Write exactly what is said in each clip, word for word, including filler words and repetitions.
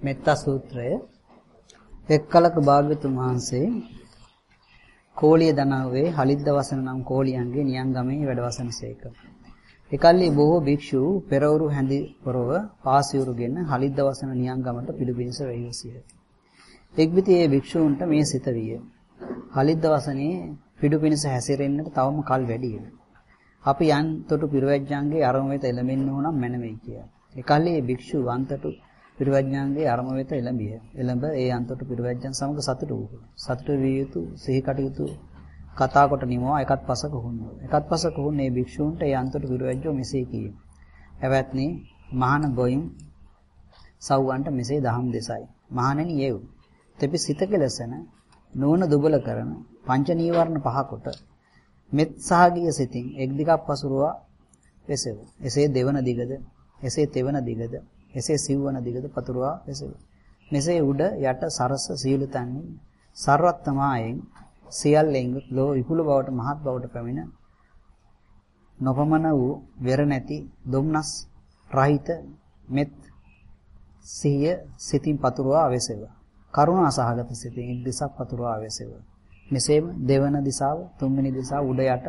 මෙත්තා සූත්‍රය එක් කලක භාග්‍යවතුන් වහන්සේ කෝලිය දනාවේ හලිද්දවසන නම් කෝලියන්ගේ නියංගමේ වැඩවසනසේක. එකල්ලි බොහෝ භික්ෂු පෙරවරු හැඳි පොරව පාසියුරුගෙන හලිද්දවසන නියංගමට පිළිපින්ස වෙයිසිය. එක් විටේ භික්ෂූන්ට මේ සිත විය. හලිද්දවසනේ පිළිපින්ස හැසිරෙන්නට තවම කල් වැඩිය. අපි යන් තොටු පිරිවැජ්ජාන්ගේ අරම වෙත එළඹෙන්න ඕන නම් මැනවේ කියා. එකල්ලි මේ භික්ෂු අන්තටු පිරිවැජ්ජාන්ගේ අරම වෙත එළඹිය. එළඹ ඒ අන්තටු පිරිවැජ්ජාන් සමග සතුටු වූ. සතුටු විය යුතු සිහි කටයුතු කතා කොට නිමවා එකත් පසක හුන්නෝ. එකත් පසක හුන්නේ භික්ෂූන්ට ඒ අන්තටු පිරිවැජ්ජෝ මෙසේ කීය. එවත්නි මහාන ගොයින් සව්වන්ට මෙසේ දහම් දෙසයි. මහණෙනි යෙව්. තෙපි සිත කෙලසන නෝන දුබල කරන පංච නීවරණ පහ කොට මෙත් සහගිය සිතින් එක් දිගක් පසුරුවා වෙසෙව. එසේ දෙවන දිගද, එසේ තෙවන දිගද, එසේ සිව්වන දිගද පතුරුවා වෙසෙව. මෙසේ උඩ යට සරස සීල තන්නේ සර්වත්තමායෙන් සියල්ලෙන් ලෝ විපුල බවට මහත් බවට පැමිණ නොපමණ වූ වෙර නැති දුම්නස් රහිත මෙත් සිහිය සිතින් පතුරුවා වෙසෙව. කරුණා සහගත සිතින් එක් දිසක් පතුරුවා වෙසෙව. මෙසේම දෙවන දිසාව, තුන්වෙනි දිසාව උඩ යට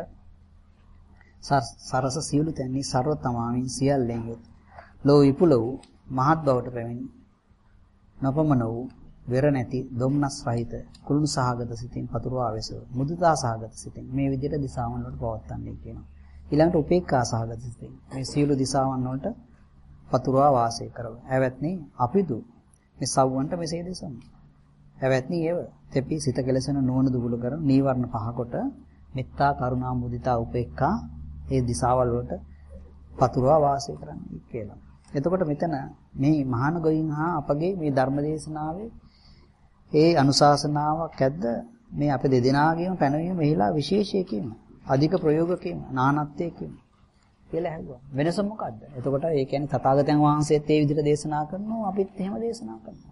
සරස සියලු තැන්හි සර්වතමාමින් සියල්ලෙන් යුත් ලෝ විපුල වූ මහත් බවට පැමිණි නොපමණ වූ වෙර නැති දුම්නස් රහිත කුළුණු සහගත සිතින් පතුරුවා වෙසෙව. මුදිතා සහගත සිතින් මේ විදිහට දිසාවන් වලට පවත්තන්නේ කියනවා. ඊළඟට උපේක්ඛා සහගත සිතින් මේ සියලු දිසාවන් වලට පතුරුවා වාසය කරව. ඇවැත්නි අපිදු මේ සව්වන්ට මෙසේ දෙසමු. ඇවැත්නි ඒව තෙපි සිත කෙලසන නුවණ දුබුල කරන නීවරණ පහ කොට මෙත්තා කරුණා මුදිතා උපේක්ඛා ඒ දිසාවල් වලට පතුරුවා වාසය කරන්නේ කියලා. එතකොට මෙතන මේ මහාන ගොයින් හා අපගේ මේ ධර්ම දේශනාවේ ඒ අනුශාසනාවක් ඇද්ද මේ අපේ දෙදෙනාගේම පැනවීම මෙහිලා විශේෂයකින් අධික ප්‍රයෝගකකින් නානත්වයකින් කියලා හැදුවා. වෙනස මොකද්ද? එතකොට ඒ කියන්නේ තථාගතයන් වහන්සේත් ඒ විදිහට දේශනා කරනවා අපිත් එහෙම දේශනා කරනවා.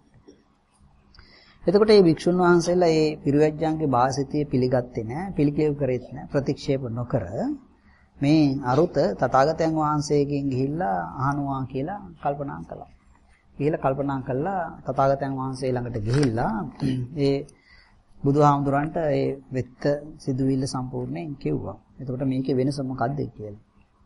එතකොට මේ භික්ෂුන් වහන්සේලා මේ පිරිවැජ්ජාන්ගේ වාසිතිය පිළිගත්තේ නැහැ, පිළිකෙව් කරෙත් නැහැ, ප්‍රතික්ෂේප නොකර මේ අරුත තථාගතයන් වහන්සේගෙන් ගිහිල්ලා අහනවා කියලා කල්පනා කළා. ගිහිල්ලා කල්පනා කළා තථාගතයන් වහන්සේ ළඟට ගිහිල්ලා ඒ බුදුහාමුදුරන්ට ඒ වෙත්ත සිදුවිල්ල සම්පූර්ණයෙන් කිව්වා. එතකොට මේකේ වෙනස මොකක්ද කියලා.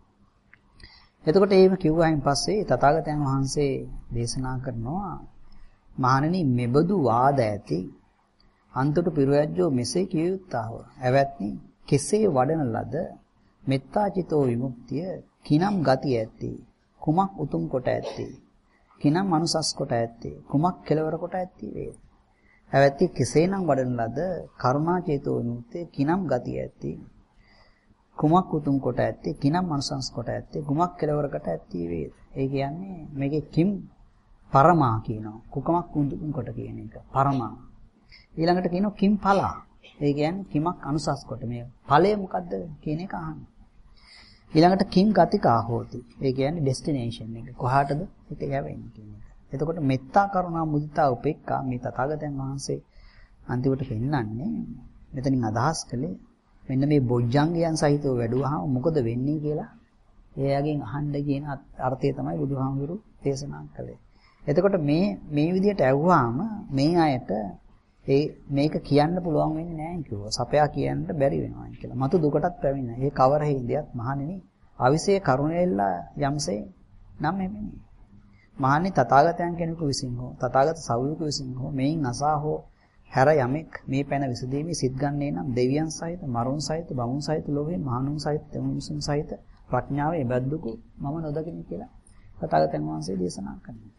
එතකොට එහෙම කිව්වයින් පස්සේ තථාගතයන් වහන්සේ දේශනා කරනවා මහණෙනි මෙබඳු වාද ඇති අන්තට පිරිවැජ්ජෝ මෙසේ කිය යුත්තාව. ඇවැත්නි කෙසේ වඩන ලද මෙත්තාචිතෝ විමුක්තිය කිනම් ගති ඇත්තේ කුමක් උතුම් කොට ඇත්තේ කිනම් මනුසස් කොට ඇත්තේ කුමක් කෙලවර කොට ඇත්තේ වේ. ඇවැත්නි කෙසේනම් වඩන ලද කරුණාචේතෝ විමුක්තිය කිනම් ගති ඇත්තේ කුමක් උතුම් කොට ඇත්තේ කිනම් මනුසස් කොට ඇත්තේ කුමක් කෙලවරකට ඇත්තේ වේ. ඒ කියන්නේ මේකේ කිම් පරමා කියනවා. කුකමක් උතුම් කොට කියන එක පරමා. ඊළඟට කියනවා කිම් ඵලා. ඒ කියන්නේ කිමක් අනුසස් කොට මේ ඵලය මොකද්ද කියන එක අහන්න. ඊළඟට කිම් ගතිකා හෝති. ඒ කියන්නේ ඩෙස්ටිනේෂන් එක. කොහාටද ඒක යවෙන්නේ කියන එක. එතකොට මෙත්තා කරුණා මුදිතා උපේක්ඛා මේ තථාගතයන් වහන්සේ අන්තිමට පෙන්නන්නේ මෙතනින් අදහස් කළේ මෙන්න මේ බොජ්ජංගයන් සහිතව වැඩුවාම මොකද වෙන්නේ කියලා එයාගෙන් අහන්න කියන අර්ථය තමයි බුදුහාමුදුරු දේශනා කළේ. එතකොට මේ මේ විදිහට ඇහුවාම මේ අයට ඒ මේක කියන්න පුළුවන් වෙන්නේ නැහැ කිව්වා. සපයා කියන්න බැරි වෙනවා කියලා. මතු දුකටත් පැමිණ. ඒ කවර හේඳියක් මහණෙනි අවිසේ කරුණෙල්ලා යම්සේ නම් එමෙන්නේ. මහණනි තථාගතයන් කෙනෙකු විසින් හෝ තථාගත සව්වික විසින් හෝ මේන් අසා හෝ හැර යමෙක් මේ පැන විසදීමේ සිත් ගන්නේ නම් දෙවියන් සහිත මරුන් සහිත බමුණු සහිත ලෝකේ මහණුන් සහිත තෙමුණුන් සහිත ප්‍රඥාවේ බද්දුකු මම නොදකිමි කියලා තථාගතයන් වහන්සේ දේශනා කරනවා.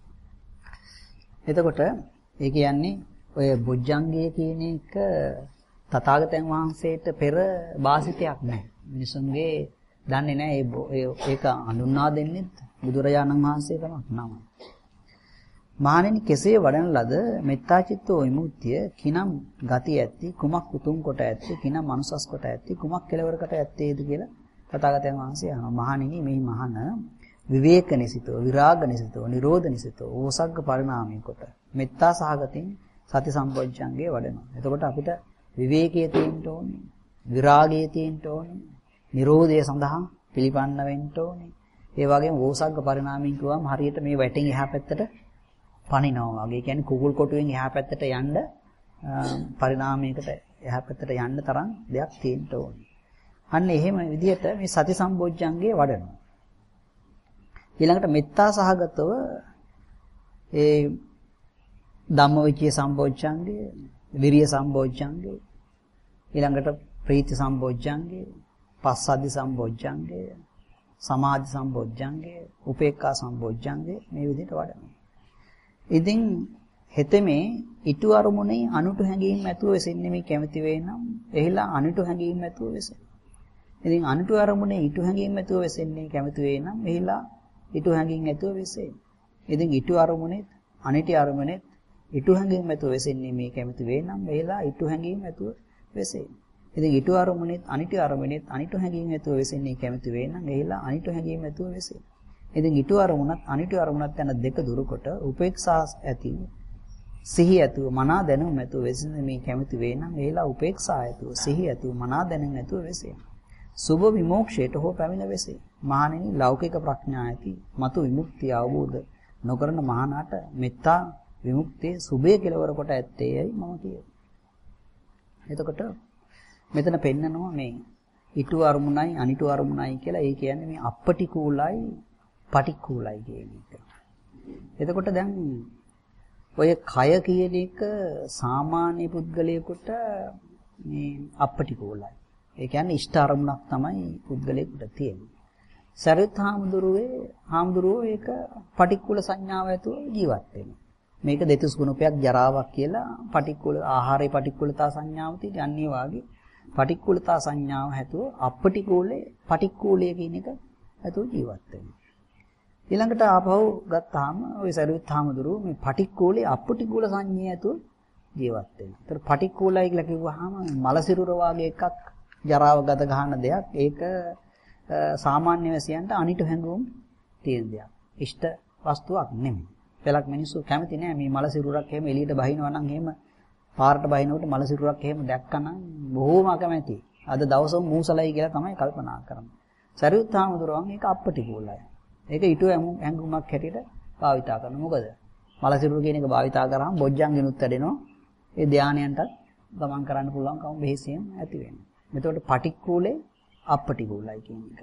එතකොට ඒ කියන්නේ ඔය බොජ්ජංගය කියන එක තථාගතයන් වහන්සේට පෙර වාසිතයක් නැහැ. මිනිසුන්ගේ දන්නේ නැහැ ඒක හඳුන්වා දෙන්නේ බුදුරජාණන් වහන්සේ තමයි නම. මහණෙනි කෙසේ වඩන ලද මෙත්තාචිත්තෝ විමුක්තිය කිනම් ගති ඇත්ති කුමක් උතුම් කොට ඇත්ති කිනම් මනුසස් කොට ඇත්ති කුමක් කෙලවරකට ඇත්තේද කියලා තථාගතයන් වහන්සේ අහනවා. මහණෙනි මේ මහණ විවේක නිසිතෝ විරාග නිසිතෝ නිරෝධ නිසිතෝ ඕසග්ග පරිණාමී කොට මෙත්තා සහගතින් සති සම්පෝඥංගේ වඩනවා. එතකොට අපිට විවේකයේ තියෙන්න ඕනේ, විරාගයේ තියෙන්න ඕනේ, නිරෝධය සඳහා පිළිපන්න වෙන්න ඕනේ. ඒ වගේම ඕසග්ග පරිණාමී කියවම හරියට මේ වැටෙන් එහා පැත්තට පනිනවා වගේ. කියන්නේ කුකුල් කොටුවෙන් එහා පැත්තට යන්න පරිණාමයකට එහා පැත්තට යන්න තරම් දෙයක් තියෙන්න ඕනේ. අන්න එහෙම විදිහට මේ සති සම්බොජ්ජංගේ වඩනවා. ඊළඟට මෙත්තා සහගතව ඒ ධම්මවිචය සම්බොජ්ජංගේ, විරිය සම්බොජ්ජංගේ, ඊළඟට ප්‍රීති සම්බොජ්ජංගේ, පස්සද්ධි සම්බොජ්ජංගේ, සමාධි සම්බොජ්ජංගේ, උපේක්ඛා සම්බොජ්ජංගේ මේ විදිහට වඩනවා. ඉතින් හෙතෙමේ ඊතු අරමුණේ අනුට හැඟීම් ඇතුව වෙසෙන්නේ මේ කැමති වේ නම් එහිලා අනුට හැඟීම් ඇතුව වෙසෙන. ඉතින් අනුට අරමුණේ ඊතු හැඟීම් ඇතුව වෙසෙන්නේ කැමති වේ නම් එහිලා ඊතු හැඟීම් ඇතුව වෙසෙන. ඉතින් ඊතු අරමුණේ අනිට අරමුණේ ඊතු හැඟීම් ඇතුව වෙසෙන්නේ මේ කැමති වේ නම් එහිලා ඊතු හැඟීම් ඇතුව වෙසෙන. ඉතින් ඊතු අරමුණේ අනිට අරමුණේ අනිට හැඟීම් ඇතුව වෙසෙන්නේ කැමති වේ නම් එහිලා අනිට හැඟීම් ඇතුව වෙසෙන. ඉතින් ඊතු අරමුණත් අනිට අරමුණත් යන දෙක දුරකොට උපේක්ෂා ඇති සිහිය ඇතුව මනා දැනුම ඇතුව වෙසෙන මේ කැමති වේ නම් ඒලා උපේක්ෂා ඇතුව සිහිය ඇතුව මනා දැනුම ඇතුව වෙසෙන. සුභ විමෝක්ෂයට හෝ පැමිණ වෙසෙන. මහණෙනි ලෞකික ප්‍රඥා ඇති මතු විමුක්තිය අවබෝධ නොකරන මහානාට මෙත්තා විමුක්තිය සුභය කෙලවර කොට ඇත්තේයි මම කියයි. එතකොට මෙතන පෙන්නනවා මේ ඊතු අරමුණයි අනිතු අරමුණයි කියලා. ඒ කියන්නේ මේ අපටිකූලයි පටික්කුලයි කියන එක. එතකොට දැන් ඔය කය කියන එක සාමාන්‍ය පුද්ගලයෙකුට මේ අපටිකූලයි. ඒ කියන්නේ ඉෂ්ට අරමුණක් තමයි පුද්ගලයෙකුට තියෙන්නේ. සරියුත් හාමුදුරුවේ හාමුදුරුවෝ ඒක පටික්කුල සංඥාව ඇතුව ජීවත් වෙනවා. මේක දෙතිස් ගුණපයක් ජරාවක් කියලා පටික්කුල ආහාරයේ පටික්කුලතා සංඥාව තියෙන යන්නේ වාගේ පටික්කුලතා සංඥාව ඇතුව අපටිකූලේ පටික්කුලයේ කියන එක ඇතුව ජීවත් වෙනවා. ඊළඟට ආපහු ගත්තාම ওই සරියුත් හාමුදුරුවෝ මේ පටික්කුලේ අපටිකුල සංඥා ඇතුව ජීවත් වෙනවා. ඒතර පටික්කුලයි කියලා කිව්වහම මලසිරුර වාගේ එකක් ජරාව ගත ගන්න දෙයක්. ඒක සාමාන්‍ය වැසියන්ට අනිට හැඟුම් තියෙන දෙයක්. ඉෂ්ට වස්තුවක් නෙමෙයි. පළක් මිනිස්සු කැමති නෑ මේ මලසිරුරක් එහෙම එළියට බහිනවා නම් එහෙම පාරට බහිනකොට මලසිරුරක් එහෙම දැක්කනම් බොහෝම අකමැති. අද දවසම මූසලයි කියලා තමයි කල්පනා කරන්නේ. සරියුත් හාමුදුරුවන් ඒක අපටිකුලයි. ඒක ඊට ඇඟුමක් හැටියට භාවිතා කරනවා. මොකද මලසිරුර කියන එක භාවිතා කරාම බොජ්ජංගිනුත් වැඩෙනවා. ඒ ධානයන්ටත් ගමන් කරන්න පුළුවන්කම බෙහෙසියෙන් ඇති වෙනවා. එතකොට පටික්කුලේ අපටිකුලයි කියන එක.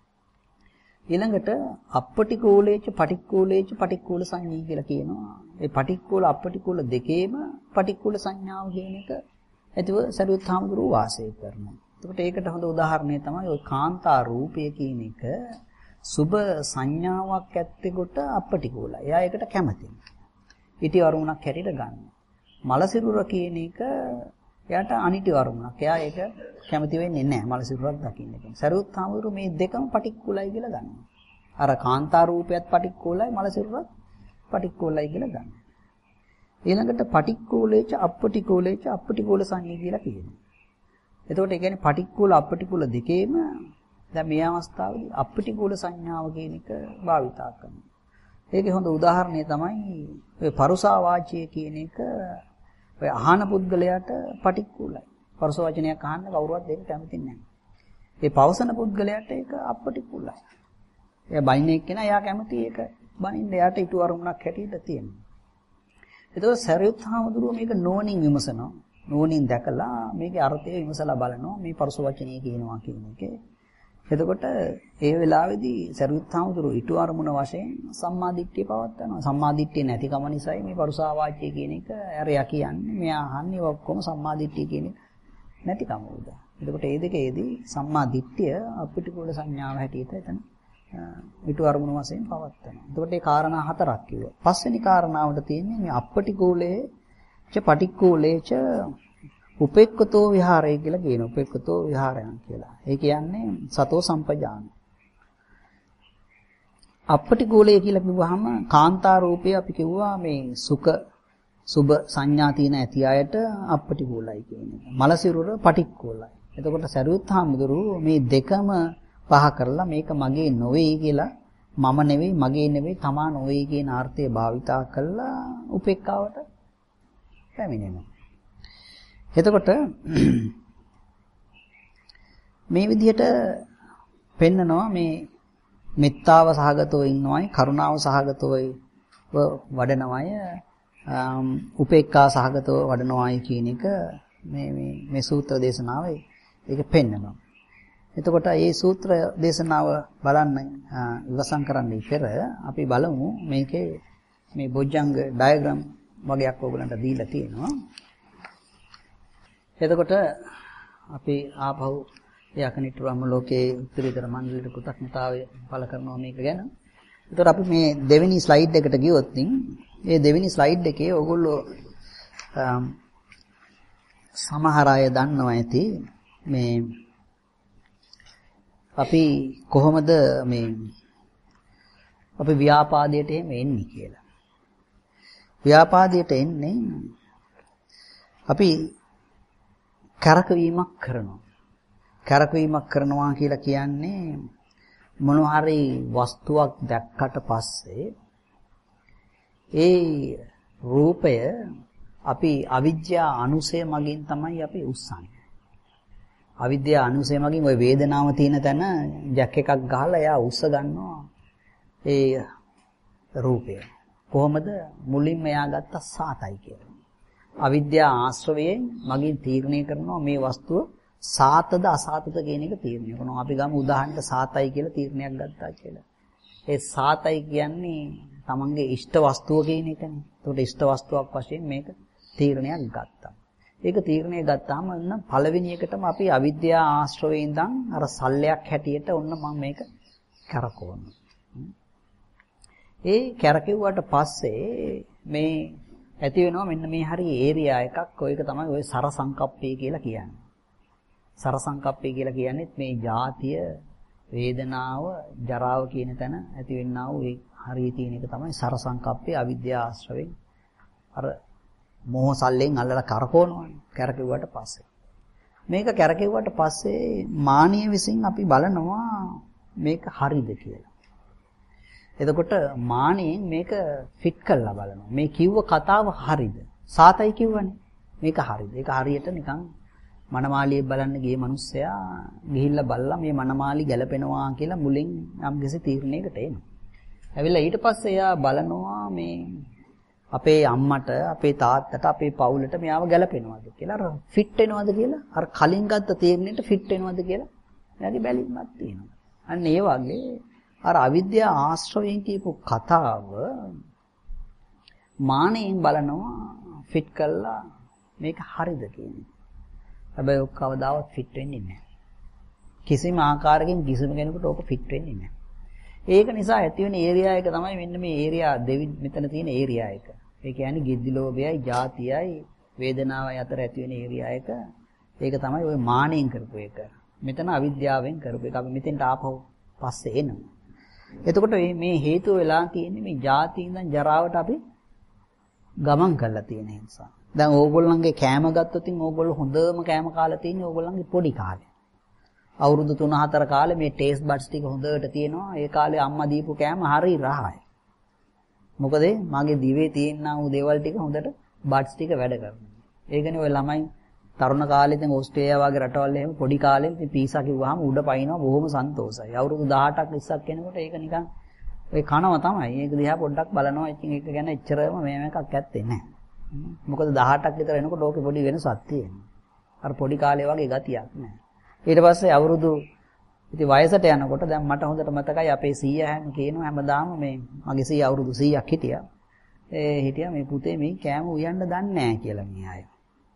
ඊළඟට අපටිකුලේච පටික්කුලේච පටික්කුල සංඥා කියලා කියනවා. ඒ පටික්කුල අපටිකුල දෙකේම පටික්කුල සංඥාව කියන එක ඇතිව සරියුත් හාමුදුරුවෝ වාසය කරනවා. එතකොට ඒකට හොඳ උදාහරණය තමයි ওই කාන්තා රූපය කියන එක. සුභ සංඥාවක් ඇත්තෙකොට අපටිකූලයි. එයා ඒකට කැමතියි. ඉටි වරුණක් හැටියට ගන්න. මලසිරුර කියන එක එයාට අනිටි වරුණක්. එයා ඒක කැමති වෙන්නේ නැහැ මලසිරුරක් දකින්න එක. සරියුත් හාමුදුරුවෝ මේ දෙකම පටික්කුලයි කියලා ගන්නවා. අර කාන්තා රූපයත් පටික්කුලයි මලසිරුරත් පටික්කුලයි කියලා ගන්නවා. ඊළඟට පටික්කුලේච අපටිකුලේච අපටිකුල සංඥා කියලා කියනවා. එතකොට ඒ කියන්නේ පටික්කුල අපටිකුල දෙකේම දැන් මේ අවස්ථාවේදී අපටිකුල සංඥාව කියන එක භාවිතා කරනවා. ඒකේ හොඳ උදාහරණය තමයි ඔය පරුසා වාචය කියන එක ඔය අහන පුද්ගලයාට පටික්කුලයි. පරුස වචනයක් අහන්න කවුරුවත් ඒක කැමති නැහැ. ඒ පවසන පුද්ගලයාට ඒක අපටිකුලයි. එයා බයින්නේ එක්කෙනා එයා කැමති ඒක බයින්න එයාට ඊට වරුණක් හැටියට තියෙනවා. ඒතකොට සරියුත් හාමුදුරුවෝ මේක නෝනින් විමසනවා. නෝනින් දැකලා මේකේ අර්ථය විමසලා බලනවා මේ පරුස වචනේ කියනවා කියන එකේ. එතකොට ඒ වෙලාවේදී සරියුත් හාමුදුරුවෝ ඊට අරමුණ වශයෙන් සම්මාදිට්ඨිය පවත්නවා. සම්මාදිට්ඨිය නැතිකම නිසායි මේ පරුසා වාචය කියන එක ඇරයා කියන්නේ. මෙයා අහන්නේ ඔක්කොම සම්මාදිට්ඨිය කියන එක නැතිකම උද. එතකොට මේ දෙකේදී සම්මාදිට්ඨිය අපිටිකුල සංඥාව හැටියට එතන ඊට අරමුණ වශයෙන් පවත්නවා. එතකොට මේ කාරණා හතරක් කිව්වා. පස්වෙනි කාරණාවට තියෙන්නේ මේ අපටිකුලේ ච පටික්කුලේච උපේක්ඛතෝ විහාරය කියලා කියනවා. උපේක්ඛතෝ විහාරයන් කියලා. ඒ කියන්නේ සතෝ සම්පජාන. අපටිකූලය කියලා කිව්වහම කාන්තා රූපය අපි කිව්වා මේ සුඛ සුභ සංඥා තියෙන ඇති අයට අපටිකූලයි කියන්නේ. මලසිරුර පටික්කුලයි. එතකොට සරියුත් හාමුදුරුවෝ මේ දෙකම පහ කරලා මේක මගේ නොවේ කියලා මම නෙවෙයි මගේ නෙවෙයි තමා නොවේ කියන අර්ථය භාවිතා කළා උපේක්ඛාවට පැමිණෙනවා. එතකොට මේ විදිහට පෙන්නනවා මේ මෙත්තාව සහගතව ඉන්නවයි කරුණාව සහගතවයි වඩනවාය උපේක්ඛා සහගතව වඩනවායි කියන එක මේ මේ මේ සූත්‍ර දේශනාවේ ඒක පෙන්නනවා. එතකොට මේ සූත්‍ර දේශනාව බලන්න ඉවසන් කරන්න ඉතර අපි බලමු මේකේ මේ බොජ්ජංග ඩයග්‍රෑම් වගේක් ඕගලන්ට දීලා තියෙනවා. එතකොට අපි ආපහු ඒ අකනිටුරම ලෝකයේ උත්තරීතර මණ්ඩලයට කෘතඥතාවය පළ කරනවා මේක ගැන. එතකොට අපි මේ දෙවෙනි ස්ලයිඩ් එකට ගියොත් මේ දෙවෙනි ස්ලයිඩ් එකේ ඕගොල්ලෝ සමහර අය දන්නවා ඇති මේ අපි කොහොමද මේ අපි ව්‍යාපාදයට එහෙම එන්නේ කියලා. ව්‍යාපාදයට එන්නේ අපි කරකවීමක් කරනවා. කරකවීමක් කරනවා කියලා කියන්නේ මොන හරි වස්තුවක් දැක්කට පස්සේ ඒ රූපය අපි අවිද්‍යා අනුසය මගින් තමයි අපි උස්සන්නේ. අවිද්‍යා අනුසය මගින් ওই වේදනාව තියෙන තැන ජැක් එකක් ගහලා එයා උස්ස ගන්නවා ඒ රූපය. කොහොමද? මුලින්ම එයා ගත්ත සාතයි කියලා. අවිද්‍යා ආශ්‍රවයෙන් මගින් තීරණය කරනවා මේ වස්තුව සාතද අසාතද කියන එක තීරණය කරනවා. අපි ගමු උදාහරණයක් සාතයි කියලා තීරණයක් ගත්තා කියලා. ඒ සාතයි කියන්නේ තමන්ගේ ඉෂ්ට වස්තුව කියන එකනේ. ඒකට ඉෂ්ට වස්තුවක් වශයෙන් මේක තීරණයක් ගත්තා. ඒක තීරණය ගත්තාම ඔන්න පළවෙනි එකටම අපි අවිද්‍යා ආශ්‍රවයෙන් ඉඳන් අර සල්ලයක් හැටියට ඔන්න මම මේක කරකවනවා. ඒ කරකෙව්වට පස්සේ මේ ඇති වෙනවා මෙන්න මේ හරි ඒරියා එකක්. ඔයක තමයි ඔය සර සංකප්පය කියලා කියන්නේ. සර සංකප්පය කියලා කියන්නේ මේ ජාතිය, වේදනාව, ජරාව කියන තැන ඇති වෙන්නා වූ ඒ හරිය තියෙන එක තමයි සර සංකප්පේ අවිද්‍යා ආශ්‍රවයෙන් අර මෝහ සල්ලෙන් අල්ලලා කරකවනවානේ. කරකෙව්වට පස්සේ මේක කරකෙව්වට පස්සේ මානිය විසින් අපි බලනවා මේක හරිද කියලා. එතකොට මානෙන් මේක ෆිට කරලා බලනවා. මේ කිව්ව කතාව හරිද? සාතයි කිව්වනේ. මේක හරිද? ඒක හරියට නිකන් මනමාලියේ බලන්න ගිය මිනිස්සයා ගිහිල්ලා බලලා මේ මනමාලි ගැලපෙනවා කියලා මුලින් යම්කිසි තීරණයකට එනවා. ඇවිල්ලා ඊට පස්සේ එයා බලනවා මේ අපේ අම්මට, අපේ තාත්තට, අපේ පවුලට මෙයාව ගැලපෙනවද කියලා. අර ෆිට වෙනවද කියලා, අර කලින් ගත්ත තීරණයට ෆිට වෙනවද කියලා එයාගේ බැලීමක් තියෙනවා. අන්න ඒ වගේ අර අවිද්‍යා ආශ්‍රවයෙන් කියපු කතාව මානෙන් බලනවා ෆිට කළා මේක හරිද කියන්නේ. හැබැයි ඔක් කවදාවත් ෆිට වෙන්නේ නැහැ. කිසිම ආකාරයකින් කිසිම කෙනෙකුට ඕක ෆිට වෙන්නේ නැහැ. ඒක නිසා ඇති වෙන ඒරියා එක තමයි මෙන්න මේ ඒරියා දෙවි මෙතන තියෙන ඒරියා එක. ඒ කියන්නේ ගිද්දි ලෝභයයි, ජාතියයි, වේදනාවයි අතර ඇති වෙන ඒරියා එක. ඒක තමයි ওই මානෙන් කරපු එක. මෙතන අවිද්‍යාවෙන් කරපු එක. අපි මෙතෙන්ට ආපහු පස්සේ එනවා. එතකොට මේ හේතුව වෙලා තියෙන්නේ මේ ජාති ඉඳන් ජරාවට අපි ගමන් කරලා තියෙන නිසා. දැන් ඕගොල්ලන්ගේ කෑම ගත්තොත් ඉතින් ඕගොල්ලෝ හොඳම කෑම කාලා තියෙන්නේ ඕගොල්ලන්ගේ පොඩි කාලේ. අවුරුදු තුන හතර කාලේ මේ ටේස්ට් බඩ්ස් ටික හොඳට තියෙනවා. ඒ කාලේ අම්මා දීපු කෑම හරි රහයි. මොකද මගේ දිවේ තියෙනා වූ දේවල් ටික හොඳට බඩ්ස් ටික වැඩ කරනවා. ඒකනේ ඔය ළමයි තරුණ කාලේ ඉතින් ඕස්ට්‍රේලියාව වගේ රටවල් එහෙම පොඩි කාලේ ඉතින් පීසා කිව්වහම උඩ පයින්නවා බොහොම සන්තෝෂයි. අවුරුදු දහඅටක් විස්සක් කෙනෙකුට ඒක නිකන් ඔය කනවා තමයි. ඒක දිහා පොඩ්ඩක් බලනවා. ඉතින් ඒක ගැන එච්චරම මේම එකක් ඇත්තේ නැහැ. මොකද දහඅටක් විතර එනකොට ඕකේ පොඩි වෙනසක් තියෙනවා. අර පොඩි කාලේ වගේ ගතියක් නැහැ. ඊට පස්සේ අවුරුදු ඉතින් වයසට යනකොට දැන් මට හොඳට මතකයි අපේ සීයා හැම කියනවා හැමදාම මේ මගේ සීයා අවුරුදු සීයක් හිටියා. ඒ හිටියා මේ පුතේ මේ කෑම උයන්න දන්නේ නැහැ කියලා මේ අය.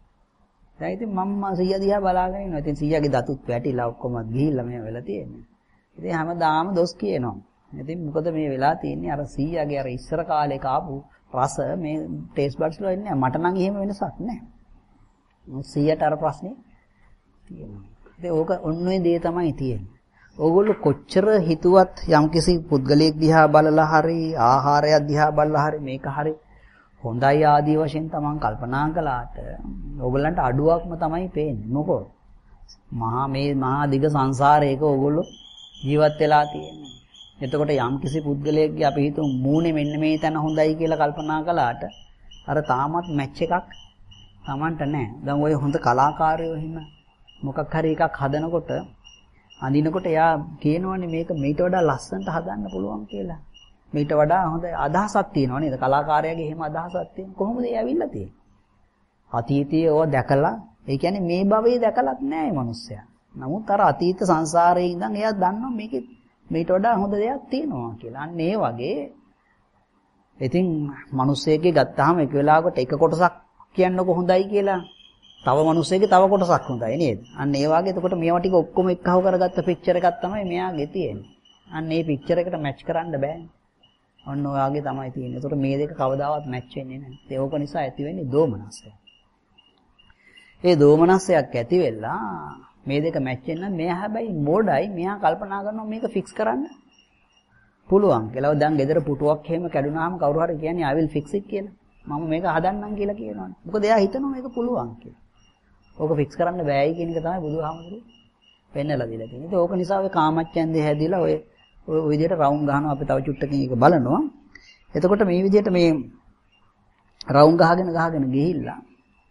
දැන් ඉතින් මම සීයා දිහා බලාගෙන ඉන්නවා. ඉතින් සීයාගේ දතුත් වැටිලා ඔක්කොම ගිහිල්ලා මේ වෙලා තියෙන්නේ. ඉතින් හැමදාම දොස් කියනවා. ඉතින් මොකද මේ වෙලා තියෙන්නේ අර සීයාගේ අර ඉස්සර කාලේ කාපු රස මේ ටේස්ට් බඩ්ස් වල ඉන්නේ. මට නම් එහෙම වෙනසක් නැහැ. මොකද සීයාට අර ප්‍රශ්නේ තියෙනවා. ඉතින් ඕක ඔන්නේ දේ තමයි තියෙන්නේ. ඕගොල්ලෝ කොච්චර හිතුවත් යම්කිසි පුද්ගලයෙක් දිහා බලලා හරි ආහාරයක් දිහා බලලා හරි මේක හරි හොඳයි ආදී වශයෙන් තමන් කල්පනා කළාට ඕගොල්ලන්ට අඩුවක්ම තමයි පේන්නේ. මොකෝ මහා මේ මහා දිග සංසාරයක ඕගොල්ලෝ ජීවත් වෙලා තියෙන්නේ. එතකොට යම්කිසි පුද්ගලයෙක්ගේ අපි හිතමු මූණේ මෙන්න මේ තැන හොඳයි කියලා කල්පනා කළාට අර තාමත් මැච් එකක් තමන්ට නැහැ. දැන් ඔය හොඳ කලාකාරයෝ එහෙම මොකක් හරි එකක් හදනකොට අඳිනකොට එයා කියනවනේ මේක මීට වඩා ලස්සනට හදන්න පුළුවන් කියලා. මීට වඩා හොඳ අදහසක් තියෙනවා නේද? කලාකාරයාගේ එහෙම අදහසක් තියෙන. කොහොමද ඒ ඇවිල්ලා තියෙන්නේ? අතීතයේ ඕවා දැකලා, ඒ කියන්නේ මේ භවයේ දැකලත් නෑ මේ මිනිස්සයා. නමුත් අර අතීත සංසාරයේ ඉඳන් එයා දන්නවා මේකේ මීට වඩා හොඳ දෙයක් තියෙනවා කියලා. අන්න ඒ වගේ ඉතින් මිනිස්සෙක්ගේ ගත්තාම එක වෙලාවකට එක කොටසක් කියන්නකො හොඳයි කියලා. තව මිනිස්සෙක්ගේ තව කොටසක් හොඳයි නේද? අන්න ඒ වගේ එතකොට මේවා ටික ඔක්කොම එක්කව කරගත්ත පික්චර් එකක් තමයි මෙයාගේ තියෙන්නේ. අන්න ඒ පික්චර් එකට මැච් කරන්න බෑනේ. ඔන්න ඔයාගේ තමයි තියෙන්නේ. එතකොට මේ දෙක කවදාවත් මැච් වෙන්නේ නැහැ. ඒක නිසා ඇති වෙන්නේ දෝමනස්සය. ඒ දෝමනස්සයක් ඇති වෙලා මේ දෙක මැච් වෙන්න මෙයා හැබැයි මෝඩයි. මෙයා කල්පනා කරනවා මේක ෆික්ස් කරන්න පුළුවන් කියලා. දැන් ගෙදර පුටුවක් එහෙම කැඩුනාම කවුරු හරි කියන්නේ I will fix it කියලා. මම මේක හදන්නම් කියලා කියනවනේ. මොකද එයා හිතනවා මේක පුළුවන් කියලා. ඕක ෆික්ස් කරන්න බෑයි කියන එක තමයි බුදුහාමුදුරුවෝ පෙන්නලා දීලා තියෙන්නේ. ඒක ඕක නිසා ඔය කාමච්ඡන්දේ හැදිලා ඔය ඔය විදිහට රවුම් ගහනවා. අපි තව චුට්ටකින් ඒක බලනවා. එතකොට මේ විදිහට මේ රවුම් ගහගෙන ගහගෙන ගිහිල්ලා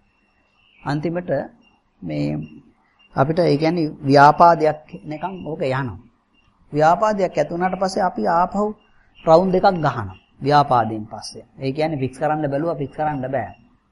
අන්තිමට මේ අපිට ඒ කියන්නේ ව්‍යාපාදයක් නිකන් ඕක යනවා. ව්‍යාපාදයක් ඇති වුණාට පස්සේ අපි ආපහු රවුම් දෙකක් ගහනවා. ව්‍යාපාදයෙන් පස්සේ. ඒ කියන්නේ ෆික්ස් කරන්න බැලුවා ෆික්ස් කරන්න බෑ.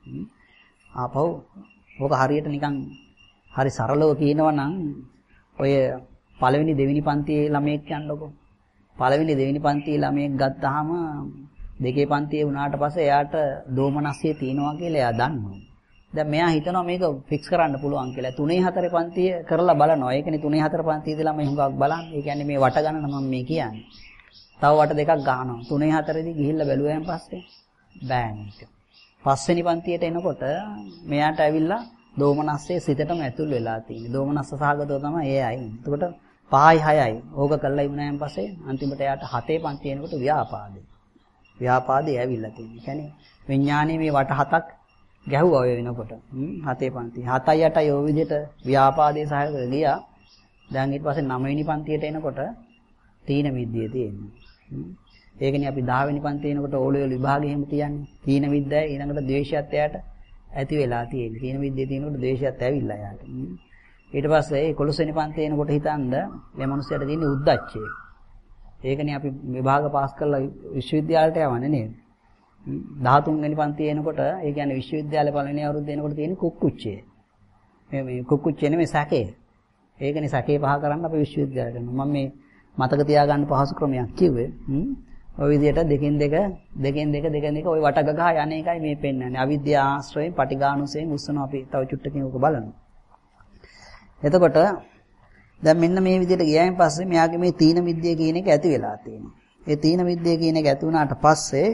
ආපහු ඕක හරියට නිකන් හරි සරලව කියනවා නම් ඔය පළවෙනි දෙවෙනි පන්තියේ ළමයෙක් යන්නකො. පළවෙනි දෙවෙනි පන්තියේ ළමයෙක් ගත්තාම දෙකේ පන්තියේ වුණාට පස්සේ එයාට දෝමනස්සිය තියෙනවා කියලා එයා දන්නවා. දැන් මෙයා හිතනවා මේක ෆික්ස් කරන්න පුළුවන් කියලා. තුනේ හතරේ පන්තිය කරලා බලනවා. ඒකනේ තුනේ හතර පන්තියේදී ළමයි හුඟක් බලන්නේ. ඒ කියන්නේ මේ වට ගණන මම මේ කියන්නේ. තව වට දෙකක් ගහනවා. තුනේ හතරේදී ගිහිල්ලා බැලුවයන් පස්සේ බෑ මේක. පස්වෙනි පන්තියට එනකොට මෙයාට ඇවිල්ලා දෝමනස්සේ සිතටම ඇතුල් වෙලා තියෙන්නේ. දෝමනස්ස සහගතව තමයි ඒ අය. එතකොට පහයි හයයි. ඕක කළා ඉවරයන් පස්සේ අන්තිමට එයාට හතේ පන්තිය එනකොට ව්‍යාපාදේ. ව්‍යාපාදේ ඇවිල්ලා තියෙන්නේ. කියන්නේ විඥානයේ මේ වට හතක් ගැහුවා ඔය වෙනකොට. හතේ පන්තිය. හතයි අටයි ඔය විදිහට ව්‍යාපාදේ සහගතව ගියා. දැන් ඊට පස්සේ නවවෙනි පන්තියට එනකොට තීන විද්‍යාව තියෙනවා. ඒකනේ අපි දහ වෙනි පන්තියේ එනකොට ඕලෙවල් විභාගෙ එහෙම තියන්නේ. තීන විද්‍යාව ඊළඟට ද්වේෂයත් එයාට ඇති වෙලා තියෙන්නේ. තීන විද්‍යාව තියෙනකොට ද්වේෂයත් ඇවිල්ලා යාට. ඊට පස්සේ එකොළොස් වෙනි පන්තියේ එනකොට හිතන්න මේ මිනිස්සයාට තියෙන්නේ උද්දච්චය. ඒකනේ අපි විභාග පාස් කරලා විශ්වවිද්‍යාලයට යවන්නේ නේද? දහතුන් වෙනි පන්තියේ එනකොට ඒ කියන්නේ විශ්වවිද්‍යාලේ පළවෙනි අවුරුද්දේ එනකොට තියෙන්නේ කුක්කුච්චය. මේ මේ කුක්කුච්චය නෙමෙයි සැකය. ඒකනේ සැකේ පහ කරන්න අපි විශ්වවිද්‍යාලයට යනවා. මම මේ මතක තියාගන්න පහසු ක්‍රමයක් කිව්වේ. ඔය විදිහට දෙකෙන් දෙක දෙකෙන් දෙක දෙකෙන් දෙක ඔය වටග ගහ යන එකයි මේ පෙන්වන්නේ. අවිද්‍යා ආශ්‍රයෙන් පටිඝානුසයෙන් උස්සනවා අපි තව චුට්ටකින් උක බලමු. එතකොට දැන් මෙන්න මේ විදිහට ගියායින් පස්සේ මෙයාගේ මේ තීන විද්‍යාව කියන එක ඇති වෙලා තියෙනවා. ඒ තීන විද්‍යාව කියන එක ඇති වුණාට පස්සේ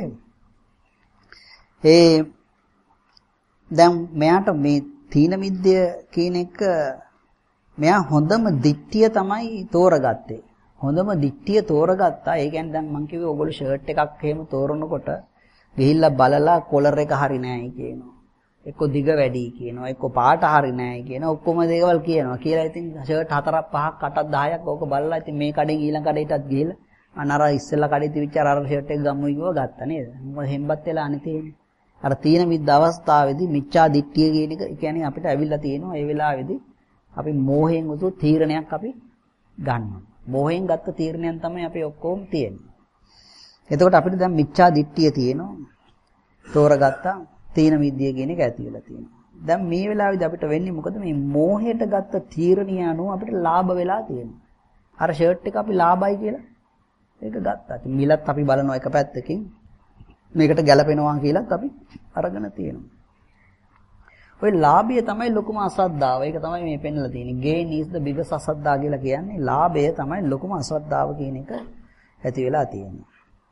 ඒ දැන් මෙයාට මේ තීන විද්‍යාව කියන එක මෙයා හොඳම දිට්ඨිය තමයි තෝරගත්තේ. හොඳම දිට්ඨිය තෝරගත්තා. ඒ කියන්නේ දැන් මම කිව්වේ ඔයගොල්ලෝ ෂර්ට් එකක් එහෙම තෝරනකොට ගිහිල්ලා බලලා කොලර් එක හරි නෑයි කියනවා. එක්ක දිග වැඩි කියනවා. එක්ක පාට හරි නෑයි කියනවා. ඔක්කොම දේවල් කියනවා. කියලා ඉතින් ෂර්ට් හතරක් පහක් අටක් දහයක් ඕක බලලා ඉතින් මේ කඩෙන් ඊළඟ කඩේටත් ගිහිල්ලා අනර ඉස්සෙල්ලා කඩේ තිබිච්ච අර ෂර්ට් එක ගම්මුයි කිව්ව ගත්තා නේද? මොකද හෙම්බත් වෙලා අනේ තියෙන්නේ. අර තීන විද්ද අවස්ථාවේදී මිච්ඡා දිට්ඨිය කියන එක කියන්නේ අපිට ඇවිල්ලා තියෙනවා. ඒ වෙලාවේදී අපි මෝහයෙන් උතු තීරණයක් අපි ගන්නවා. මෝහයෙන් ගත්ත තීරණයන් තමයි අපි ඔක්කොම තියෙන්නේ. එතකොට අපිට දැන් මිච්ඡා දිට්ඨිය තියෙනවා. තෝරගත්තා තීන විද්‍යාව කියන එක ඇති වෙලා තියෙනවා. දැන් මේ වෙලාවේදී අපිට වෙන්නේ මොකද මේ මෝහයට ගත්ත තීරණිය අනුව අපිට ලාභ වෙලා තියෙනවා. අර ෂර්ට් එක අපි ලාභයි කියලා ඒක ගත්තා. ඉතින් මිලත් අපි බලනවා එක පැත්තකින් මේකට ගැලපෙනවා කියලාත් අපි අරගෙන තියෙනවා. ඔය ලාභය තමයි ලොකුම අසද්දාව. ඒක තමයි මේ පෙන්නලා තියෙන්නේ. gain is the biggest අසද්දා කියලා කියන්නේ ලාභය තමයි ලොකුම අසද්දාව කියන එක ඇති වෙලා තියෙන්නේ.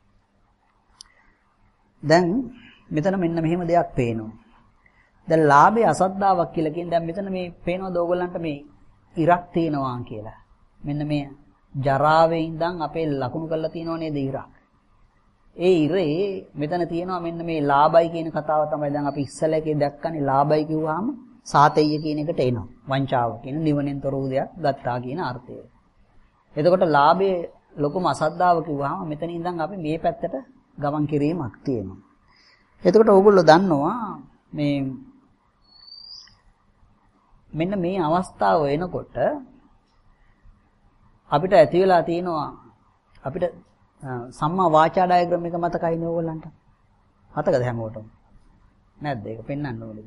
දැන් මෙතන මෙන්න මෙහෙම දෙයක් පේනවා. දැන් ලාභය අසද්දාවක් කියලා කියන්නේ දැන් මෙතන මේ පේනවද ඕගොල්ලන්ට මේ ඉරක් තියෙනවා කියලා. මෙන්න මේ ජරාවේ ඉඳන් අපේ ලකුණු කරලා තියෙනව නේද ඉරක්. ඒ ඉරේ මෙතන තියෙනවා මෙන්න මේ ලාභයි කියන කතාව තමයි දැන් අපි ඉස්සල එකේ දැක්කනේ ලාභයි කිව්වහම සාතෙය්‍ය කියන එකට එනවා. වංචාව කියන නිවනෙන් තොර වූ දෙයක් ගත්තා කියන අර්ථය. එතකොට ලාභයේ ලොකුම අසද්දාව කිව්වහම මෙතන ඉඳන් අපි මේ පැත්තට ගමන් කිරීමක් තියෙනවා. එතකොට ඕගොල්ලෝ දන්නවා මේ මෙන්න මේ අවස්ථාව එනකොට අපිට ඇති වෙලා තියෙනවා අපිට සම්මා වාචා ඩයග්‍රෑම් එක මතකයිනේ ඕගොල්ලන්ට. මතකද හැමෝටම? නැද්ද? ඒක පෙන්වන්න ඕනේද?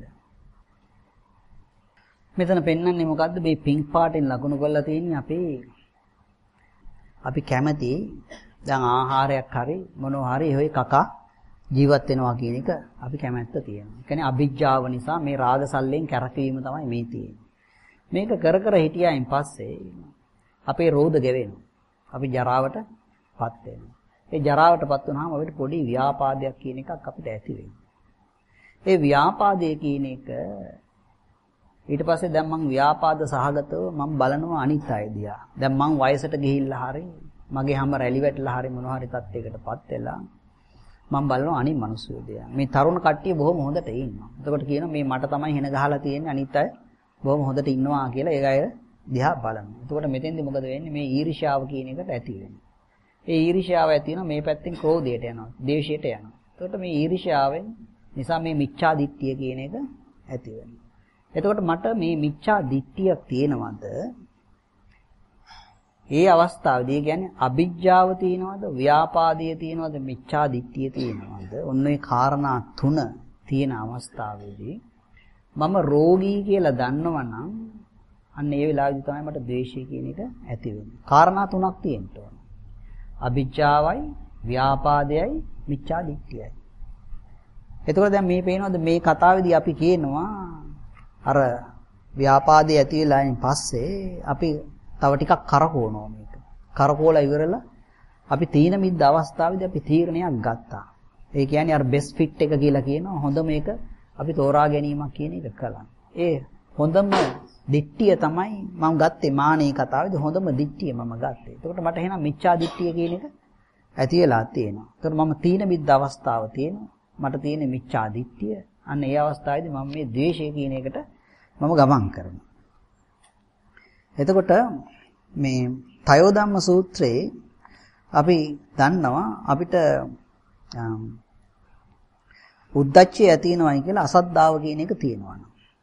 මෙතන පෙන්වන්නේ මොකද්ද? මේ පින්ක් පාටෙන් ලකුණු කරලා තියෙන්නේ අපි අපි කැමති දැන් ආහාරයක් හරි මොනවා හරි හොයි කකා ජීවත් වෙනවා කියන එක අපි කැමැත්ත තියෙනවා. ඒ කියන්නේ අභිජ්ජාව නිසා මේ රාග සල්ලෙන් කැරකීම තමයි මේ තියෙන්නේ. මේක කර කර හිටියායින් පස්සේ අපේ රෝධ ගෙවෙනවා. අපි ජරාවටපත් වෙනවා. ඒ ජරාවටපත් වුනහම අපිට පොඩි ව්‍යාපාදයක් කියන එකක් අපිට ඇති වෙනවා. ඒ ව්‍යාපාදය කියන එක ඊට පස්සේ දැන් මං ව්‍යාපාද සහගතව මං බලනවා අනිත් අය දිහා. දැන් මං වයසට ගිහිල්ලා හරි මගේ හැම රැලි වැටලා හරි මොනවා හරි තත්යකටපත් වෙලා මම බලනවා අනිත් මිනිස්සු දිහා. මේ තරුණ කට්ටිය බොහොම හොඳට ඉන්නවා. එතකොට කියනවා මේ මට තමයි හෙන ගහලා තියෙන්නේ අනිත් අය බොහොම හොඳට ඉන්නවා කියලා ඒ අය දිහා බලනවා. එතකොට මෙතෙන්දි මොකද වෙන්නේ? මේ ඊර්ෂ්‍යාව කියන එකට ඇති වෙනවා. ඒ ඊර්ෂ්‍යාව ඇති වෙනවා මේ පැත්තෙන් ක්‍රෝධයට යනවා, ද්වේෂයට යනවා. එතකොට මේ ඊර්ෂ්‍යාවෙන් නිසා මේ මිච්ඡා දිට්ඨිය කියන එක ඇති වෙනවා. එතකොට මට මේ මිච්ඡා දිට්ඨියක් තියෙනවද? ඒ අවස්ථාවේදී කියන්නේ අභිජ්ජාව තියෙනවද, ව්‍යාපාදයේ තියෙනවද, මිච්ඡා දිට්ඨිය තියෙනවද? ඔන්න ඒ කාරණා තුන තියෙන අවස්ථාවේදී මම රෝගී කියලා දන්නවනම් අන්න ඒ වෙලාවේදී තමයි මට ද්වේෂය කියන එක ඇති වෙන්නේ. කාරණා තුනක් තියෙන්න ඕන. අභිජ්ජාවයි, ව්‍යාපාදයයි, මිච්ඡා දිට්ඨියයි. එතකොට දැන් මේ පේනවද මේ කතාවේදී අපි කියනවා අර ව්‍යාපාදයේ ඇති වෙලායින් පස්සේ අපි තව ටිකක් කරකවනවා මේක. කරකවලා ඉවරලා අපි තීන මිද්ද අවස්ථාවේදී අපි තීරණයක් ගත්තා. ඒ කියන්නේ අර බෙස්ට් ෆිට් එක කියලා කියනවා. හොඳ මේක අපි තෝරා ගැනීමක් කියන එක කළා. ඒ හොඳම දිට්ඨිය තමයි මම ගත්තේ මානේ කතාවේදී හොඳම දිට්ඨිය මම ගත්තේ. එතකොට මට එහෙනම් මිච්ඡා දිට්ඨිය කියන එක ඇති වෙලා තියෙනවා. එතකොට මම තීන මිද්ද අවස්ථාව තියෙනවා. මට තියෙන මිච්ඡා දිට්ඨිය. අන්න ඒ අවස්ථාවේදී මම මේ ද්වේෂය කියන එකට මම ගමන් කරනවා. එතකොට මේ තයෝධම්ම සූත්‍රයේ අපි දන්නවා අපිට උද්දච්චය ඇති වෙනවයි කියලා අසද්ධාව කියන එක තියෙනවා.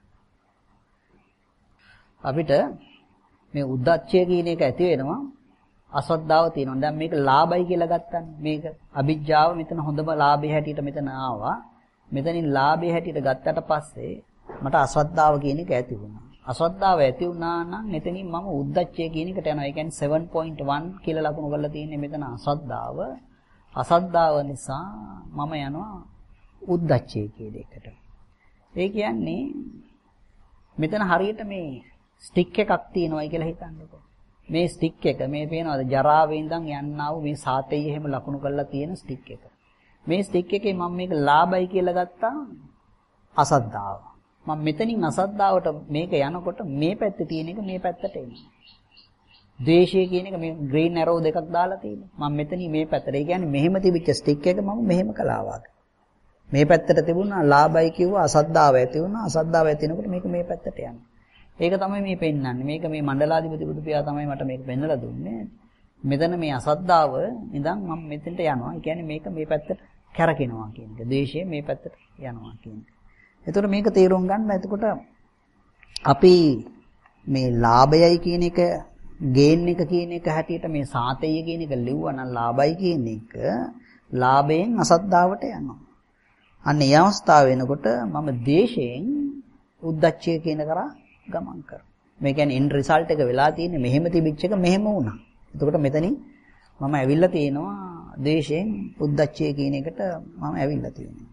අපිට මේ උද්දච්චය කියන එක ඇති වෙනවා අසද්ධාව තියෙනවා. දැන් මේක ලාභයි කියලා ගත්තන්නේ. මේක අභිජ්ජාව මෙතන හොඳම ලාභය හැටියට මෙතන ආවා. මෙතනින් ලාභය හැටියට ගත්තට පස්සේ මට අසද්ධාව කියන එක ඇති වුණා. අසද්ධාව ඇති වුණා නම් මෙතනින් මම උද්දච්චය කියන එකට යනවා. ඒ කියන්නේ seven point one කියලා ලකුණු කරලා තියෙන්නේ මෙතන අසද්ධාව. අසද්ධාව නිසා මම යනවා උද්දච්චය කියන එකට. ඒ කියන්නේ මෙතන හරියට මේ ස්ටික් එකක් තියෙනවායි කියලා හිතන්නකෝ. මේ ස්ටික් එක මේ පේනවාද ජරාවේ ඉඳන් යන්නා වූ මේ සාතේය එහෙම ලකුණු කරලා තියෙන ස්ටික් එක. මේ ස්ටික් එකේ මම මේක ලාභයි කියලා ගත්තා අසද්ධාව. මම මෙතනින් අසද්ධාවට මේක යනකොට මේ පැත්තේ තියෙන එක මේ පැත්තට එනවා. ද්වේෂය කියන එක මේ ග්‍රීන් ඇරෝ දෙකක් දාලා තියෙනවා. මම මෙතනින් මේ පැත්තට. ඒ කියන්නේ මෙහෙම තිබිච්ච ස්ටික් එක මම මෙහෙම කළා වගේ. මේ පැත්තට තිබුණා ලාභයි කිව්වා අසද්ධාව ඇති වුණා. අසද්ධාව ඇති වෙනකොට මේක මේ පැත්තට යනවා. ඒක තමයි මේ පෙන්වන්නේ. මේක මේ මණ්ඩලාධිපති බුදු පියා තමයි මට මේක පෙන්වලා දුන්නේ. මෙතන මේ අසද්ධාව ඉඳන් මම මෙතෙන්ට යනවා. ඒ කියන්නේ මේක මේ පැත්තට කැරකෙනවා කියන එක. ද්වේෂය මේ පැත්තට යනවා කියන එක. එතකොට මේක තේරුම් ගන්න. එතකොට අපි මේ ලාභයයි කියන එක, ගේන් එක කියන එක හැටියට මේ සාතේය කියන එක ලිව්වා නම් ලාභයි කියන එක ලාභයෙන් අසද්ධාවට යනවා. අන්න ඒ අවස්ථාව වෙනකොට මම ද්වේෂයෙන් උද්දච්චය කියන කරා ගමන් කරනවා. මේ කියන්නේ end result එක වෙලා තියෙන්නේ මෙහෙම තිබිච්ච එක මෙහෙම වුණා. එතකොට මෙතනින් මම ඇවිල්ලා තියෙනවා ද්වේෂයෙන් උද්දච්චය කියන එකට මම ඇවිල්ලා තියෙනවා.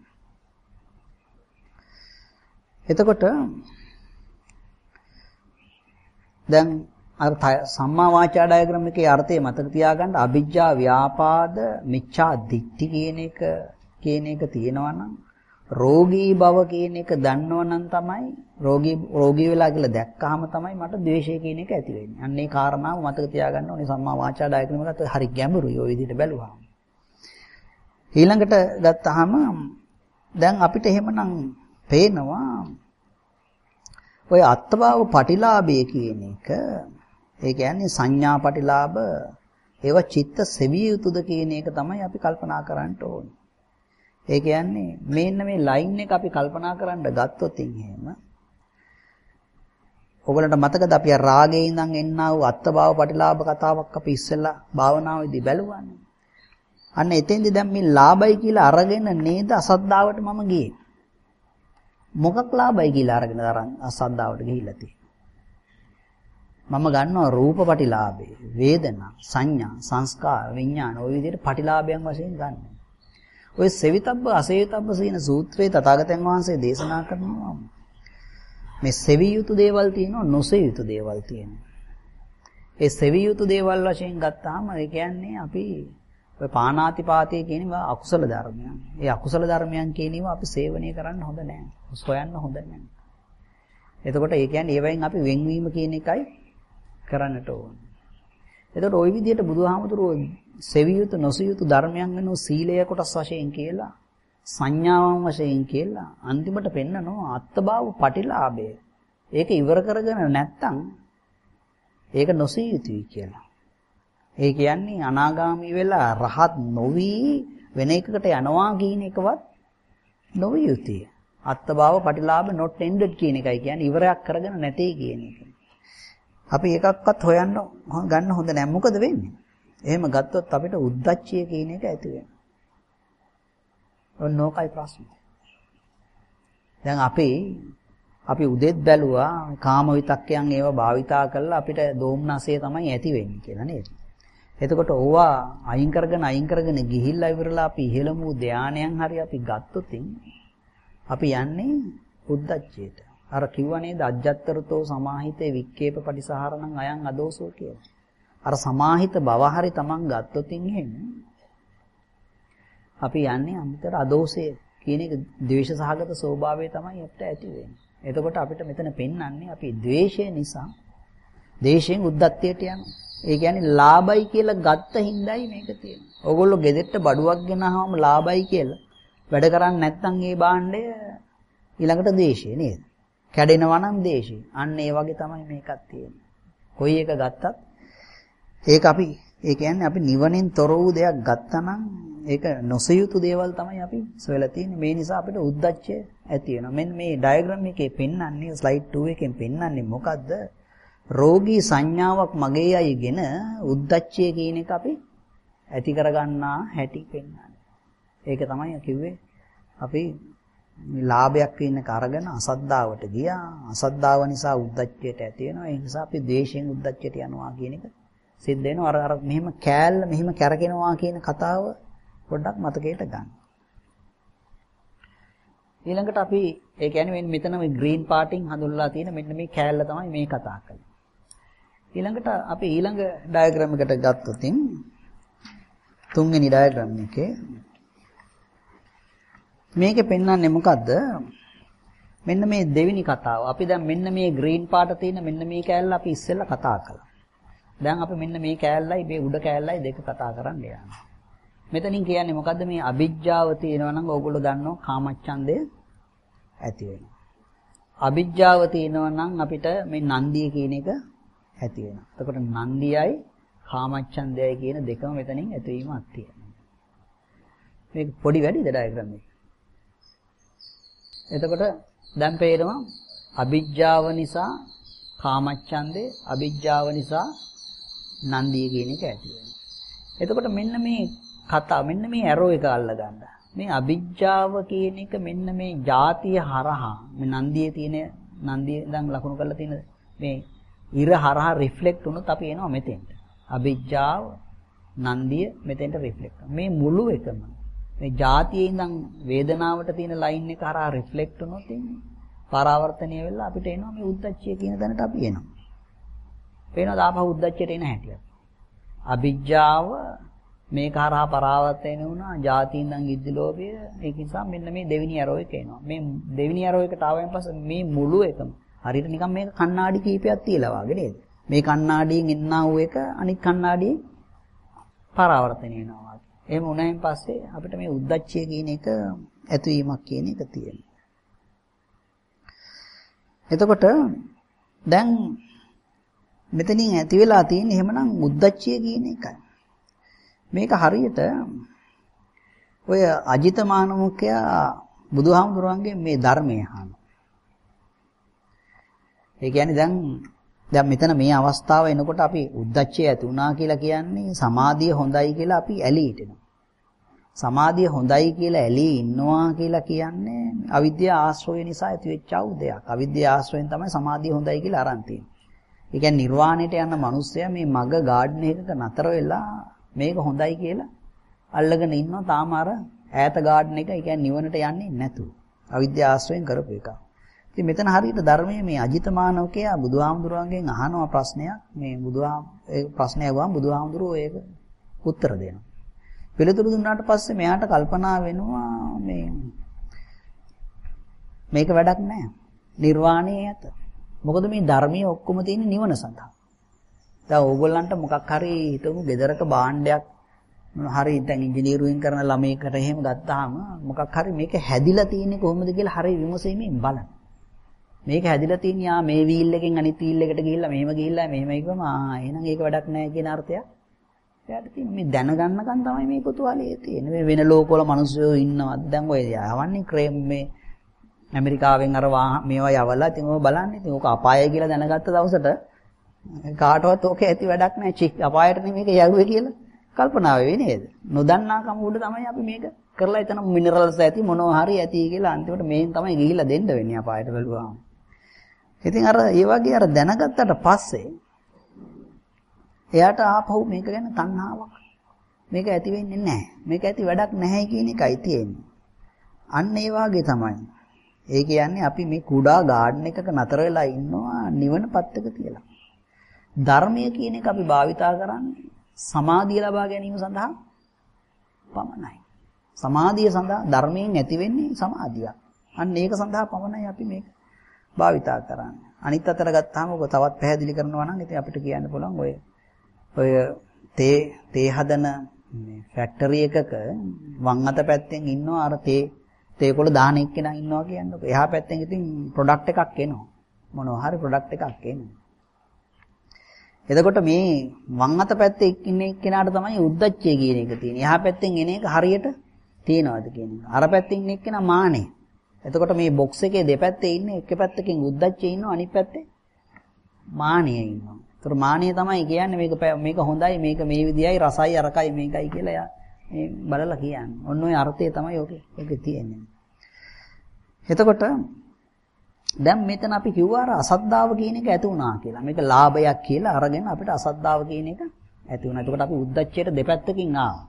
එතකොට දැන් අර සම්මා වාචා ඩයග්‍රෑම් එකේ අර්ථය මතක තියාගන්න අභිජ්ජා ව්‍යාපාද මිච්ඡා දිට්ඨි කියන එක කියන එක තියෙනවා නම් රෝගී බව කියන එක දන්නවනම් තමයි රෝගී රෝගී වෙලා කියලා දැක්කහම තමයි මට ද්වේෂය කියන එක ඇති වෙන්නේ. අන්න ඒ කාරණාව මතක තියාගන්න ඕනේ සම්මා වාචා ඩයග්‍රෑම් එකත් හරි ගැඹුරුයි ඔය විදිහට බැලුවාම. ඊළඟට ගත්තාම දැන් අපිට එහෙමනම් පේනවා ඔය අත්භව පටිලාභය කියන එක ඒ කියන්නේ සංඥා පටිලාභ ඒවා චිත්ත සෙවිය යුතුද කියන එක තමයි අපි කල්පනා කරන්න ඕනේ. ඒ කියන්නේ මේන්න මේ ලයින් එක අපි කල්පනා කරන්න ගත්තොත් එහෙම ඔයගලන්ට මතකද අපි රාගයේ ඉඳන් එන්නා වූ අත්භව පටිලාභ කතාවක් අපි ඉස්සෙල්ලා භාවනාවේදී බැලුවානේ. අන්න එතෙන්දී දැන් මේ ලාභයි කියලා අරගෙන නේද අසද්ධාවට මම ගියේ. මොකක් ලාභයි කියලා අරගෙන අරන් අසද්ධාවට ගිහිල්ලා තියෙන්නේ. මම ගන්නවා රූපපටිලාභේ, වේදනා, සංඥා, සංස්කාර, විඥාන ඔය විදිහට පටිලාභයන් වශයෙන් ගන්නවා. ඔය සෙවිතබ්බ අසෙවිතබ්බ කියන සූත්‍රයේ තථාගතයන් වහන්සේ දේශනා කරනවා මේ සෙවිය යුතු දේවල් තියෙනවා, නොසෙවිය යුතු දේවල් තියෙනවා. ඒ සෙවිය යුතු දේවල් වශයෙන් ගත්තාම ඒ කියන්නේ අපි ඔය පාණාතිපාතය කියනවා අකුසල ධර්මයන්. ඒ අකුසල ධර්මයන් කියනවා අපි සේවනය කරන්න හොඳ නැහැ. සොයන්න හොඳ නැහැ. එතකොට ඒ කියන්නේ ඒවෙන් අපි වෙන්වීම කියන එකයි කරන්නට ඕනේ. එතකොට ওই විදිහට බුදුහාමුදුරුවෝ සෙවිය යුතු නොසිය යුතු ධර්මයන් වෙනු සීලය කොටස් වශයෙන් කියලා, සංඥාවන් වශයෙන් කියලා අන්තිමට පෙන්නනවා අත්බාව පටිලාභය. ඒක ඉවර කරගෙන නැත්තම් ඒක නොසිය යුතුයි කියලා. ඒ කියන්නේ අනාගාමී වෙලා රහත් නොවි වෙන එකකට යනවා කියන එකවත් නොවිය යුතුය. අත්බාව පටිලාභ not ended කියන එකයි කියන්නේ ඉවරයක් කරගෙන නැtei කියන එක. අපි එකක්වත් හොයන්න ගන්න හොඳ නැහැ. මොකද වෙන්නේ? එහෙම ගත්තොත් අපිට උද්දච්චය කියන එක ඇති වෙනවා. ඔන්න ඕකයි ප්‍රශ්නේ. දැන් අපි අපි උදෙත් බැලුවා කාම විතක්කයන් ඒව භාවිතා කරලා අපිට දෝමනසය තමයි ඇති වෙන්නේ කියලා නේද? එතකොට ඕවා අයින් කරගෙන අයින් කරගෙන ගිහිල්ලා ඉවරලා අපි ඉහෙළම ධානයන් හරි අපි ගත්තොත් අපි යන්නේ උද්දච්චයට. අර කිව්වා නේද අජ්ජත්තරතෝ සමාහිතේ වික්කේප පටිසහරණං අයං අදෝසෝ කියලා. අර සමාහිත බව හරි Taman ගත්තොත් එහෙම අපි යන්නේ අන්තර අදෝසය කියන එක ද්වේෂ සහගත ස්වභාවය තමයි අපිට ඇති වෙන්නේ. එතකොට අපිට මෙතන පෙන්වන්නේ අපි ද්වේෂය නිසා දේශයෙන් උද්දච්චයට යනවා. ඒ කියන්නේ ලාභයි කියලා ගත්ත හිඳයි මේක තියෙන්නේ. ඕගොල්ලෝ ගෙදෙට්ට බඩුවක් ගෙනාවම ලාභයි කියලා වැඩ කරන්නේ නැත්නම් ඒ භාණ්ඩය ඊළඟට දේශය නේද? කැඩෙනවා නම් දේශය. අන්න ඒ වගේ තමයි මේකත් තියෙන්නේ. කොයි එක ගත්තත් ඒක අපි ඒ කියන්නේ අපි නිවනෙන් තොර වූ දෙයක් ගත්තා නම් ඒක නොසියුතු දේවල් තමයි අපි සොයලා තියෙන්නේ. මේ නිසා අපිට උද්දච්චය ඇති වෙනවා. මෙන්න මේ ඩයග්‍රෑම් එකේ පෙන්වන්නේ ස්ලයිඩ් two එකෙන් පෙන්වන්නේ මොකද්ද? රෝගී සංඥාවක් මගේ අයගෙන උද්දච්චය කියන එක අපි ඇති කරගන්නා හැටි පෙන්වන්නේ. ඒක තමයි කිව්වේ අපි මේ ලාභයක් කියන එක අරගෙන අසද්ධාවට ගියා. අසද්ධාව නිසා උද්දච්චයට ඇති වෙනවා. ඒ නිසා අපි ද්වේෂයෙන් උද්දච්චයට යනවා කියන එක සිද්ධ වෙනවා. අර අර මෙහෙම කෑල්ල මෙහෙම කැරකෙනවා කියන කතාව පොඩ්ඩක් මතකයට ගන්න. ඊළඟට අපි ඒ කියන්නේ මෙතන මේ ග්‍රීන් පාටින් හඳුන්වලා තියෙන මෙන්න මේ කෑල්ල තමයි මේ කතා කරන්නේ. ඊළඟට අපි ඊළඟ ඩයග්‍රෑම් එකට ගත්තොත් තුන්වෙනි ඩයග්‍රෑම් එකේ මේකේ පෙන්වන්නේ මොකද්ද? මෙන්න මේ දෙවෙනි කතාව. අපි දැන් මෙන්න මේ ග්‍රීන් පාට තියෙන මෙන්න මේ කෑල්ල අපි ඉස්සෙල්ලා කතා කළා. දැන් අපි මෙන්න මේ කෑල්ලයි මේ උඩ කෑල්ලයි දෙක කතා කරන්න යනවා. මෙතනින් කියන්නේ මොකද්ද? මේ අවිජ්ජාව තියෙනවා නම් ඕගොල්ලෝ දන්නවා කාමච්ඡන්දය ඇති වෙනවා. අවිජ්ජාව තියෙනවා නම් අපිට මේ නන්දිය කියන එක ඇති වෙනවා. එතකොට නන්දියයි කාමච්ඡන්දයයි කියන දෙකම මෙතනින් ඇතිවීමක් තියෙනවා. මේක පොඩි වැඩිද ඩයග්‍රෑම් එක? එතකොට දැන් පේනවා අවිජ්ජාව නිසා කාමච්ඡන්දේ, අවිජ්ජාව නිසා නන්දිය කියන එක ඇති වෙනවා. එතකොට මෙන්න මේ කතා මෙන්න මේ ඇරෝ එක අල්ල ගන්න. මේ අවිජ්ජාව කියන එක මෙන්න මේ ಜಾතිය හරහා මේ නන්දියේ තියෙන නන්දිය දැන් ලකුණු කරලා තියෙන මේ ඉර හරහා රිෆ්ලෙක්ට් වුණොත් අපි එනවා මෙතෙන්ට. අවිජ්ජාව නන්දිය මෙතෙන්ට රිෆ්ලෙක්ට් වෙනවා. මේ මුළු එකම මේ ಜಾතියේ ඉඳන් වේදනාවට තියෙන ලයින් එක හරහා රිෆ්ලෙක්ට් වුණොත් ඉන්නේ පරාවර්තනය වෙලා අපිට එනවා මේ උද්දච්චය කියන තැනට අපි එනවා. පේනවාද ආපහු උද්දච්චයට එන හැටි. අවිජ්ජාව මේක හරහා පරාවර්තනය වුණා ಜಾතිය ඉඳන් ඉද්දි ලෝභය. ඒක නිසා මෙන්න මේ දෙවෙනි ඇරෝ එක එනවා. මේ දෙවෙනි ඇරෝ එකට ආවයින් පස්සේ මේ මුළු එකම හරියට නිකන් මේක කණ්ණාඩි කීපයක් තියලා වගේ නේද? මේ කණ්ණාඩියෙන් එන්නා වූ එක අනිත් කණ්ණාඩියෙන් පරාවර්තනය වෙනවා. එහෙම වුණායින් පස්සේ අපිට මේ උද්දච්චය කියන එක ඇතිවීමක් කියන එක තියෙනවා. එතකොට දැන් මෙතනින් ඇති වෙලා තියෙන්නේ එහෙමනම් උද්දච්චය කියන එකයි. මේක හරියට ඔය අජිත මානවකයා බුදුහාමුදුරන්ගේ මේ ධර්මය අහනවා. ඒ කියන්නේ දැන් දැන් මෙතන මේ අවස්ථාව එනකොට අපි උද්දච්චය ඇති වුණා කියලා කියන්නේ සමාධිය හොඳයි කියලා අපි ඇලී හිටිනවා. සමාධිය හොඳයි කියලා ඇලී ඉන්නවා කියලා කියන්නේ අවිද්‍යාව ආශ්‍රය නිසා ඇතිවෙච්ච දෙයක්. අවිද්‍යාව ආශ්‍රයෙන් තමයි සමාධිය හොඳයි කියලා අරන් තියෙන්නේ. ඒ කියන්නේ නිර්වාණයට යන මිනිස්සයා මේ මග ගාඩන් එකක නතර වෙලා මේක හොඳයි කියලා අල්ලගෙන ඉන්නවා. තාම අර ඈත ගාඩන් එක, ඒ කියන්නේ නිවනට යන්නේ නැතුව. අවිද්‍යාව ආශ්‍රයෙන් කරපු එක. ඉතින් මෙතන හරියට ධර්මයේ මේ අජිතමානවකයා බුදුහාමුදුරුවන්ගෙන් අහනවා ප්‍රශ්නයක්. මේ බුදුහාම ඒ ප්‍රශ්නය අහුවාම බුදුහාමුදුරුවෝ ඒක උත්තර දෙනවා. පිළිතුරු දුන්නාට පස්සේ මෙයාට කල්පනා වෙනවා මේ මේක වැඩක් නැහැ. නිර්වාණයේ ඇත. මොකද මේ ධර්මයේ ඔක්කොම තියෙන නිවන සඳහා. දැන් ඕගොල්ලන්ට මොකක් හරි හිතමු ගෙදරක භාණ්ඩයක් හරි දැන් ඉංජිනේරුවෙන් කරන ළමයෙකුට එහෙම ගත්තාම මොකක් හරි මේක හැදිලා තියෙන්නේ කොහොමද කියලා හරි විමසීමෙන් බලන්න. මේක හැදිලා තියෙන්නේ ආ මේ වීල් එකෙන් අනිත් වීල් එකට ගිහිල්ලා මෙහෙම ගිහිල්ලා මෙහෙමයි කිව්වම ආ එහෙනම් ඒක වැඩක් නැහැ කියන අර්ථයක්. එයාට තියෙන මේ දැනගන්නකන් තමයි මේ කුතුහලයේ තියෙන්නේ. මේ වෙන ලෝකවල මිනිස්සු ඉන්නවත් දැන් ඔය යවන්නේ ක්‍රේම් මේ ඇමරිකාවෙන් අර මේවා යවලා ඉතින් ඔය බලන්න ඉතින් ඕක අපායයි කියලා දැනගත්ත දවසට කාටවත් ඕක ඇති වැඩක් නැහැ. චික් අපායට නෙමෙයි මේක යවුවේ කියලා කල්පනා වෙන්නේ නේද? නොදන්නාකම උඩ තමයි අපි මේක කරලා එතන මිනරල්ස් ඇති මොනවා හරි ඇති කියලා අන්තිමට මේන් තමයි ගිහිල්ලා දෙන්න වෙන්නේ අපායට බැලුවාම. ඉතින් අර ඒ වගේ අර දැනගත්තට පස්සේ එයාට ආපහු මේක ගැන තණ්හාවක්. මේක ඇති වෙන්නේ නැහැ. මේක ඇති වැඩක් නැහැ කියන එකයි තියෙන්නේ. අන්න ඒ වාගේ තමයි. ඒ කියන්නේ අපි මේ කුඩා ගාඩන් එකක නතර වෙලා ඉන්නවා නිවන පැත්තක තියලා. ධර්මය කියන එක අපි භාවිතා කරන්නේ සමාධිය ලබා ගැනීම සඳහා පමණයි. සමාධිය සඳහා ධර්මයෙන් ඇති වෙන්නේ සමාධියක්. අන්න ඒක සඳහා පමණයි අපි මේක භාවිතා කරන්නේ. අනිත් අතට ගත්තාම ඔක තවත් පැහැදිලි කරනවා නම් ඉතින් අපිට කියන්න පුළුවන් ඔය ඔය තේ තේ හදන මේ ෆැක්ටරි එකක වම් අත පැත්තෙන් ඉන්නවා අර තේ තේකොළ දාන එක්කෙනා ඉන්නවා කියන්නකො. එහා පැත්තෙන් ඉතින් ප්‍රොඩක්ට් එකක් එනවා. මොනවා හරි ප්‍රොඩක්ට් එකක් එනවා. එතකොට මේ වම් අත පැත්තේ ඉන්න එක්කෙනාට තමයි උද්දච්චය කියන එක තියෙන්නේ. එහා පැත්තෙන් එන එක හරියට තියනවාද කියන එක. අර පැත්තෙන් ඉන්න එක්කෙනා මානෙ. එතකොට මේ බොක්ස් එකේ දෙපැත්තේ ඉන්නේ එක පැත්තකින් උද්දච්චය ඉන්නවා අනිත් පැත්තේ මානිය ඉන්නවා. ඒතර මානිය තමයි කියන්නේ මේක මේක හොඳයි මේක මේ විදියයි රසයි අරකයි මේකයි කියලා යා මේ බලලා කියන්නේ. ඔන්න ඔය අර්ථය තමයි ඔකේ ඔකේ තියෙන්නේ. එතකොට දැන් මෙතන අපි කිව්වා අර අසද්ධාව කියන එක ඇති වුණා කියලා. මේක ලාභයක් කියලා අරගෙන අපිට අසද්ධාව කියන එක ඇති වුණා. එතකොට අපි උද්දච්චයට දෙපැත්තකින් ආවා.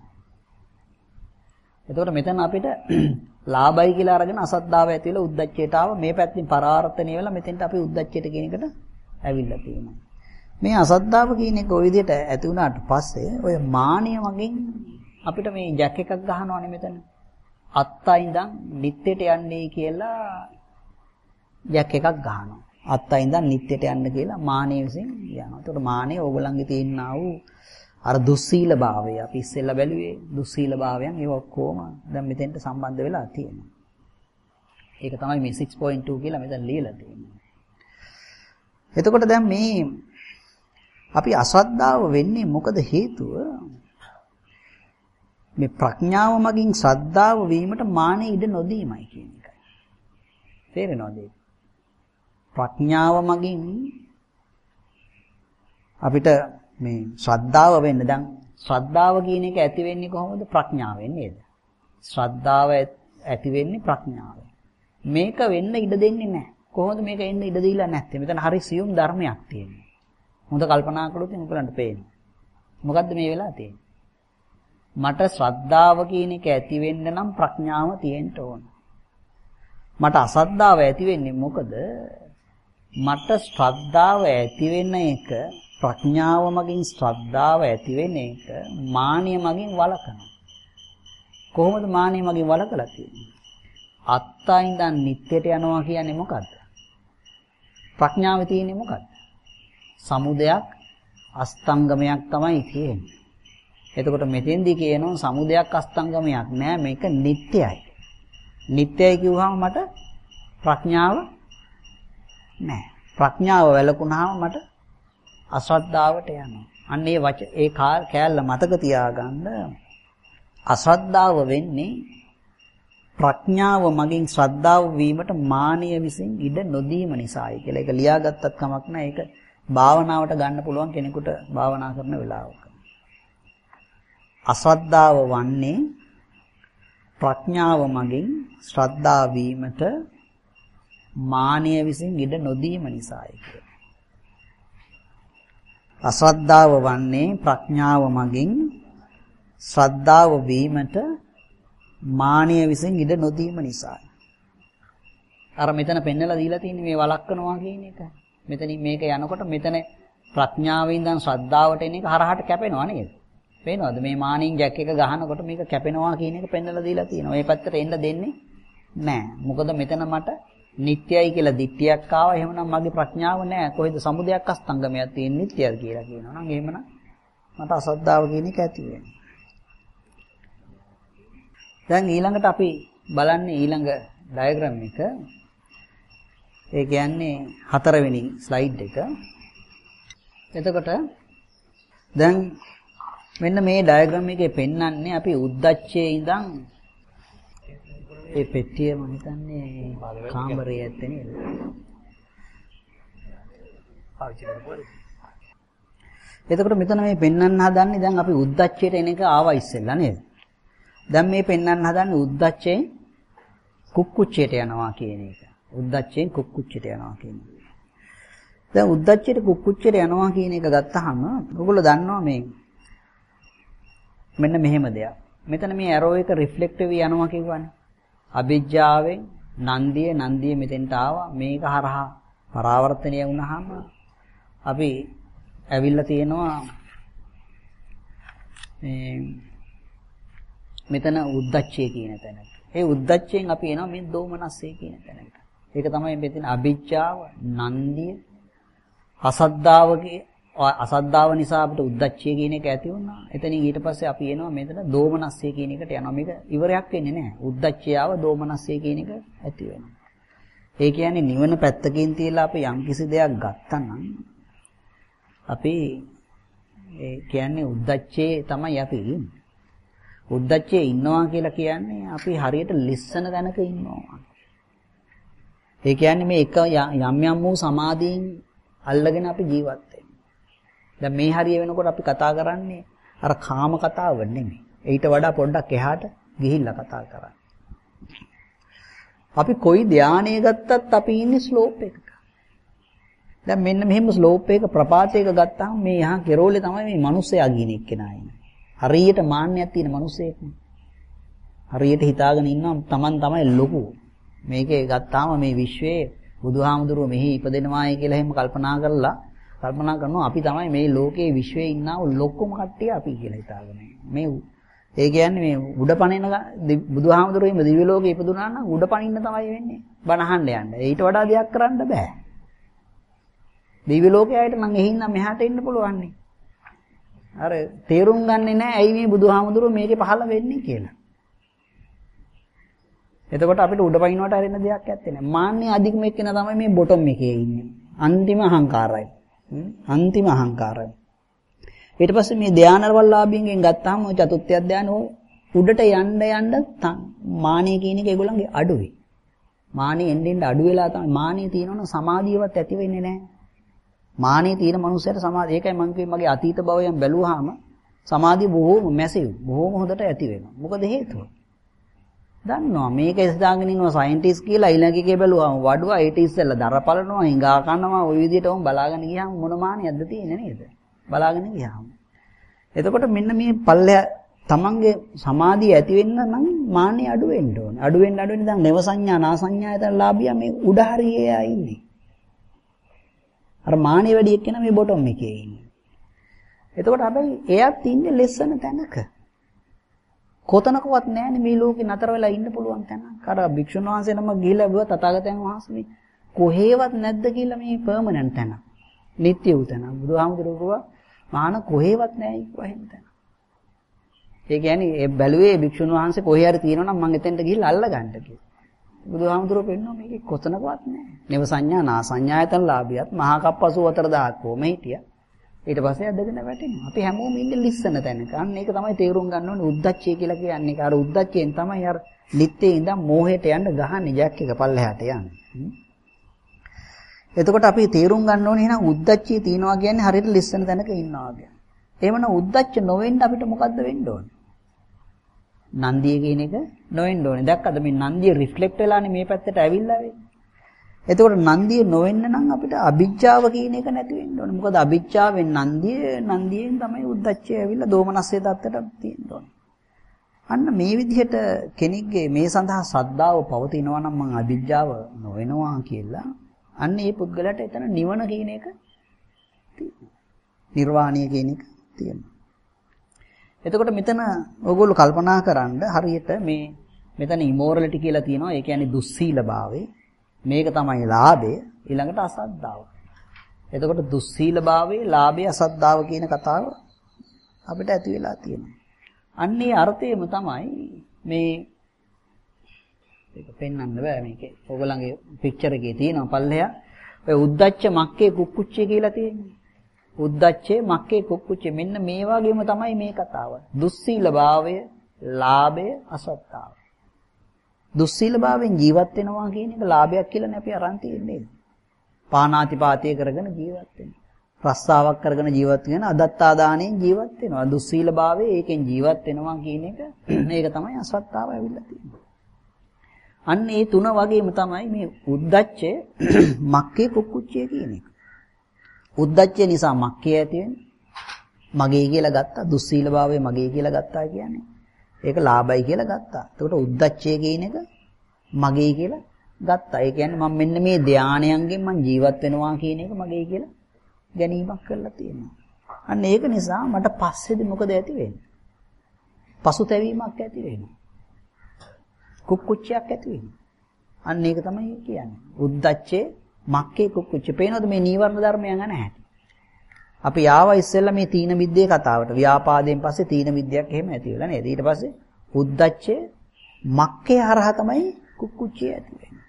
එතකොට මෙතන අපිට ලාභයි කියලා අරගෙන අසද්ධාව ඇති වෙලා උද්දච්චයට ආව. මේ පැත්තෙන් පරාර්ථණය වෙලා මෙතෙන්ට අපි උද්දච්චයට කියන එකට ඇවිල්ලා තියෙනවා. මේ අසද්ධාව කියන එක ওই විදිහට ඇති වුණාට පස්සේ ඔය මානිය වගේ අපිට මේ ජැක් එකක් ගහනවානේ මෙතන. අත්තයි ඉඳන් නිත්‍යයට යන්නේ කියලා ජැක් එකක් ගහනවා. අත්තයි ඉඳන් නිත්‍යයට යන්න කියලා මානිය විසින් යනවා. ඒකට මානිය ඕගොල්ලන්ගේ තියෙනා වූ අර දුස්සීල භාවය අපි ඉස්සෙල්ලා බැලුවේ දුස්සීල භාවයන් ඒ ඔක්කොම දැන් මෙතෙන්ට සම්බන්ධ වෙලා තියෙනවා. ඒක තමයි මේ six point two කියලා මෙතන ලියලා තියෙන්නේ. එතකොට දැන් මේ අපි අශ්‍රද්ධාව වෙන්නේ මොකද හේතුව? මේ ප්‍රඥාව මගින් ශ්‍රද්ධාව වීමට මානෙ ඉඩ නොදීමයි කියන එකයි. තේරෙනවද? ප්‍රඥාව මගින් අපිට මේ ශ්‍රද්ධාව වෙන්න දැන් ශ්‍රද්ධාව කියන එක ඇති වෙන්නේ කොහොමද? ප්‍රඥාවෙන් නේද? ශ්‍රද්ධාව ඇති වෙන්නේ ප්‍රඥාවෙන්. මේක වෙන්න ඉඩ දෙන්නේ නැහැ. කොහොමද මේක එන්න ඉඩ දීලා නැත්තේ? මෙතන හරි සියුම් ධර්මයක් තියෙනවා. හොඳ කල්පනා කළොත් උඹලන්ට පේනවා. මොකද්ද මේ වෙලා තියෙන්නේ? මට ශ්‍රද්ධාව කියන එක ඇති වෙන්න නම් ප්‍රඥාව තියෙන්න ඕන. මට අසද්ධාව ඇති වෙන්නේ මොකද? මට ශ්‍රද්ධාව ඇති වෙන එක ප්‍රඥාව මගින් ශ්‍රද්ධාව ඇති වෙන එක මානිය මගින් වළකනවා. කොහොමද මානිය මගින් වළකලා තියෙන්නේ? අත්තයින්දන් නිත්‍යයට යනවා කියන්නේ මොකද්ද? ප්‍රඥාවේ තියෙන්නේ මොකද්ද? සමුදයක් අස්තංගමයක් තමයි තියෙන්නේ. එතකොට මෙතෙන්දී කියනවා සමුදයක් අස්තංගමයක් නෑ මේක නිත්‍යයි. නිත්‍යයි කිව්වහම මට ප්‍රඥාව නෑ. ප්‍රඥාව වැළකුණාම මට අශ්‍රද්ධාවට යනවා. අන්න ඒ වච ඒ කෑල්ල මතක තියාගන්න. අශ්‍රද්ධාව වෙන්නේ ප්‍රඥාව මගින් ශ්‍රද්ධාව වීමට මානිය විසින් ඉඩ නොදීම නිසායි කියලා. ඒක ලියාගත්තත් කමක් නෑ. ඒක භාවනාවට ගන්න පුළුවන් කෙනෙකුට භාවනා කරන වෙලාවක. අශ්‍රද්ධාව වන්නේ ප්‍රඥාව මගින් ශ්‍රද්ධා වීමට මානිය විසින් ඉඩ නොදීම නිසායි කියලා. අශ්‍රද්ධාව වන්නේ ප්‍රඥාව මගින් ශ්‍රද්ධාව වීමට මානිය විසින් ඉඩ නොදීම නිසායි. අර මෙතන පෙන්නලා දීලා තියෙන්නේ මේ වළක්වනවා කියන එක. මෙතනින් මේක යනකොට මෙතන ප්‍රඥාවෙන් ඉඳන් ශ්‍රද්ධාවට එන එක හරහට කැපෙනවා නේද? පේනවද? මේ මානින් ජැක් එක ගහනකොට මේක කැපෙනවා කියන එක පෙන්නලා දීලා තියෙනවා. මේ පැත්තට එන්න දෙන්නේ නැහැ. මොකද මෙතන මට නිට්ටයයි කියලා දිට්ඨියක් ආවා. එහෙමනම් මගේ ප්‍රඥාව නැහැ. කොහෙද සමුදයක් අස්තංගමයක් තියෙන නිට්ටයද කියලා කියනවා නම් එහෙමනම් මට අසද්ධාව කියන එක ඇති වෙනවා. දැන් ඊළඟට අපි බලන්නේ ඊළඟ ඩයග්‍රෑම් එක. ඒ කියන්නේ හතරවෙනි ස්ලයිඩ් එක. එතකොට දැන් මෙන්න මේ ඩයග්‍රෑම් එකේ පෙන්වන්නේ අපි උද්දච්චයේ ඉඳන් ඒ පෙට්ටිය මම හිතන්නේ කාමරයේ ඇත්තේ නේද? පාවිච්චි කරපුවා. එතකොට මෙතන මේ පෙන්වන්න හදන්නේ දැන් අපි උද්දච්චයට එන එක ආවා ඉස්සෙල්ලා නේද? දැන් මේ පෙන්වන්න හදන්නේ උද්දච්චයෙන් කුක්කුච්චයට යනවා කියන එක. උද්දච්චයෙන් කුක්කුච්චයට යනවා කියන එක. දැන් උද්දච්චයට කුක්කුච්චයට යනවා කියන එක ගත්තාම ඔයගොල්ලෝ දන්නවා මේ මෙන්න මෙහෙම දෙයක්. මෙතන මේ ඇරෝ එක රිෆ්ලෙක්ටිව් යනවා කියවනේ. අභිජ්ජාවෙන් නන්දිය නන්දිය මෙතෙන්ට ආවා. මේක හරහා පරාවර්තනය වුණාම අපි ඇවිල්ලා තියෙනවා මේ මෙතන උද්දච්චය කියන තැනට. ඒ උද්දච්චයෙන් අපි එනවා මේ දෝමනස්සේ කියන තැනට. ඒක තමයි මෙතන අභිජ්ජාව නන්දිය අසද්ධාවගේ අසද්ධාව නිසා අපිට උද්දච්චය කියන එක ඇති වුණා. එතනින් ඊට පස්සේ අපි එනවා මෙතන දෝමනස්සේ කියන එකට යනවා. මේක ඉවරයක් වෙන්නේ නැහැ. උද්දච්චයව දෝමනස්සේ කියන එක ඇති වෙනවා. ඒ කියන්නේ නිවන පැත්තකින් තියලා අපි යම්කිසි දෙයක් ගත්තා නම් අපි ඒ කියන්නේ උද්දච්චයේ තමයි අපි ඉන්නේ. උද්දච්චයේ ඉන්නවා කියලා කියන්නේ අපි හරියට ලිස්සන තැනක ඉන්නවා. ඒ කියන්නේ මේ එක යම් යම් වූ සමාධියෙන් අල්ලගෙන අපි ජීවත් වෙනවා. දැන් මේ හරිය වෙනකොට අපි කතා කරන්නේ අර කාම කතාව නෙමෙයි. ඊට වඩා පොඩ්ඩක් එහාට ගිහිල්ලා කතා කරන්නේ. අපි කොයි ධානය ගත්තත් අපි ඉන්නේ ස්ලෝප් එකක. දැන් මෙන්න මෙහෙම ස්ලෝප් එක ප්‍රපාතයක ගත්තාම මේ යහන් කෙරෝලේ තමයි මේ මිනිස්සයා ගින එක්කෙනා ඉන්නේ. හරියට මාන්නයක් තියෙන මිනිස්සෙක් නේ. හරියට හිතාගෙන ඉන්නවා Taman තමයි ලොකු. මේකේ ගත්තාම මේ විශ්වයේ බුදුහාමුදුරුව මෙහි ඉපදෙනවායි කියලා එහෙම කල්පනා කරලා කල්පනා කරනවා අපි තමයි මේ ලෝකයේ විශ්වයේ ඉන්නා වූ ලොකුම කට්ටිය අපි කියලා හිතාගෙන මේ ඒ කියන්නේ මේ උඩ පනින බුදුහාමුදුරුවෝ මේ දිව්‍ය ලෝකේ ඉපදුනා නම් උඩ පනින්න තමයි වෙන්නේ. බණ අහන්න යන්න. ඊට වඩා දෙයක් කරන්න බෑ. දිව්‍ය ලෝකයේ ආයෙත් නම් එහින් නම් මෙහාට එන්න පුළුවන් නේ. අර තේරුම් ගන්නෙ නෑ ඇයි මේ බුදුහාමුදුරුවෝ මේකේ පහළ වෙන්නේ කියලා. එතකොට අපිට උඩ පනින්නට හරින දෙයක් ඇත්තේ නෑ. මාන්නේ අධිකම එක්කන තමයි මේ බොටම් එකේ ඉන්නේ. අන්තිම අහංකාරයි. අන්තිම අහංකාරයි. ඊට පස්සේ මේ ධානවල්ලාභියෙන් ගත්තාම ඔය චතුත්ථ ධානය උඩට යන්න යන්න මානිය කියන එක ඒගොල්ලන්ගේ අඩුවේ. මානිය එන්න එන්න අඩු වෙලා තමයි මානිය තියෙනවනම් සමාධියවත් ඇති වෙන්නේ නැහැ. මානිය තියෙන මනුස්සයට සමාධිය ඒකයි මම කිව්වේ මගේ අතීත භවයන් බැලුවාම සමාධිය බොහෝම මැසිව් බොහෝම හොඳට ඇති වෙනවා. මොකද හේතුව? දන්නවා මේක ඉස්සදාගෙන ඉන්නවා සයන්ටිස්ට් කියලා ඊළඟකේ බැලුවාම වඩුවා ඊට ඉස්සෙල්ලා දර පලනවා හිඟා කනවා ওই විදිහට වුන් බලාගෙන ගියාම මොන මානියක්ද තියෙන්නේ නේද? බලාගෙන ගියාම. එතකොට මෙන්න මේ පල්ලය තමන්ගේ සමාධිය ඇති වෙන්න නම් මානිය අඩු වෙන්න ඕනේ. අඩු වෙන්න අඩු වෙන්න දැන් නව සංඥා නා සංඥා යතන ලාභියා මේ උඩ හරියේ ඉන්නේ. අර මානිය වැඩි එක්කන මේ බොටම් එකේ ඉන්නේ. එතකොට හැබැයි එයාත් ඉන්නේ ලෙස්සන තැනක. කොතනකවත් නැහැනේ මේ ලෝකේ නතර වෙලා ඉන්න පුළුවන් තැනක්. අර භික්ෂුන් වහන්සේ නම ගිහිලා බව තථාගතයන් වහන්සේ කොහේවත් නැද්ද කියලා මේ පර්මනන්ට් තැන. නිත්‍ය වූ තැන. බුදුහාමුදුරුවෝ මහාන කොහේවත් නැහැ කොහෙන්ද තැන. ඒ කියන්නේ ඒ බැලුවේ භික්ෂුන් වහන්සේ කොහේ හරි තියෙනවා නම් මම එතෙන්ට ගිහිල්ලා අල්ලගන්න කියලා. බුදුහාමුදුරුවෝ පෙන්නනවා මේකේ කොතනකවත් නැහැ. නව සංඥා නා සංඥායතන ලාභියත් මහා කප් අසූ හතර දහසක් කොහොම හිටියා. ඊට පස්සේ අදගෙන වැටෙනවා. අපි හැමෝම ඉන්නේ ලිස්සන තැනක. අන්න ඒක තමයි තේරුම් ගන්න ඕනේ උද්දච්චය කියලා කියන්නේ. අර උද්දච්චයෙන් තමයි අර නිත්යේ ඉඳන් මෝහයට යන්න ගහන්නේ ජැක් එක පල්ලෙහාට යන්නේ. එතකොට අපි තේරුම් ගන්න ඕනේ එහෙනම් උද්දච්චය තියනවා කියන්නේ හරියට ලිස්සන තැනක ඉන්නවා කියන්නේ. එහෙමනම් උද්දච්ච නොවෙන්න අපිට මොකද්ද වෙන්න ඕනේ? නන්දිය කියන එක නොවෙන්න ඕනේ. දැක්කද මේ නන්දිය රිෆ්ලෙක්ට් වෙලානේ මේ පැත්තට ඇවිල්ලා වෙන්නේ. එතකොට නන්දිය නොවෙන්න නම් අපිට අභිජ්ජාව කියන එක නැති වෙන්න ඕනේ. මොකද අභිජ්ජාවෙන් නන්දිය නන්දියෙන් තමයි උද්දච්චය ඇවිල්ලා දෝමනස්සේ தත්තට තියෙන්න ඕනේ. අන්න මේ විදිහට කෙනෙක්ගේ මේ සඳහා ශ්‍රද්ධාව පවතිනවා නම් මං අභිජ්ජාව නොවෙනවා කියලා අන්න ඒ පුද්ගලයාට එතන නිවන කියන එක තියෙනවා. නිර්වාණය කියන එක තියෙනවා. එතකොට මෙතන ඔයගොල්ලෝ කල්පනා කරන්න හරියට මේ මෙතන ඉමෝරලිටි කියලා තියෙනවා. ඒ කියන්නේ දුස්සීලභාවය. මේක තමයි ලාභය. ඊළඟට අසද්ධාව. එතකොට දුස්සීලභාවයේ ලාභය අසද්ධාව කියන කතාව අපිට ඇති වෙලා තියෙනවා. අන්නේ අර්ථයම තමයි මේ ඒක පෙන්වන්න බෑ මේකේ. ඔයගොල්ලන්ගේ පික්චර් එකේ තියෙනවා පල්ලෙහා. ඔය උද්දච්ච මක්කේ කුක්කුච්චේ කියලා තියෙන්නේ. උද්දච්චේ මක්කේ කුක්කුච්චේ මෙන්න මේ වගේම තමයි මේ කතාව. දුස්සීලභාවය, ලාභය, අසද්ධාව. දුස්සීලභාවයෙන් ජීවත් වෙනවා කියන එක ලාභයක් කියලා නේ අපි අරන් තියෙන්නේ. පානාතිපාතය කරගෙන ජීවත් වෙනවා. රස්සාවක් කරගෙන ජීවත් වෙන අදත්තා දාණයෙන් ජීවත් වෙනවා. දුස්සීලභාවයේ ඒකෙන් ජීවත් වෙනවා කියන එක මේක තමයි අසද්ධාව ඇවිල්ලා තියෙන්නේ. අන්න ඒ තුන වගේම තමයි මේ උද්දච්චය මක්කේ කුක්කුච්චය කියන එක. උද්දච්චය නිසා මක්කේ ඇති වෙන්නේ. මගේ කියලා ගත්තා. දුස්සීලභාවය මගේ කියලා ගත්තා කියන්නේ. ඒක ලාභයි කියලා ගත්තා. එතකොට උද්දච්චය කියන එක මගේ කියලා ගත්තා. ඒ කියන්නේ මම මෙන්න මේ ධානයන්ගෙන් මම ජීවත් වෙනවා කියන එක මගේ කියලා ගැනීමක් කරලා තියෙනවා. අන්න ඒක නිසා මට පස්සේදී මොකද ඇති වෙන්නේ? පසුතැවීමක් ඇති වෙනවා. කුක්කුච්චයක් ඇති වෙනවා. අන්න ඒක තමයි කියන්නේ. උද්දච්චේ මක්කේ කුක්කුච්ච. පේනවද මේ නීවරණ ධර්මයන් නැහැ. අපි ආවා ඉස්සෙල්ලා මේ තීන මිද්දේ කතාවට. ව්‍යාපාදයෙන් පස්සේ තීන මිද්දයක් එහෙම ඇති වෙලා නේද? ඊට පස්සේ උද්දච්චේ මක්කේ හරහා තමයි කුක්කුච්චේ ඇති වෙන්නේ.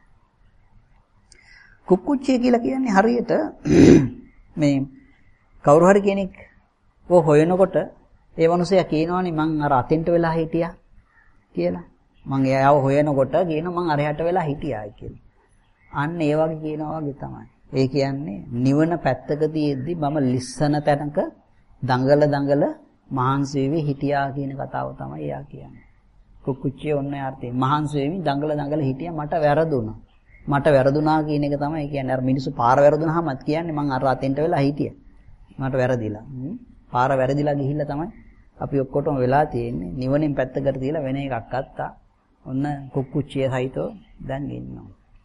කුක්කුච්චේ කියලා කියන්නේ හරියට මේ කවුරු හරි කෙනෙක් ඔය හොයනකොට ඒ මනුස්සයා කියනවානේ මං අර අතෙන්ට වෙලා හිටියා කියලා. මං එයාව හොයනකොට කියනවා මං අරයට වෙලා හිටියා කියලා. අන්න ඒ වගේ කියනවා වගේ තමයි. ඒ කියන්නේ නිවන පැත්තකදීදී මම ලිස්සන තැනක දඟල දඟල මහන්සි වෙවි හිටියා කියන කතාව තමයි එයා කියන්නේ. කුක්කුච්චිය ඔන්න යාර්ථය. මහන්සි වෙවි දඟල දඟල හිටියා මට වැරදුනා. මට වැරදුනා කියන එක තමයි කියන්නේ. අර මිනිස්සු පාර වැරදුනහමත් කියන්නේ මං අර අතෙන්ට වෙලා හිටියා. මට වැරදිලා. පාර වැරදිලා ගිහිල්ලා තමයි අපි ඔක්කොටම වෙලා තියෙන්නේ. නිවනින් පැත්තකට තියලා වෙන එකක් අත්තා. ඔන්න කුක්කුච්චිය සහිතව දැන් ඉන්නවා.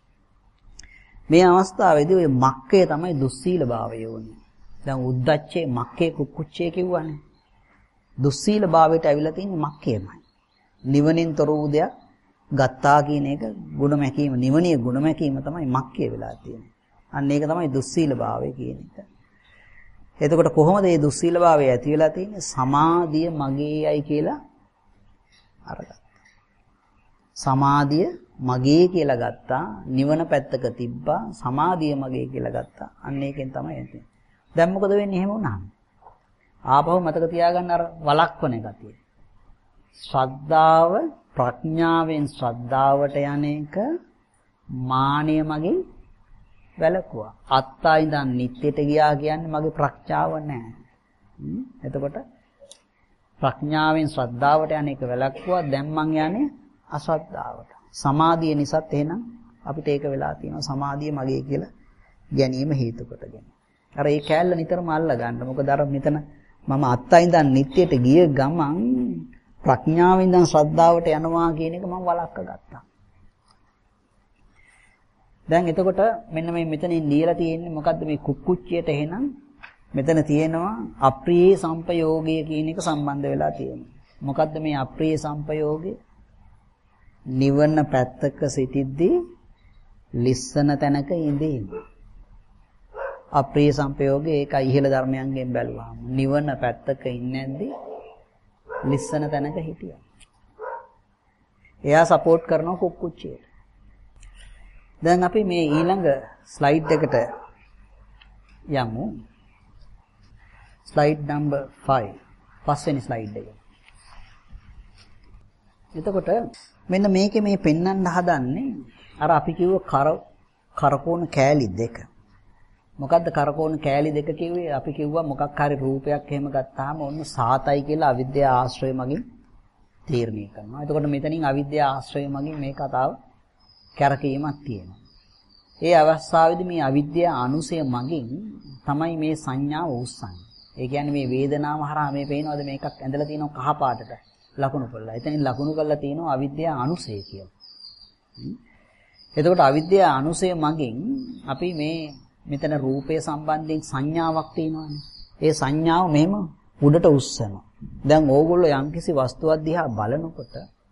මේ අවස්ථාවේදී ඔය මක්කය තමයි දුස්සීලභාවය වුනේ. දැන් උද්දච්චේ මක්කේ කුක්කුච්චේ කිව්වනේ. දුස්සීලභාවයට ඇවිල්ලා තියෙන්නේ මක්කේමයි. නිවනින් තොර වූ දෙයක් ගත්තා කියන එක ගුණ මැකීම, නිවනිය ගුණ මැකීම තමයි මක්කේ වෙලා තියෙන්නේ. අන්න ඒක තමයි දුස්සීලභාවය කියන එක. එතකොට කොහොමද මේ දුස්සීලභාවය ඇති වෙලා තියෙන්නේ? සමාධිය මගේයි කියලා අරගත්තා. සමාධිය මගේ කියලා ගත්තා. නිවන පැත්තක තිබ්බා. සමාධිය මගේ කියලා ගත්තා. අන්න ඒකෙන් තමයි ඇති. දැන් මොකද වෙන්නේ එහෙම වුණාම? ආපහු මතක තියාගන්න අර වලක්වන ගතිය. ශ්‍රද්ධාව ප්‍රඥාවෙන් ශ්‍රද්ධාවට යන එක මානය මගේ වැළකුවා. අත්තා ඉඳන් නිත්‍යට ගියා කියන්නේ මගේ ප්‍රඥාව නැහැ. එතකොට ප්‍රඥාවෙන් ශ්‍රද්ධාවට යන එක වැළකුවා. දැන් මං යන්නේ අශ්‍රද්ධාවට. සමාධිය නිසාත් එහෙනම් අපිට ඒක වෙලා තියෙනවා. සමාධිය මගේ කියලා ගැනීම හේතු කොටගෙන. අර ඒ කෑල්ල නිතරම අල්ල ගන්න. මොකද අර මෙතන මම අත්තා ඉඳන් නිත්‍යට ගිය ගමන් ප්‍රඥාවෙන් ඉඳන් ශ්‍රද්ධාවට යනවා කියන එක මම වළක්ව ගත්තා. දැන් එතකොට මෙන්න මේ මෙතනින් ලියලා තියෙන්නේ මොකද්ද මේ කුක්කුච්චියට එහෙනම් මෙතන තියෙනවා අප්‍රිය සංපයෝගය කියන එක සම්බන්ධ වෙලා තියෙනවා. මොකද්ද මේ අප්‍රිය සංපයෝගය? නිවන පැත්තක සිටිද්දී ලිස්සන තැනක ඉඳීම. අප්‍රිය සංපයෝගය ඒකයි ඉහළ ධර්මයන්ගෙන් බැලුවාම. නිවන පැත්තක ඉන්නේද්දී ලිස්සන තැනක හිටියා. එයා සපෝට් කරනවා කුක්කුච්චියට. දැන් අපි මේ ඊළඟ ස්ලයිඩ් එකට යමු. Slide number five. පස්වෙනි ස්ලයිඩ් එක. එතකොට මෙන්න මේකේ මේ පෙන්වන්න හදන්නේ අර අපි කිව්ව කර කරකෝණ කෑලි දෙක. මොකද්ද කරකෝණ කෑලි දෙක කිව්වේ? අපි කිව්වා මොකක් හරි රූපයක් එහෙම ගත්තාම ඔන්න සාතයි කියලා අවිද්‍යාව ආශ්‍රය මගින් තීරණය කරනවා. එතකොට මෙතනින් අවිද්‍යාව ආශ්‍රය මගින් මේ කතාව කැරකීමක් තියෙනවා. ඒ අවස්ථාවේදී මේ අවිද්‍යාව අනුසය මගින් තමයි මේ සංඥාව උස්සන්නේ. ඒ කියන්නේ මේ වේදනාව හරහා මේ පේනවද මේකක් ඇඳලා තියෙනවා කහ පාටට ලකුණු කරලා. එතනින් ලකුණු කරලා තියෙනවා අවිද්‍යාව අනුසය කියලා. එතකොට අවිද්‍යාව අනුසය මගින් අපි මේ මෙතන රූපය සම්බන්ධයෙන් සංඥාවක් තියෙනවානේ. ඒ සංඥාව මෙහෙම උඩට උස්සනවා. දැන් ඕගොල්ලෝ යම්කිසි වස්තුවක් දිහා බලනකොට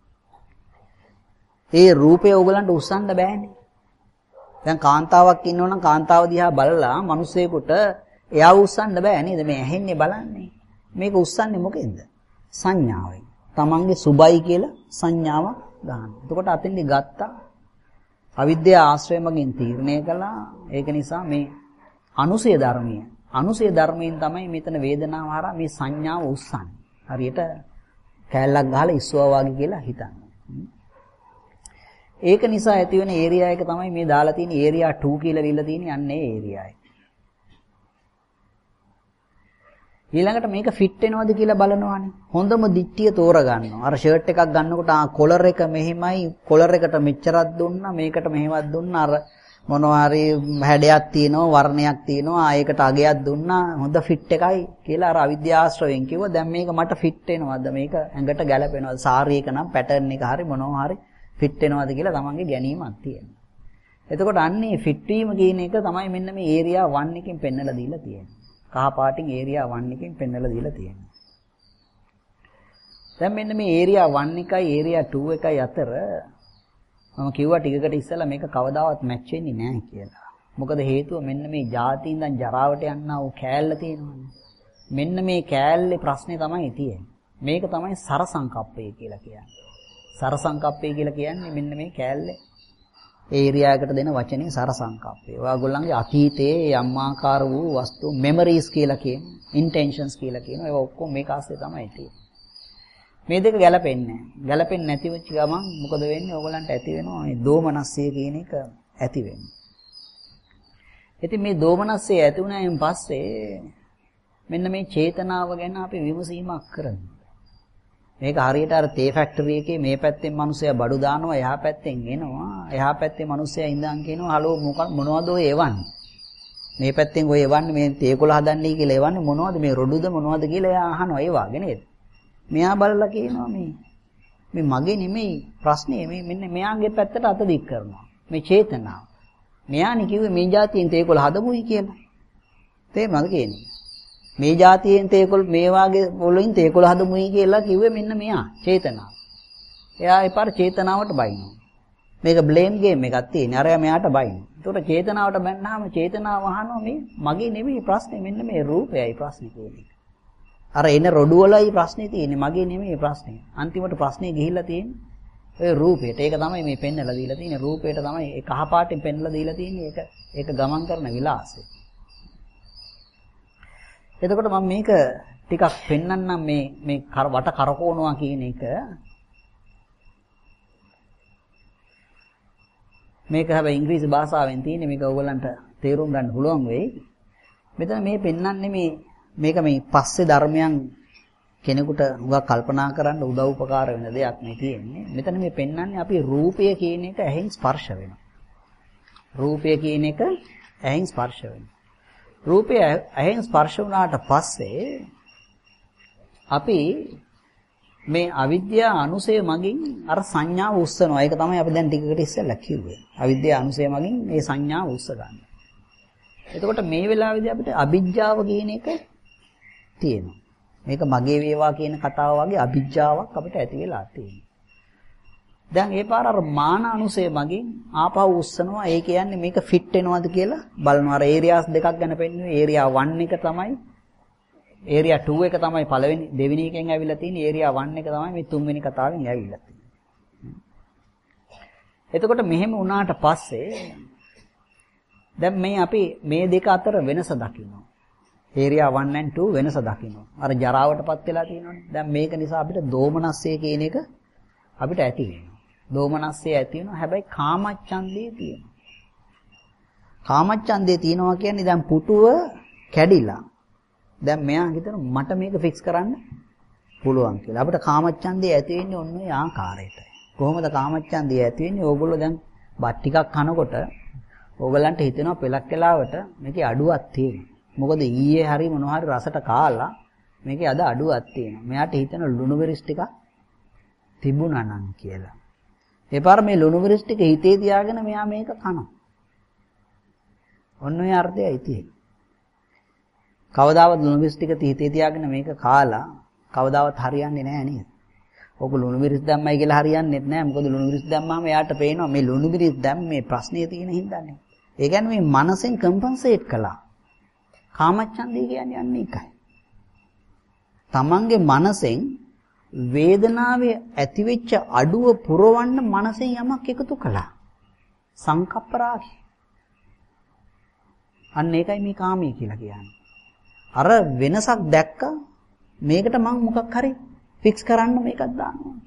ඒ රූපය ඕගලන්ට උස්සන්න බෑනේ. දැන් කාන්තාවක් ඉන්නවනම් කාන්තාව දිහා බලලා මිනිස්සෙකුට එයා උස්සන්න බෑ නේද? මේ ඇහෙන්නේ බලන්නේ. මේක උස්සන්නේ මොකෙන්ද? සංඥාවෙන්. තමන්ගේ සුබයි කියලා සංඥාවක් ගන්න. එතකොට අතෙන්දි ගත්තා අවිද්‍යාව ආශ්‍රය මගින් තීරණය කළා. ඒක නිසා මේ අනුසය ධර්මය අනුසය ධර්මයෙන් තමයි මෙතන වේදනාව හරහා මේ සංඥාව උස්සන්නේ. හරියට කෑල්ලක් ගහලා ඉස්සුවා වගේ කියලා හිතන්න. ඒක නිසා ඇති වෙන ඒරියා එක තමයි මේ දාලා තියෙන ඒරියා two කියලා ලියලා තියෙන යන්නේ ඒරියා එක. ඊළඟට මේක ෆිට වෙනවද කියලා බලනවානේ. හොඳම දිට්ටිය තෝරගන්නවා. අර ෂර්ට් එකක් ගන්නකොට ආ කොලර් එක මෙහෙමයි, කොලර් එකට මෙච්චරක් දුන්නා, මේකට මෙහෙමක් දුන්නා, අර මොනවා හරි හැඩයක් තියෙනවා, වර්ණයක් තියෙනවා, ආයකට අගයක් දුන්නා, හොඳ ෆිට එකයි කියලා අර අවිද්‍යාශ්‍රයෙන් කිව්වා. දැන් මේක මට ෆිට වෙනවද? මේක ඇඟට ගැලපෙනවද? සාරි එක නම් පැටර්න් එක හරි මොනවා හරි ෆිට වෙනවද කියලා තමන්ගේ ගැනීමක් තියෙනවා. එතකොට අන්නේ ෆිට වීම කියන එක තමයි මෙන්න මේ ඒරියා one එකකින් පෙන්නලා දීලා තියෙන්නේ. කහ පාටින් ඒරියා one එකකින් පෙන්නලා දීලා තියෙනවා. දැන් මෙන්න මේ ඒරියා one එකයි ඒරියා two එකයි අතර මම කිව්වා ටිකකට ඉස්සෙල්ලා මේක කවදාවත් මැච් වෙන්නේ නැහැ කියලා. මොකද හේතුව මෙන්න මේ ජාති ඉඳන් ජරාවට යන්නා වූ කෑල්ල තියෙනවානේ. මෙන්න මේ කෑල්ලේ ප්‍රශ්නේ තමයි තියෙන්නේ. මේක තමයි සර සංකප්පය කියලා කියන්නේ. සර සංකප්පය කියලා කියන්නේ මෙන්න මේ කෑල්ලේ ඒරියා එකට දෙන වචනේ සර සංකප්පය. ඔයගොල්ලන්ගේ අතීතයේ යම් ආකාර වූ වස්තු මෙමරිස් කියලා කියන, ඉන්ටෙන්ෂන්ස් කියලා කියන ඒවා ඔක්කොම මේක ASCII තමයි තියෙන්නේ. මේ දෙක ගැලපෙන්නේ නැහැ. ගැලපෙන්නේ නැති වෙච්ච ගමන් මොකද වෙන්නේ? ඕගොල්ලන්ට ඇති වෙනවා මේ දෝමනස්සය කියන එක ඇති වෙන්නේ. ඉතින් මේ දෝමනස්සය ඇති වුණායින් පස්සේ මෙන්න මේ චේතනාව ගැන අපි විමසීමක් කරනවා. මේක හරියට අර තේ ෆැක්ටරි එකේ මේ පැත්තෙන් මිනිස්සයා බඩු දානවා, එහා පැත්තෙන් එනවා. එහා පැත්තේ මිනිස්සයා ඉඳන් කියනවා හලෝ මොනවද ඔය එවන්නේ? මේ පැත්තෙන් ඔය එවන්නේ මේ තේකොළ හදන්නේ කියලා එවන්නේ මොනවද? මේ රොඩුද මොනවද කියලා එයා අහනවා ඒ වගේ නේද? මෙයා බලලා කියනවා මේ මේ මගේ නෙමෙයි ප්‍රශ්නේ, මේ මෙන්න මෙයාගේ පැත්තට අත දික් කරනවා. මේ චේතනාව. මෙයානි කිව්වේ මේ જાතියෙන් තේකොළ හදමුයි කියලා. තේමද කියන්නේ? මේ જાතියෙන් තේකොළ මේ වාගේ වලින් තේකොළ හදමුයි කියලා කිව්වේ මෙන්න මෙයා චේතනාව. එයා එපාර චේතනාවට බයිනවා. මේක බ්ලේම් ගේම් එකක් තියෙන. අරයා මෙයාට බයිනවා. ඒකට චේතනාවට බැන්නාම චේතනාව අහනවා මේ මගේ නෙමෙයි ප්‍රශ්නේ, මෙන්න මේ රූපයයි ප්‍රශ්නේ කියන්නේ. අර එන රොඩු වලයි ප්‍රශ්නේ තියෙන්නේ, මගේ නෙමෙයි ප්‍රශ්නේ. අන්තිමට ප්‍රශ්නේ ගිහිල්ලා තියෙන්නේ ඔය රූපයට. ඒක තමයි මේ පෙන්නලා දීලා තියෙන්නේ. රූපයට තමයි ඒ කහ පාටින් පෙන්නලා දීලා තියෙන්නේ. ඒක ඒක ගමන් කරන විලාසය. එතකොට මම මේක ටිකක් පෙන්නන්නම් මේ මේ වට කරකවනවා කියන එක. මේක හැබැයි ඉංග්‍රීසි භාෂාවෙන් තියෙන්නේ. මේක ඔයගලන්ට තේරුම් ගන්න පුළුවන් වෙයි. මෙතන මේ පෙන්නන්නේ මේ මේක මේ පස්සේ ධර්මයන් කෙනෙකුට හුඟක් කල්පනා කරන්න උදව් උපකාර වෙන දෙයක් මේ තියෙන්නේ. මෙතන මේ පෙන්වන්නේ අපි රූපය කියන එක ඇහෙන් ස්පර්ශ වෙනවා. රූපය කියන එක ඇහෙන් ස්පර්ශ වෙනවා. රූපය ඇහෙන් ස්පර්ශ වුණාට පස්සේ අපි මේ අවිද්‍යාව අනුසය මගින් අර සංඥාව උස්සනවා. ඒක තමයි අපි දැන් ටිකකට ඉස්සෙල්ලා කිව්වේ. අවිද්‍යාව අනුසය මගින් මේ සංඥාව උස්ස ගන්න. එතකොට මේ වෙලාවේදී අපිට අවිජ්ජාව කියන එක තියෙනවා. මේක මගේ වේවා කියන කතාව වගේ අවිජ්ජාවක් අපිට ඇති වෙලා තියෙනවා. දැන් ඒ පාර අර මාන අනුසය මගින් ආපහු උස්සනවා. ඒ කියන්නේ මේක ෆිට වෙනවද කියලා බලනවා. අර ඒරියාස් දෙකක් ගැන පෙන්නුවේ. ඒරියා one එක තමයි, ඒරියා two එක තමයි පළවෙනි දෙවෙනි එකෙන් ඇවිල්ලා තියෙන්නේ. ඒරියා one එක තමයි මේ තුන්වෙනි කතාවෙන් ඇවිල්ලා තියෙන්නේ. එතකොට මෙහෙම වුණාට පස්සේ දැන් මේ අපි මේ දෙක අතර වෙනස දකිනවා. ඒරියා one and two වෙනස දකිනවා. අර ජරාවටපත් වෙලා තියෙනවනේ. දැන් මේක නිසා අපිට දෝමනස්සය කියන එක අපිට ඇති වෙනවා. දෝමනස්සය ඇති වෙනවා. හැබැයි කාමච්ඡන්දේ තියෙනවා. කාමච්ඡන්දේ තියෙනවා කියන්නේ දැන් පුටුව කැඩිලා. දැන් මෙයා හිතන මට මේක ෆික්ස් කරන්න පුළුවන් කියලා. අපිට කාමච්ඡන්දය ඇති වෙන්නේ ඔන්න ඔය ආකාරයට. කොහොමද කාමච්ඡන්දය ඇති වෙන්නේ? ඕගොල්ලෝ දැන් බත් ටිකක් කනකොට ඕගලන්ට හිතෙනවා පෙලක් වෙලාවට මේකේ අඩුවක් තියෙනවා. මොකද ඊයේ හරි මොනවා හරි රසට කාලා මේකේ අද අඩුවක් තියෙනවා. මෙයාට හිතෙන ලුණු මිරිස් ටිකක් තිබුණා නම් කියලා. ඒ පාර මේ ලුණු මිරිස් ටික හිතේ තියාගෙන මෙයා මේක කනවා. ඔන්න ඔය අර්ථයයි තියෙන්නේ. කවදාවත් ලුණු මිරිස් ටික හිතේ තියාගෙන මේක කාලා කවදාවත් හරියන්නේ නැහැ නේද? ඔක ලුණු මිරිස් දැම්මයි කියලා හරියන්නේ නැහැ. මොකද ලුණු මිරිස් දැම්මම එයාට පේනවා මේ ලුණු මිරිස් දැම්ම මේ ප්‍රශ්නේ තියෙන හින්දානේ. ඒ කියන්නේ මේ මනසෙන් කම්පන්සේට් කළා. කාමච්ඡන්දය කියන්නේ අන්න ඒකයි. තමන්ගේ මනසෙන් වේදනාවේ ඇතිවෙච්ච අඩුව පුරවන්න මනසෙන් යමක් එකතු කළා. සංකප්ප රාගය. අන්න ඒකයි මේ කාමයේ කියලා කියන්නේ. අර වෙනසක් දැක්ක මේකට මම මොකක් හරි ෆික්ස් කරන්න මේකක් දානවා.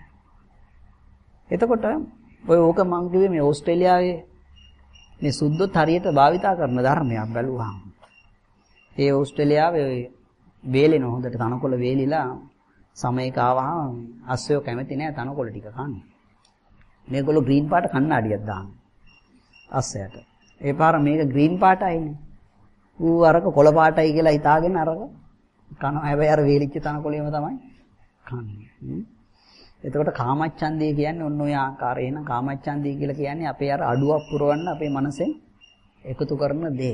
එතකොට ඔය ඕක මං කිව්වේ මේ ඕස්ට්‍රේලියාවේ මේ සුද්ධොත් හරියට භාවිතා කරන ධර්මයක් බැලුවාම. ඒ ඕස්ට්‍රේලියාවේ ඔය වේලෙන හොඳට තනකොළ වේලිලා සමයක ආවහම අස්සයෝ කැමති නෑ තනකොළ ටික කන්න. මේගොල්ලෝ ග්‍රීන් පාට කණ්ණාඩියක් දානවා අස්සයට. ඒ පාර මේක ග්‍රීන් පාටයිනේ. ඌ අරක කොළ පාටයි කියලා හිතාගෙන අරක කනවා. හැබැයි අර වේලිච්ච තනකොළේම තමයි කන්නේ. එතකොට කාමච්ඡන්දය කියන්නේ ඔන්න ඔය ආකාරය. එහෙනම් කාමච්ඡන්දය කියලා කියන්නේ අපේ අර අඩුවක් පුරවන්න අපේ මනසෙන් එකතු කරන දේ.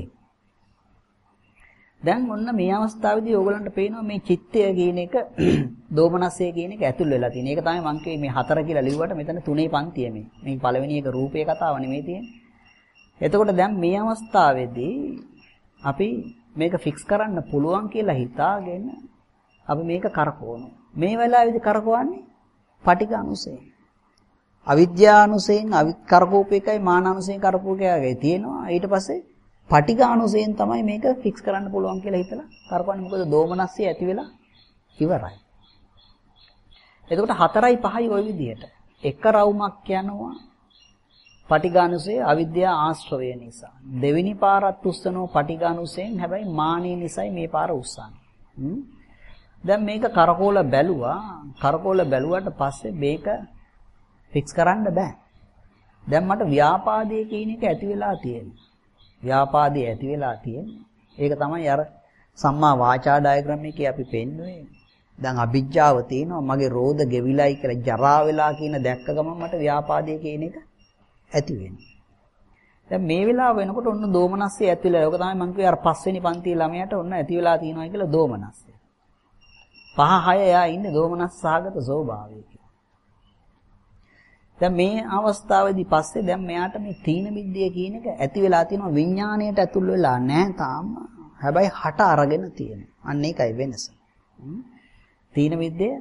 දැන් ඔන්න මේ අවස්ථාවේදී ඕගලන්ට පේනවා මේ චිත්තය කියන එක දෝමනස්සය කියන එක ඇතුල් වෙලා තියෙන. ඒක තමයි මං කිව්වේ මේ හතර කියලා ලිව්වට මෙතන තුනේ පන්තිය මේ. මේ පළවෙනි එක රූපේ කතාව නෙමෙයි තියෙන්නේ. එතකොට දැන් මේ අවස්ථාවේදී අපි මේක ෆික්ස් කරන්න පුළුවන් කියලා හිතාගෙන අපි මේක කරකවනවා. මේ වෙලාවේදී කරකවන්නේ පටිඝ අනුසයෙන්. අවිද්‍යානුසයෙන් අවිකරකෝපේකයි මානානුසයෙන් කරකෝපේකයි තියෙනවා. ඊට පස්සේ පටිඝ අනුසයෙන් තමයි මේක ෆික්ස් කරන්න පුළුවන් කියලා හිතලා කරකවන්නේ. මොකද දෝමනස්සය ඇති වෙලා ඉවරයි. එතකොට හතරයි පහයි ওই විදිහට. එක රවුමක් යනවා පටිඝානුසය අවිද්‍යාව ආශ්‍රවය නිසා. දෙවෙනි පාරත් උස්සනෝ පටිඝානුසයෙන්. හැබැයි මානිය නිසායි මේ පාර උස්සන්නේ. දැන් මේක කරකෝල බැලුවා. කරකෝල බැලුවට පස්සේ මේක ෆික්ස් කරන්න බෑ. දැන් මට ව්‍යාපාදයේ කියන එක ඇති වෙලා තියෙනවා. ව්‍යාපාදයේ ඇති වෙලා තියෙනවා. ඒක තමයි අර සම්මා වාචා ඩයග්‍රෑම් එකේ අපි පෙන්නුවේ. දැන් අභිජ්ජාව තියෙනවා. මගේ රෝධ ගෙවිලයි කියලා ජරා වෙලා කියන දැක්ක ගමන් මට ව්‍යාපාදයේ කියන එක ඇති වෙනවා. දැන් මේ වෙලාව වෙනකොට ඔන්න දෝමනස්සය ඇති වෙලා. ඒක තමයි මම කිව්වේ අර පස්වෙනි පන්තියේ ළමයාට ඔන්න ඇති වෙලා තියෙනවා කියලා දෝමනස්සය. පහ හය එයා ඉන්නේ දෝමනස් සහගත ස්වභාවයක. දැන් මේ අවස්ථාවේදී පස්සේ දැන් මෙයාට මේ තීන මිද්දේ කියන එක ඇති වෙලා තියෙනවා. විඥාණයට ඇතුල් වෙලා නැහැ තාම. හැබැයි හට අරගෙන තියෙනවා. අන්න ඒකයි වෙනස. තීන මිද්දේ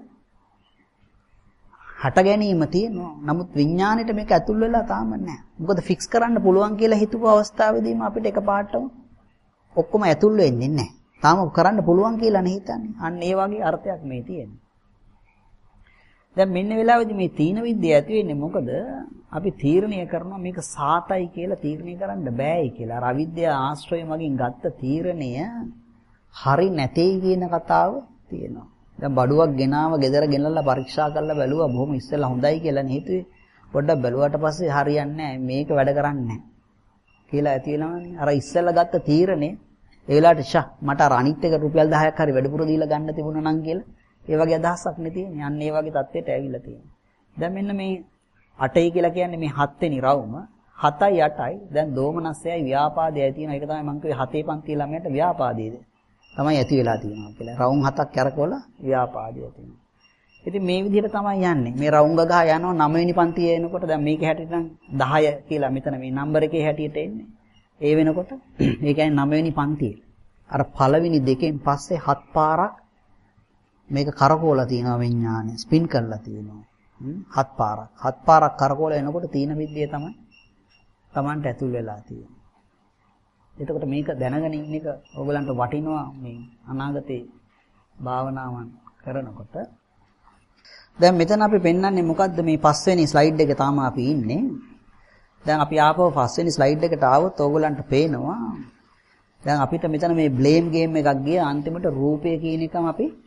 හට ගැනීම තියෙනවා. නමුත් විඥාණයට මේක ඇතුල් වෙලා තාම නැහැ. මොකද ෆික්ස් කරන්න පුළුවන් කියලා හිතපු අවස්ථාවේදීම අපිට එකපාරටම ඔක්කොම ඇතුල් වෙන්නේ නැහැ. තාම කරන්න පුළුවන් කියලා නේ හිතන්නේ. අන්න ඒ වගේ අර්ථයක් මේ තියෙන්නේ. දැන් මෙන්න වෙලාවේදී මේ තීන විද්‍ය ඇති වෙන්නේ මොකද? අපි තීරණය කරනවා මේක සාතයි කියලා තීරණය කරන්න බෑයි කියලා. අර අවිද්‍යාව ආශ්‍රය මගින් ගත්ත තීරණය හරි නැtei කියන කතාව තියෙනවා. දැන් බඩුවක් ගෙනාව ගෙදර ගෙනල්ලා පරීක්ෂා කරලා බැලුවා බොහොම ඉස්සෙල්ලා හොඳයි කියලා නේ හිතුවේ. පොඩ්ඩක් බැලුවාට පස්සේ හරියන්නේ නැහැ. මේක වැඩ කරන්නේ නැහැ කියලා ඇති වෙනවනේ. අර ඉස්සෙල්ලා ගත්ත තීරණේ ඒ වෙලාවට ෂා මට අර අනිත් එක රුපියල් දහයක් හරි වැඩිපුර දීලා ගන්න තිබුණා නම් කියලා ඒ වගේ අදහසක් නේ තියෙන්නේ. අන්න ඒ වගේ තත්ත්වයට ඇවිල්ලා තියෙනවා. දැන් මෙන්න මේ අටයි කියලා කියන්නේ මේ හත් වෙනි රවුම. හතයි අටයි දැන් දෝමනස්සයයි ව්‍යාපාදයයි තියෙනවා. ඒක තමයි මම කිව්වේ හතේ පන්තියේ ළමයට ව්‍යාපාදයේද තමයි ඇති වෙලා තියෙනවා කියලා. රවුම් හතක් කරකවල ව්‍යාපාදය තියෙනවා. ඉතින් මේ විදිහට තමයි යන්නේ. මේ රවුම් ගගහ යනවා නව වෙනි පන්තියේ එනකොට දැන් මේකේ හැටියට නම් දහය කියලා මෙතන මේ නම්බර එකේ හැටියට එන්නේ. ඒ වෙනකොට ඒ කියන්නේ නව වෙනි පන්තියේ. අර පළවෙනි දෙකෙන් පස්සේ හත් පාරක් මේක කරකවලා තියෙනවා විඥානය. ස්පින් කරලා තියෙනවා. හත් පාරක්. හත් පාරක් කරකවලා එනකොට තීන විද්‍යාව තමයි Tamanට ඇතුල් වෙලා තියෙන්නේ. එතකොට මේක දැනගෙන ඉන්න එක ඕගලන්ට වටිනවා මේ අනාගතේ භාවනාවන් කරනකොට. දැන් මෙතන අපි පෙන්වන්නේ මොකද්ද මේ පස්වෙනි ස්ලයිඩ් එකේ තාම අපි ඉන්නේ. දැන් අපි ආපහු පස්වෙනි ස්ලයිඩ් එකට ආවොත් ඕගලන්ට පේනවා. දැන් අපිට මෙතන මේ බ්ලේම් ගේම් එකක් ගියා අන්තිමට රූපය කියන එකම අපි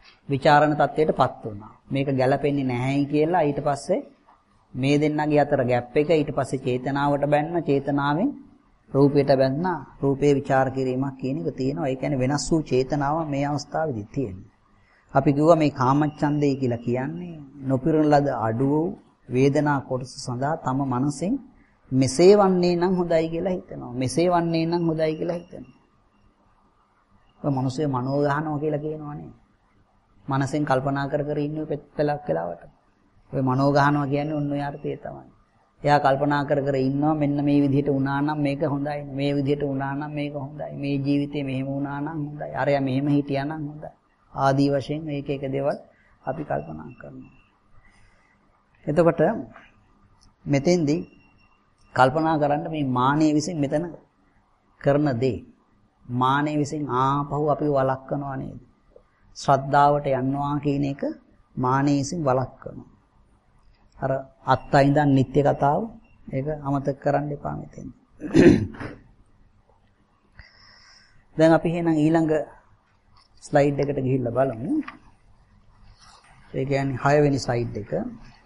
ਵਿਚාරණ තත්ත්වයටපත් වුණා. මේක ගැළපෙන්නේ නැහැයි කියලා ඊට පස්සේ මේ දෙන්නගේ අතර ગેප් එක ඊට පස්සේ චේතනාවට බැන්න චේතනාවෙන් රූපයට බැන්නා. රූපේ ਵਿਚාර කිරීමක් කියන එක තියෙනවා. ඒ කියන්නේ වෙනස් වූ චේතනාව මේ අවස්ථාවේදී තියෙනවා. අපි කිව්වා මේ කාමච්ඡන්දේ කියලා කියන්නේ නොපිරණ ලද අඩු වූ වේදනා කොටස සඳහා තම මනසෙන් මෙසේ වන්නේ නම් හොඳයි කියලා හිතනවා. මෙසේ වන්නේ නම් හොඳයි කියලා හිතනවා. ඔය මිනිස්සේ මනෝ ගහනවා කියලා කියනවනේ. මනසෙන් කල්පනා කර කර ඉන්නේ පෙත්තලක් වෙලාවට. ඔය මනෝ ගහනවා කියන්නේ ඔන්න ඔය අර්ථය තමයි. එයා කල්පනා කර කර ඉන්නවා මෙන්න මේ විදිහට වුණා නම් මේක හොඳයි. මේ විදිහට වුණා නම් මේක හොඳයි. මේ ජීවිතේ මෙහෙම වුණා නම් හොඳයි. අරයා මෙහෙම හිටියා නම් හොඳයි. ආදී වශයෙන් මේක එක දේවල් අපි කල්පනා කරනවා. එතකොට මෙතෙන්දී කල්පනා කරන්න මේ මානෙ විසින් මෙතන කරන දේ මානෙ විසින් ආපහු අපි වළක්වනවා නේද? ශ්‍රද්ධාවට යනවා කියන එක මානෙ විසින් වළක්වනවා. අර අත්තයින්දන් නිත්‍ය කතාව ඒක අමතක කරන්න එපා මෙතෙන්. දැන් අපි එහෙනම් ඊළඟ ස්ලයිඩ් එකට ගිහිල්ලා බලමු. ඒ කියන්නේ හය වෙනි ස්ලයිඩ් එක.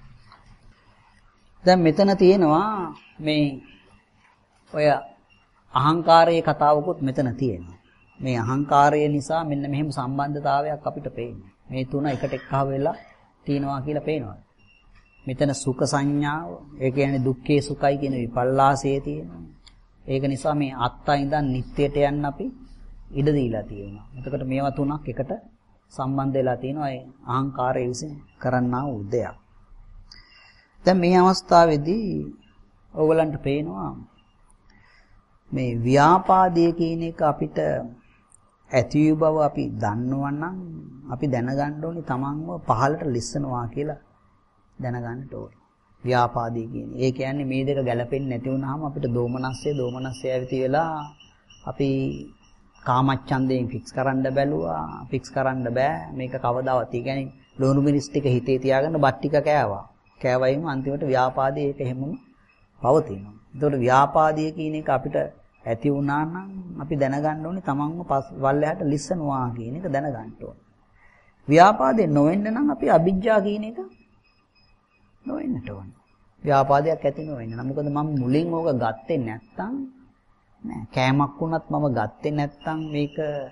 දැන් මෙතන තියෙනවා මේ ඔය අහංකාරයේ කතාවකුත් මෙතන තියෙනවා. මේ අහංකාරය නිසා මෙන්න මෙහෙම සම්බන්ධතාවයක් අපිට පේනවා. මේ තුන එකට එක්කව වෙලා තියෙනවා කියලා පේනවා. මෙතන සුඛ සංඥාව, ඒ කියන්නේ දුක්ඛේ සුඛයි කියන විපල්ලාසයේ තියෙනවා. ඒක නිසා මේ අත්තා ඉඳන් නිට්ටයට යන්න අපි ඉඩ දීලා තියෙනවා. එතකොට මේවා තුනක් එකට සම්බන්ධ වෙලා තියෙනවා ඒ අහංකාරය විසින් කරන්නා වූ දෙයක්. දැන් මේ අවස්ථාවේදී ඕගලන්ට පේනවා මේ ව්‍යාපාදයේ කියන එක අපිට ඇති බව අපි දන්නවා නම් අපි දැනගන්න ඕනේ තමන්ව පහළට ලිස්සනවා කියලා දැනගන්න ඕනේ. ව්‍යාපාදයේ කියන්නේ. ඒ කියන්නේ මේ දෙක ගැලපෙන්නේ නැති වුනහම අපිට දෝමනස්සේ දෝමනස්සේ ඇවිත් වෙලා අපි කාමච්ඡන්දයෙන් ෆික්ස් කරන්න බැලුවා. ෆික්ස් කරන්න බෑ. මේක කවදාවත්. ඒ කියන්නේ ලෝණු මිනිස් ටික හිතේ තියාගෙන බත් ටික කෑවා. කෑවයිම අන්තිමට ව්‍යාපාදයේ ඒක හැමෝම පවතිනවා. ඒතකොට ව්‍යාපාදයේ කියන එක අපිට ඇති වුණා නම් අපි දැනගන්න ඕනේ තමන්ව වල්ලයට ලිස්සනවා කියන එක දැනගන්න ඕනේ. ව්‍යාපාදේ නොවෙන්න නම් අපි අවිජ්ජා කියන එක නොවෙන්නට ඕනේ. ව්‍යාපාදයක් ඇති නොවෙන්න. මොකද මම මුලින් ඕක ගත්තේ නැත්තම් නෑ කෑමක් වුණත් මම ගත්තේ නැත්තම් මේක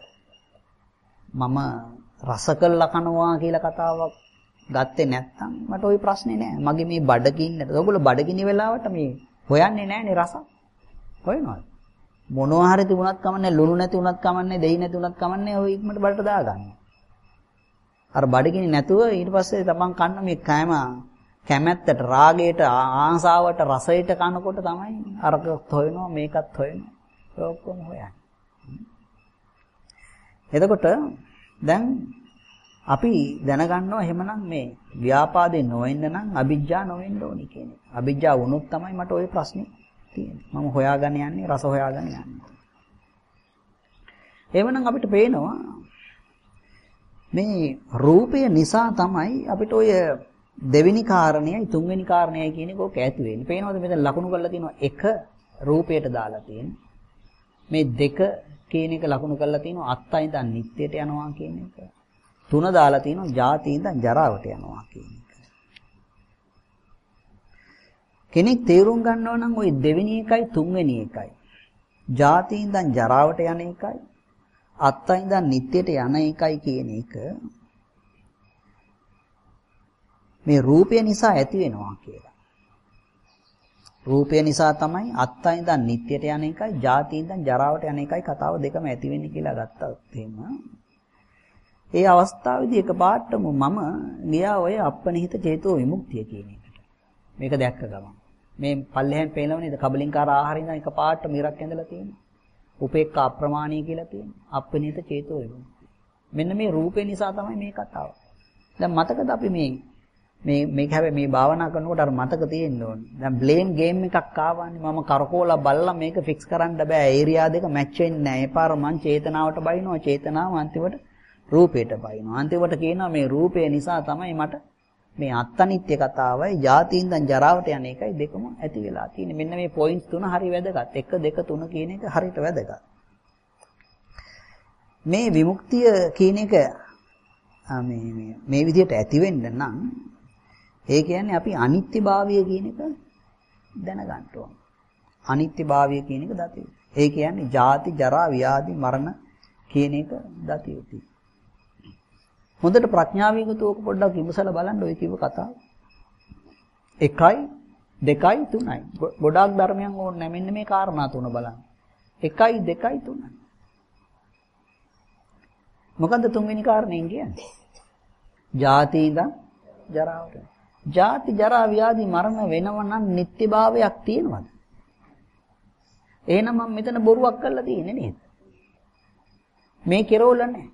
මම රස කළා කනවා කියලා කතාවක් ගත්තේ නැත්තම් මට ওই ප්‍රශ්නේ නෑ. මගේ මේ බඩගින්නට. ඔයගොල්ලෝ බඩගිනි වෙලාවට මේ හොයන්නේ නෑනේ රස. හොයනවද? මොනවා හරි තිබුණත් කමන්නේ, ලුණු නැති වුණත් කමන්නේ, දෙහි නැති වුණත් කමන්නේ ඔය ඉක්මනට බඩට දාගන්න. අර බඩගිනි නැතුව ඊට පස්සේ තමන් කන්න මේ කෑම කැමැත්තට, රාගයට, ආසාවට, රසයට කනකොට තමයි අරකත් හොයනවා, මේකත් හොයනවා. ඒක ඔක්කොම හොයන්නේ. එතකොට දැන් අපි දැනගන්නවා එහෙමනම් මේ ව්‍යාපාදේ නොවෙන්න නම් අවිජ්ජා නොවෙන්න ඕනි කියන එක. අවිජ්ජා වුණොත් තමයි මට ওই ප්‍රශ්නේ තියෙන්නේ. මම හොයාගෙන යන්නේ රස හොයාගෙන යන්නේ. එහෙමනම් අපිට පේනවා මේ රූපය නිසා තමයි අපිට ඔය දෙවෙනි කාරණයයි තුන්වෙනි කාරණයයි කියන එක ඔක ඇති වෙන්නේ. පේනවද මෙතන ලකුණු කරලා තියෙනවා එක රූපයට දාලා තියෙන්නේ. මේ දෙක කියන එක ලකුණු කරලා තියෙනවා අත්තයි ඉඳන් නිට්ටයට යනවා කියන එක. තුන දාලා තියෙනවා ජාති ඉඳන් ජරාවට යනවා කියන එක. කෙනෙක් තේරුම් ගන්නවා නම් ওই දෙවෙනි එකයි තුන්වෙනි එකයි ජාති ඉඳන් ජරාවට යන එකයි අත්තයි ඉඳන් නිට්ටයට යන එකයි කියන එක මේ රූපය නිසා ඇති වෙනවා කියලා. රූපය නිසා තමයි අත්තයි ඉඳන් නිට්ටයට යන එකයි ජාති ඉඳන් ජරාවට යන එකයි කතාව දෙකම ඇති වෙන්නේ කියලා ගත්තොත් එහෙම ඒ අවස්ථාවේදී එකපාරටම මම ගියා ඔය අපනිහිත චේතෝ විමුක්තිය කියන එකට. මේක දැක්ක ගමන්. මේ පල්ලෙහෙන් පේනව නේද? කබලින්කාර ආහාරින් ඉඳන් එකපාරට මිරක් ඇඳලා තියෙනවා. උපේක්ඛා අප්‍රමාණීය කියලා තියෙනවා. අපනිහිත චේතෝ විමුක්තිය. මෙන්න මේ රූපේ නිසා තමයි මේ කතාව. දැන් මතකද අපි මේ මේ මේක හැබැයි මේ භාවනා කරනකොට අර මතක තියෙන්න ඕනේ. දැන් බ්ලේම් ගේම් එකක් ආවන්නේ මම කරකෝලා බල්ලා මේක ෆික්ස් කරන්න බෑ. ඒරියා දෙක මැච් වෙන්නේ නැහැ. ඒ පාර මං චේතනාවට බයිනවා. චේතනාව අන්තිමට රූපයට බයිනවා. අන්තිමට කියනවා මේ රූපය නිසා තමයි මට මේ අත්තනිත්‍ය කතාවයි ජාති ඉඳන් ජරාවට යන එකයි දෙකම ඇති වෙලා තියෙන්නේ. මෙන්න මේ පොයින්ට්ස් තුන හරි වැදගත්. එක දෙක තුන කියන එක හරියට වැදගත්. මේ විමුක්තිය කියන එක මේ මේ මේ විදිහට ඇති වෙන්න නම් ඒ කියන්නේ අපි අනිත්‍යභාවය කියන එක දැනගන්න ඕන. අනිත්‍යභාවය කියන එක දත යුතුයි. ඒ කියන්නේ ජාති ජරා ව්‍යාධි මරණ කියන එක දත යුතුයි. හොඳට ප්‍රඥාවෙන් උතෝක පොඩ්ඩක් විමසලා බලන්න ඔය කිව්ව කතාව. එකයි දෙකයි තුනයි. ගොඩාක් ධර්මයන් ඕනේ නැහැ. මෙන්න මේ කාරණා තුන බලන්න. එකයි දෙකයි තුනයි. මොකද්ද තුන්වෙනි කාරණයෙන් කියන්නේ? ජාති ඉඳන් ජරාවට. ජාති ජරා ව්‍යාධි මරණ වෙනව නම් නිත්‍යභාවයක් තියෙනවද? එහෙනම් මම මෙතන බොරුවක් කරලා තියෙන්නේ නේද? මේ කෙරවල නැහැ.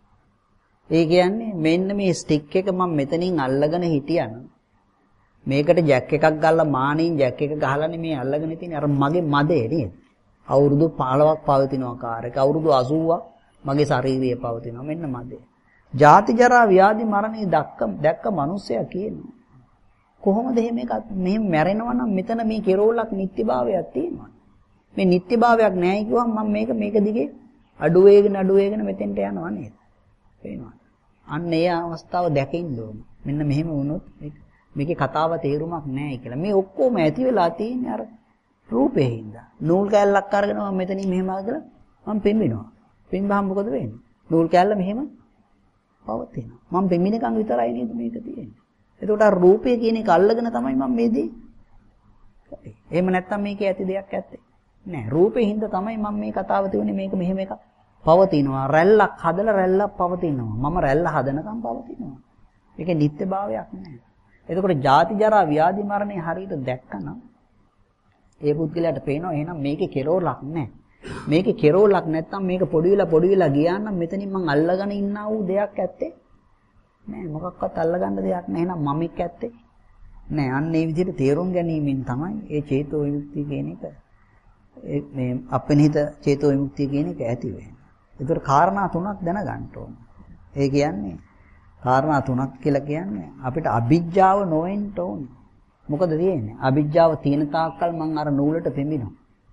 ඒ කියන්නේ මෙන්න මේ ස්ටික් එක මම මෙතනින් අල්ලගෙන හිටියනම් මේකට ජැක් එකක් ගාලා මානින් ජැක් එක ගහලානේ මේ අල්ලගෙන තියෙන්නේ. අර මගේ මදේ නේද? අවුරුදු පහළොවක් පවතිනවා කාර් එක. අවුරුදු අසූවක් මගේ ශාරීරිය පවතිනවා. මෙන්න මදේ. ජාති ජරා ව්‍යාධි මරණේ දැක්ක දැක්ක මිනිස්සයා කියනවා. කොහොමද එහෙම එකක් මෙහෙම මැරෙනවා නම් මෙතන මේ කෙරෝලක් නිත්‍යභාවයක් තියෙනවා. මේ නිත්‍යභාවයක් නැහැ කිව්වම මම මේක මේක දිගේ අඩු වේගෙන අඩු වේගෙන මෙතෙන්ට යනවා නේද? පේනවද? අන්න ඒ අවස්ථාව දැකින්න ඕන. මෙන්න මෙහෙම වුණොත් මේකේ කතාව තේරුමක් නැහැ කියලා. මේ ඔක්කොම ඇති වෙලා තියෙන්නේ අර රූපේ හින්දා. නූල් කෑල්ලක් අරගෙන මම මෙතනින් මෙහෙම අරගෙන මම පෙන්වෙනවා. පෙන්වහම මොකද වෙන්නේ? නූල් කෑල්ල මෙහෙම පවතිනවා. මම පෙන්විනකන් විතරයි නේද මේක තියෙන්නේ. එතකොට අර රූපය කියන එක අල්ලගෙන තමයි මම මේ දේ කරේ. එහෙම නැත්තම් මේකේ ඇති දෙයක් ඇත්තේ නෑ. රූපේ හින්දා තමයි මම මේ කතාව තියුනේ මේක මෙහෙම එකක් පවතිනවා. රැල්ලක් හදලා රැල්ලක් පවතිනවා. මම රැල්ල හදනකම් පවතිනවා. ඒකේ නිත්‍යභාවයක් නෑ. එතකොට ජාති ජරා ව්‍යාධි මරණේ හරියට දැක්කනම් ඒ පුද්ගලයාට පේනවා එහෙනම් මේකේ කෙරෝලක් නෑ. මේකේ කෙරෝලක් නැත්තම් මේක පොඩි වෙලා පොඩි වෙලා ගියා නම් මෙතනින් මං අල්ලගෙන ඉන්නා වූ දෙයක් ඇත්තේ නෑ. මොකක්වත් අල්ලගන්න දෙයක් නෑ. එහෙනම් මම එක්ක ඇත්තේ නෑ. අන්න ඒ විදිහට තේරුම් ගැනීමෙන් තමයි ඒ චේතෝ විමුක්තිය කියන එක මේ අපෙනිහිත චේතෝ විමුක්තිය කියන එක ඇති වෙන්නේ. ඒතර කාරණා තුනක් දැනගන්න ඕන. ඒ කියන්නේ කාරණා තුනක් කියලා කියන්නේ අපිට අභිජ්ජාව නොවෙන්න ඕනේ. මොකද තියෙන්නේ? අභිජ්ජාව තියෙන තාක්කල් මං අර නූලට පෙමිනවා.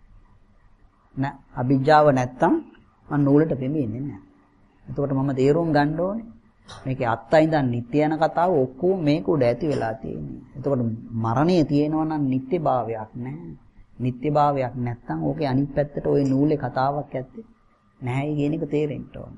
නෑ අභිජ්ජාව නැත්තම් මං නූලට පෙමින්නේ නෑ. එතකොට මම තේරුම් ගන්න ඕනේ මේකේ අත්තයි ඉඳන් නිට්ටය යන කතාව ඔක්කොම මේක උඩ ඇති වෙලා තියෙන්නේ. එතකොට මරණය තියෙනවා නම් නිට්ටයභාවයක් නැහැ. නිට්ටයභාවයක් නැත්තම් ඕකේ අනිත් පැත්තට ওই නූලේ කතාවක් ඇත්තේ නැහැ කියන එක තේරෙන්න ඕන.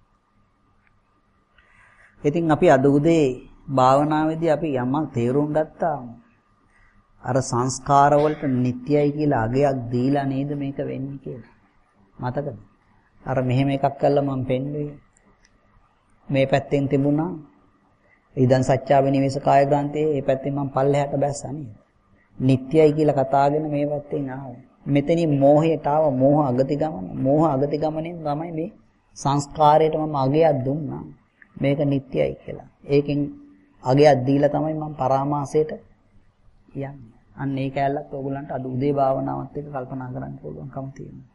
ඉතින් අපි අද උදේ භාවනාවේදී අපි යමක් තේරුම් ගත්තා. අර සංස්කාර වලට නිට්ටයයි කියලා අගයක් දීලා නේද මේක වෙන්නේ කියලා. මතකද? අර මෙහෙම එකක් කළා මම පෙන්වුවේ. මේ පැත්තෙන් තිබුණා ඉදන් සත්‍යා විනිවේෂ කාය ග්‍රන්ථයේ මේ පැත්තෙන් මම පල්ලෙහාට බැස්සා නේද? නිට්ටයයි කියලා කතාගෙන මේ පැත්තෙන් ආවා. මෙතනින් මෝහයට ආව මෝහ අගති ගමන. මෝහ අගති ගමනෙන් තමයි මේ සංස්කාරයට මම අගයක් දුන්නා. මේක නිට්ටයයි කියලා. ඒකෙන් අගයක් දීලා තමයි මම පරාමාසයට යන්නේ. අන්න ඒ කැලලත් ඕගොල්ලන්ට අද උදේ භාවනාවත් එක්ක කල්පනා කරන්න පුළුවන්කම තියෙනවා.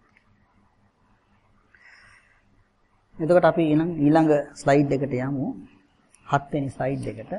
එතකොට අපි ඊළඟ ඊළඟ ස්ලයිඩ් එකට යමු. හත් වෙනි ස්ලයිඩ් එකට.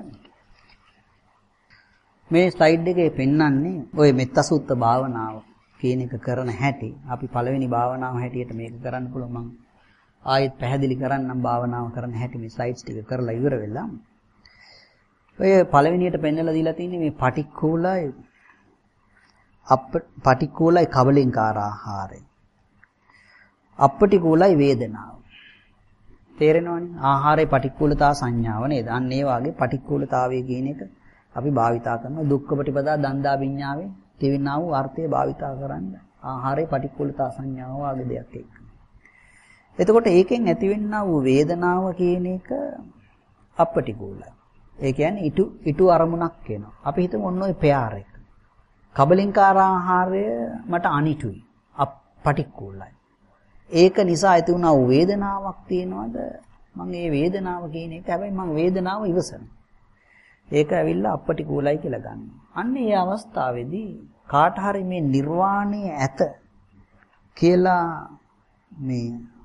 මේ ස්ලයිඩ් එකේ පෙන්වන්නේ ওই මෙත්තසුත්ත භාවනාව කියන එක කරන හැටි. අපි පළවෙනි භාවනාව හැටියට මේක කරන්න පුළුවන්. මම ආයෙත් පැහැදිලි කරන්නම් භාවනාව කරන හැටි මේ ස්ලයිඩ්ස් ටික කරලා ඉවර වෙලා. ඔය පළවෙනියට පෙන්නලා දීලා තියෙන්නේ මේ පටික්කුලයි අප පටික්කුලයි කබලින්කාර ආහාරය. අපටිකුලයි වේදනාව. තේරෙනවනේ ආහාරයේ පටික්කුලතා සංඥාව නේද? අන්න ඒ වාගේ පටික්කුලතාවය කියන එක අපි භාවිතා කරනවා දුක්ඛ ප්‍රතිපදා දන්දා විඤ්ඤාවේ තිවිනා වූ අර්ථය භාවිතා කරන්න ආහාරයේ පටික්කුලතා සංඥාව වාගේ දෙයක් එක්ක. එතකොට ඒකෙන් ඇතිවෙනා වූ වේදනාව කියන එක අපටිකුලයි. ඒ කියන්නේ ඊටු ඊටු අරමුණක් වෙනවා. අපි හිතමු ඔන්න ඔය පෙයාර එක. කබලින්කාර ආහාරය මට අනිටුයි. අපටිකුලයි. ඒක නිසා ඇති වුණා වූ වේදනාවක් තියෙනවද? මම ඒ වේදනාව කියන එක හැබැයි මම වේදනාව ඉවසනවා. ඒක ඇවිල්ලා අපටිකුලයි කියලා ගන්නවා. අන්න ඒ අවස්ථාවේදී කාට හරි මේ නිර්වාණය ඇත කියලා මේ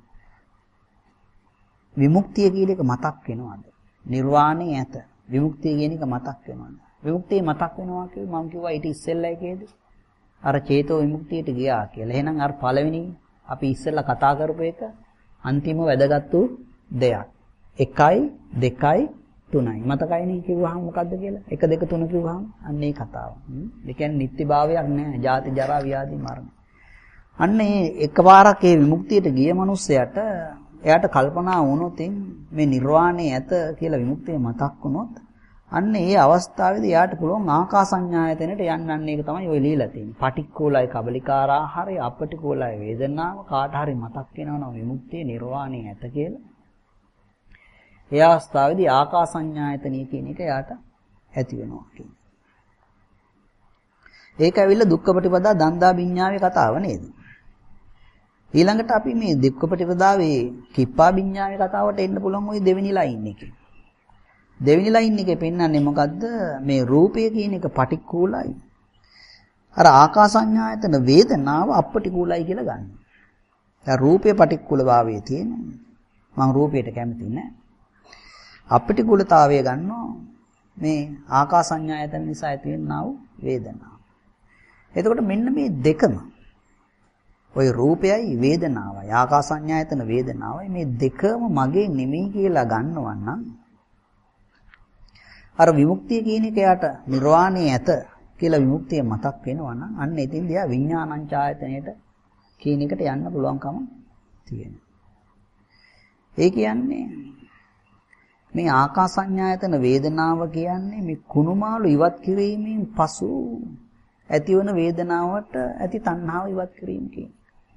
විමුක්තිය කියන එක මතක් වෙනවද? නිර්වාණය ඇත විමුක්තිය කියන එක මතක් වෙනවද? විමුක්තිය මතක් වෙනවා කිව්වේ මම කිව්වා ඊට ඉස්සෙල්ලා එකේද අර චේතෝ විමුක්තියට ගියා කියලා. එහෙනම් අර පළවෙනි අපි ඉස්සෙල්ලා කතා කරපු එක අන්තිම වැදගත් වූ දෙයක්. එකයි දෙකයි තුනයි. මතකයිනේ කිව්වහම මොකද්ද කියලා? එක දෙක තුන කිව්වහම අන්න ඒ කතාව. ඒ කියන්නේ නිත්‍යභාවයක් නැහැ. ජාති ජරා ව්‍යාධි මරණ. අන්න ඒ එකපාරක් ඒ විමුක්තියට ගිය මිනිස්සයාට එයාට කල්පනා වුණොත් මේ නිර්වාණය ඇත කියලා විමුක්තිය මතක් වුණොත් අන්න ඒ අවස්ථාවේදී එයාට පුළුවන් ආකාසඤ්ඤායතනෙට යන්නන්න එක තමයි ඔය লীලා තියෙන්නේ. පටික්කුලයි කබලිකාරාහාරය අපටිකුලයි වේදනාව කාට හරි මතක් වෙනවනම් විමුක්තිය නිර්වාණය ඇත කියලා. ඒ අවස්ථාවේදී ආකාසඤ්ඤායතනිය කියන එක එයාට ඇති වෙනවා කියන්නේ. ඒක ඇවිල්ලා දුක්ඛපටිපදා දන්දා විඤ්ඤාවේ කතාව නේද? ඊළඟට අපි මේ දුක්ඛපටිපදාවේ කිප්පා විඤ්ඤාවේ කතාවට එන්න පුළුවන් ওই දෙවෙනි ලයින් එකේ. දෙවෙනි ලයින් එකේ පෙන්නන්නේ මොකද්ද? මේ රූපය කියන එක පටික්කුලයි. අර ආකාසඤ්ඤායතන වේදනාව අපටිකුලයි කියලා ගන්න. දැන් රූපේ පටික්කුල භාවයේ තියෙනවා. මම රූපයට කැමති නැහැ. අපටිකුලතාවය ගන්නවා මේ ආකාසඤ්ඤායතන නිසා ඇති වෙනා වූ වේදනාව. එතකොට මෙන්න මේ දෙකම ඔය රූපයයි වේදනාවයි ආකාසඤ්ඤායතන වේදනාවයි මේ දෙකම මගේ නෙමෙයි කියලා ගන්නවා නම් අර විමුක්තිය කියන එක යාට නිර්වාණය ඇත කියලා විමුක්තිය මතක් වෙනවා නම් අන්න එතින්දී යා විඥානංචායතනෙට කියන එකට යන්න පුළුවන්කම තියෙනවා. ඒ කියන්නේ මේ ආකාසඤ්ඤායතන වේදනාව කියන්නේ මේ කුණුමාළු ඉවත් කිරීමෙන් පසු ඇතිවන වේදනාවට ඇති තණ්හාව ඉවත් කිරීම කියන්නේ.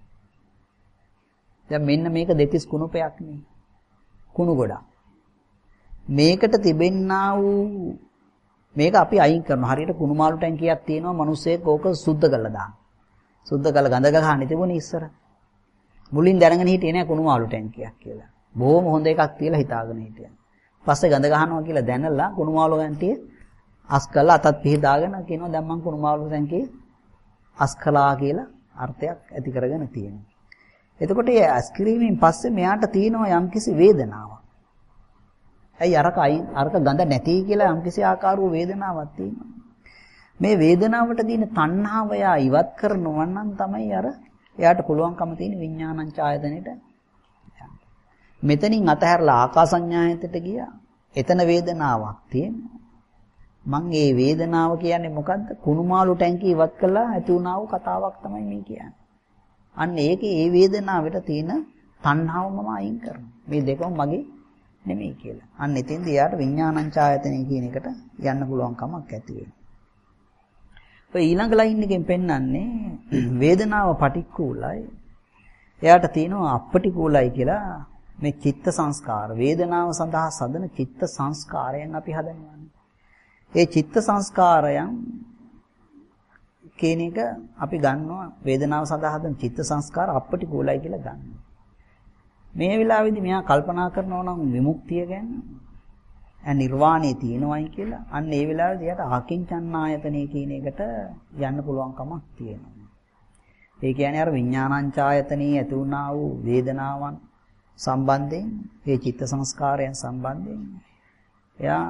දැන් මෙන්න මේක දෙතිස් කුණුපයක් නේ. කුණු ගොඩක්. මේකට තිබෙන්නා වූ මේක අපි අයින් කරනවා. හරියට කුණුමාළු ටැංකියක් තියෙනවා මිනිස්සෙක් ඕක සුද්ධ කරලා දාන. සුද්ධ කරලා ගඳ ගහන්න තිබුණේ ඉස්සර. මුලින් දැනගෙන හිටියේ නෑ කුණුමාළු ටැංකියක් කියලා. බොහොම හොඳ එකක් කියලා හිතාගෙන හිටියා. පස්සේ ගඳ ගහනවා කියලා දැනලා කුණුමාළු ටැංකිය අස් කළා අතත් පිහදාගෙන කියනවා දැන් මං කුණුමාළු ටැංකිය අස් කළා කියලා අර්ථයක් ඇති කරගෙන තියෙනවා. එතකොට මේ අස් කිරීමෙන් පස්සේ මෙයාට තියෙනවා යම්කිසි වේදනාවක්. ඇයි අරක අයින් අරක ගඳ නැති කියලා යම්කිසි ආකාරව වේදනාවක් තියෙනවා. මේ වේදනාවට දින තණ්හාව යා ඉවත් කරනවා නම් තමයි අර එයාට පුළුවන්කම තියෙන විඥානං ඡායතනෙට යන්න. මෙතනින් අතහැරලා ආකාසඤ්ඤායතයට ගියා. එතන වේදනාවක් තියෙනවා. මං මේ වේදනාව කියන්නේ මොකද්ද? කුණුමාළු ටැංකිය ඉවත් කළා ඇති වුණා වූ කතාවක් තමයි මේ කියන්නේ. අන්න ඒකේ ඒ වේදනාවට තියෙන තණ්හාව මම අයින් කරනවා. මේ දෙකම මගේ නෙමෙයි කියලා. අන්න එතෙන්දී යාට විඥානං ඡායතනෙ කියන එකට යන්න පුළුවන් කමක් ඇති වෙනවා. ඔය ඊළඟ ලයින් එකෙන් පෙන්වන්නේ වේදනාව පටික්කුලයි. එයාට තියෙනවා අපටිකුලයි කියලා මේ චිත්ත සංස්කාර. වේදනාව සඳහා සදන චිත්ත සංස්කාරයන් අපි හදනවා. ඒ චිත්ත සංස්කාරයන් කියන එක අපි ගන්නවා වේදනාව සඳහා හදන චිත්ත සංස්කාර අපටිකුලයි කියලා ගන්නවා. මේ වෙලාවේදී මෙයා කල්පනා කරනවා නම් විමුක්තිය ගැන ඈ නිර්වාණය තියෙනවයි කියලා. අන්න ඒ වෙලාවේදී යට ආකින්චන්නායතනෙ කියන එකට යන්න පුළුවන් කමක් තියෙනවා. ඒ කියන්නේ අර විඥානංචායතනෙ ඇති වුණා වූ වේදනාවන් සම්බන්ධයෙන් ඒ චිත්ත සංස්කාරයන් සම්බන්ධයෙන් එයා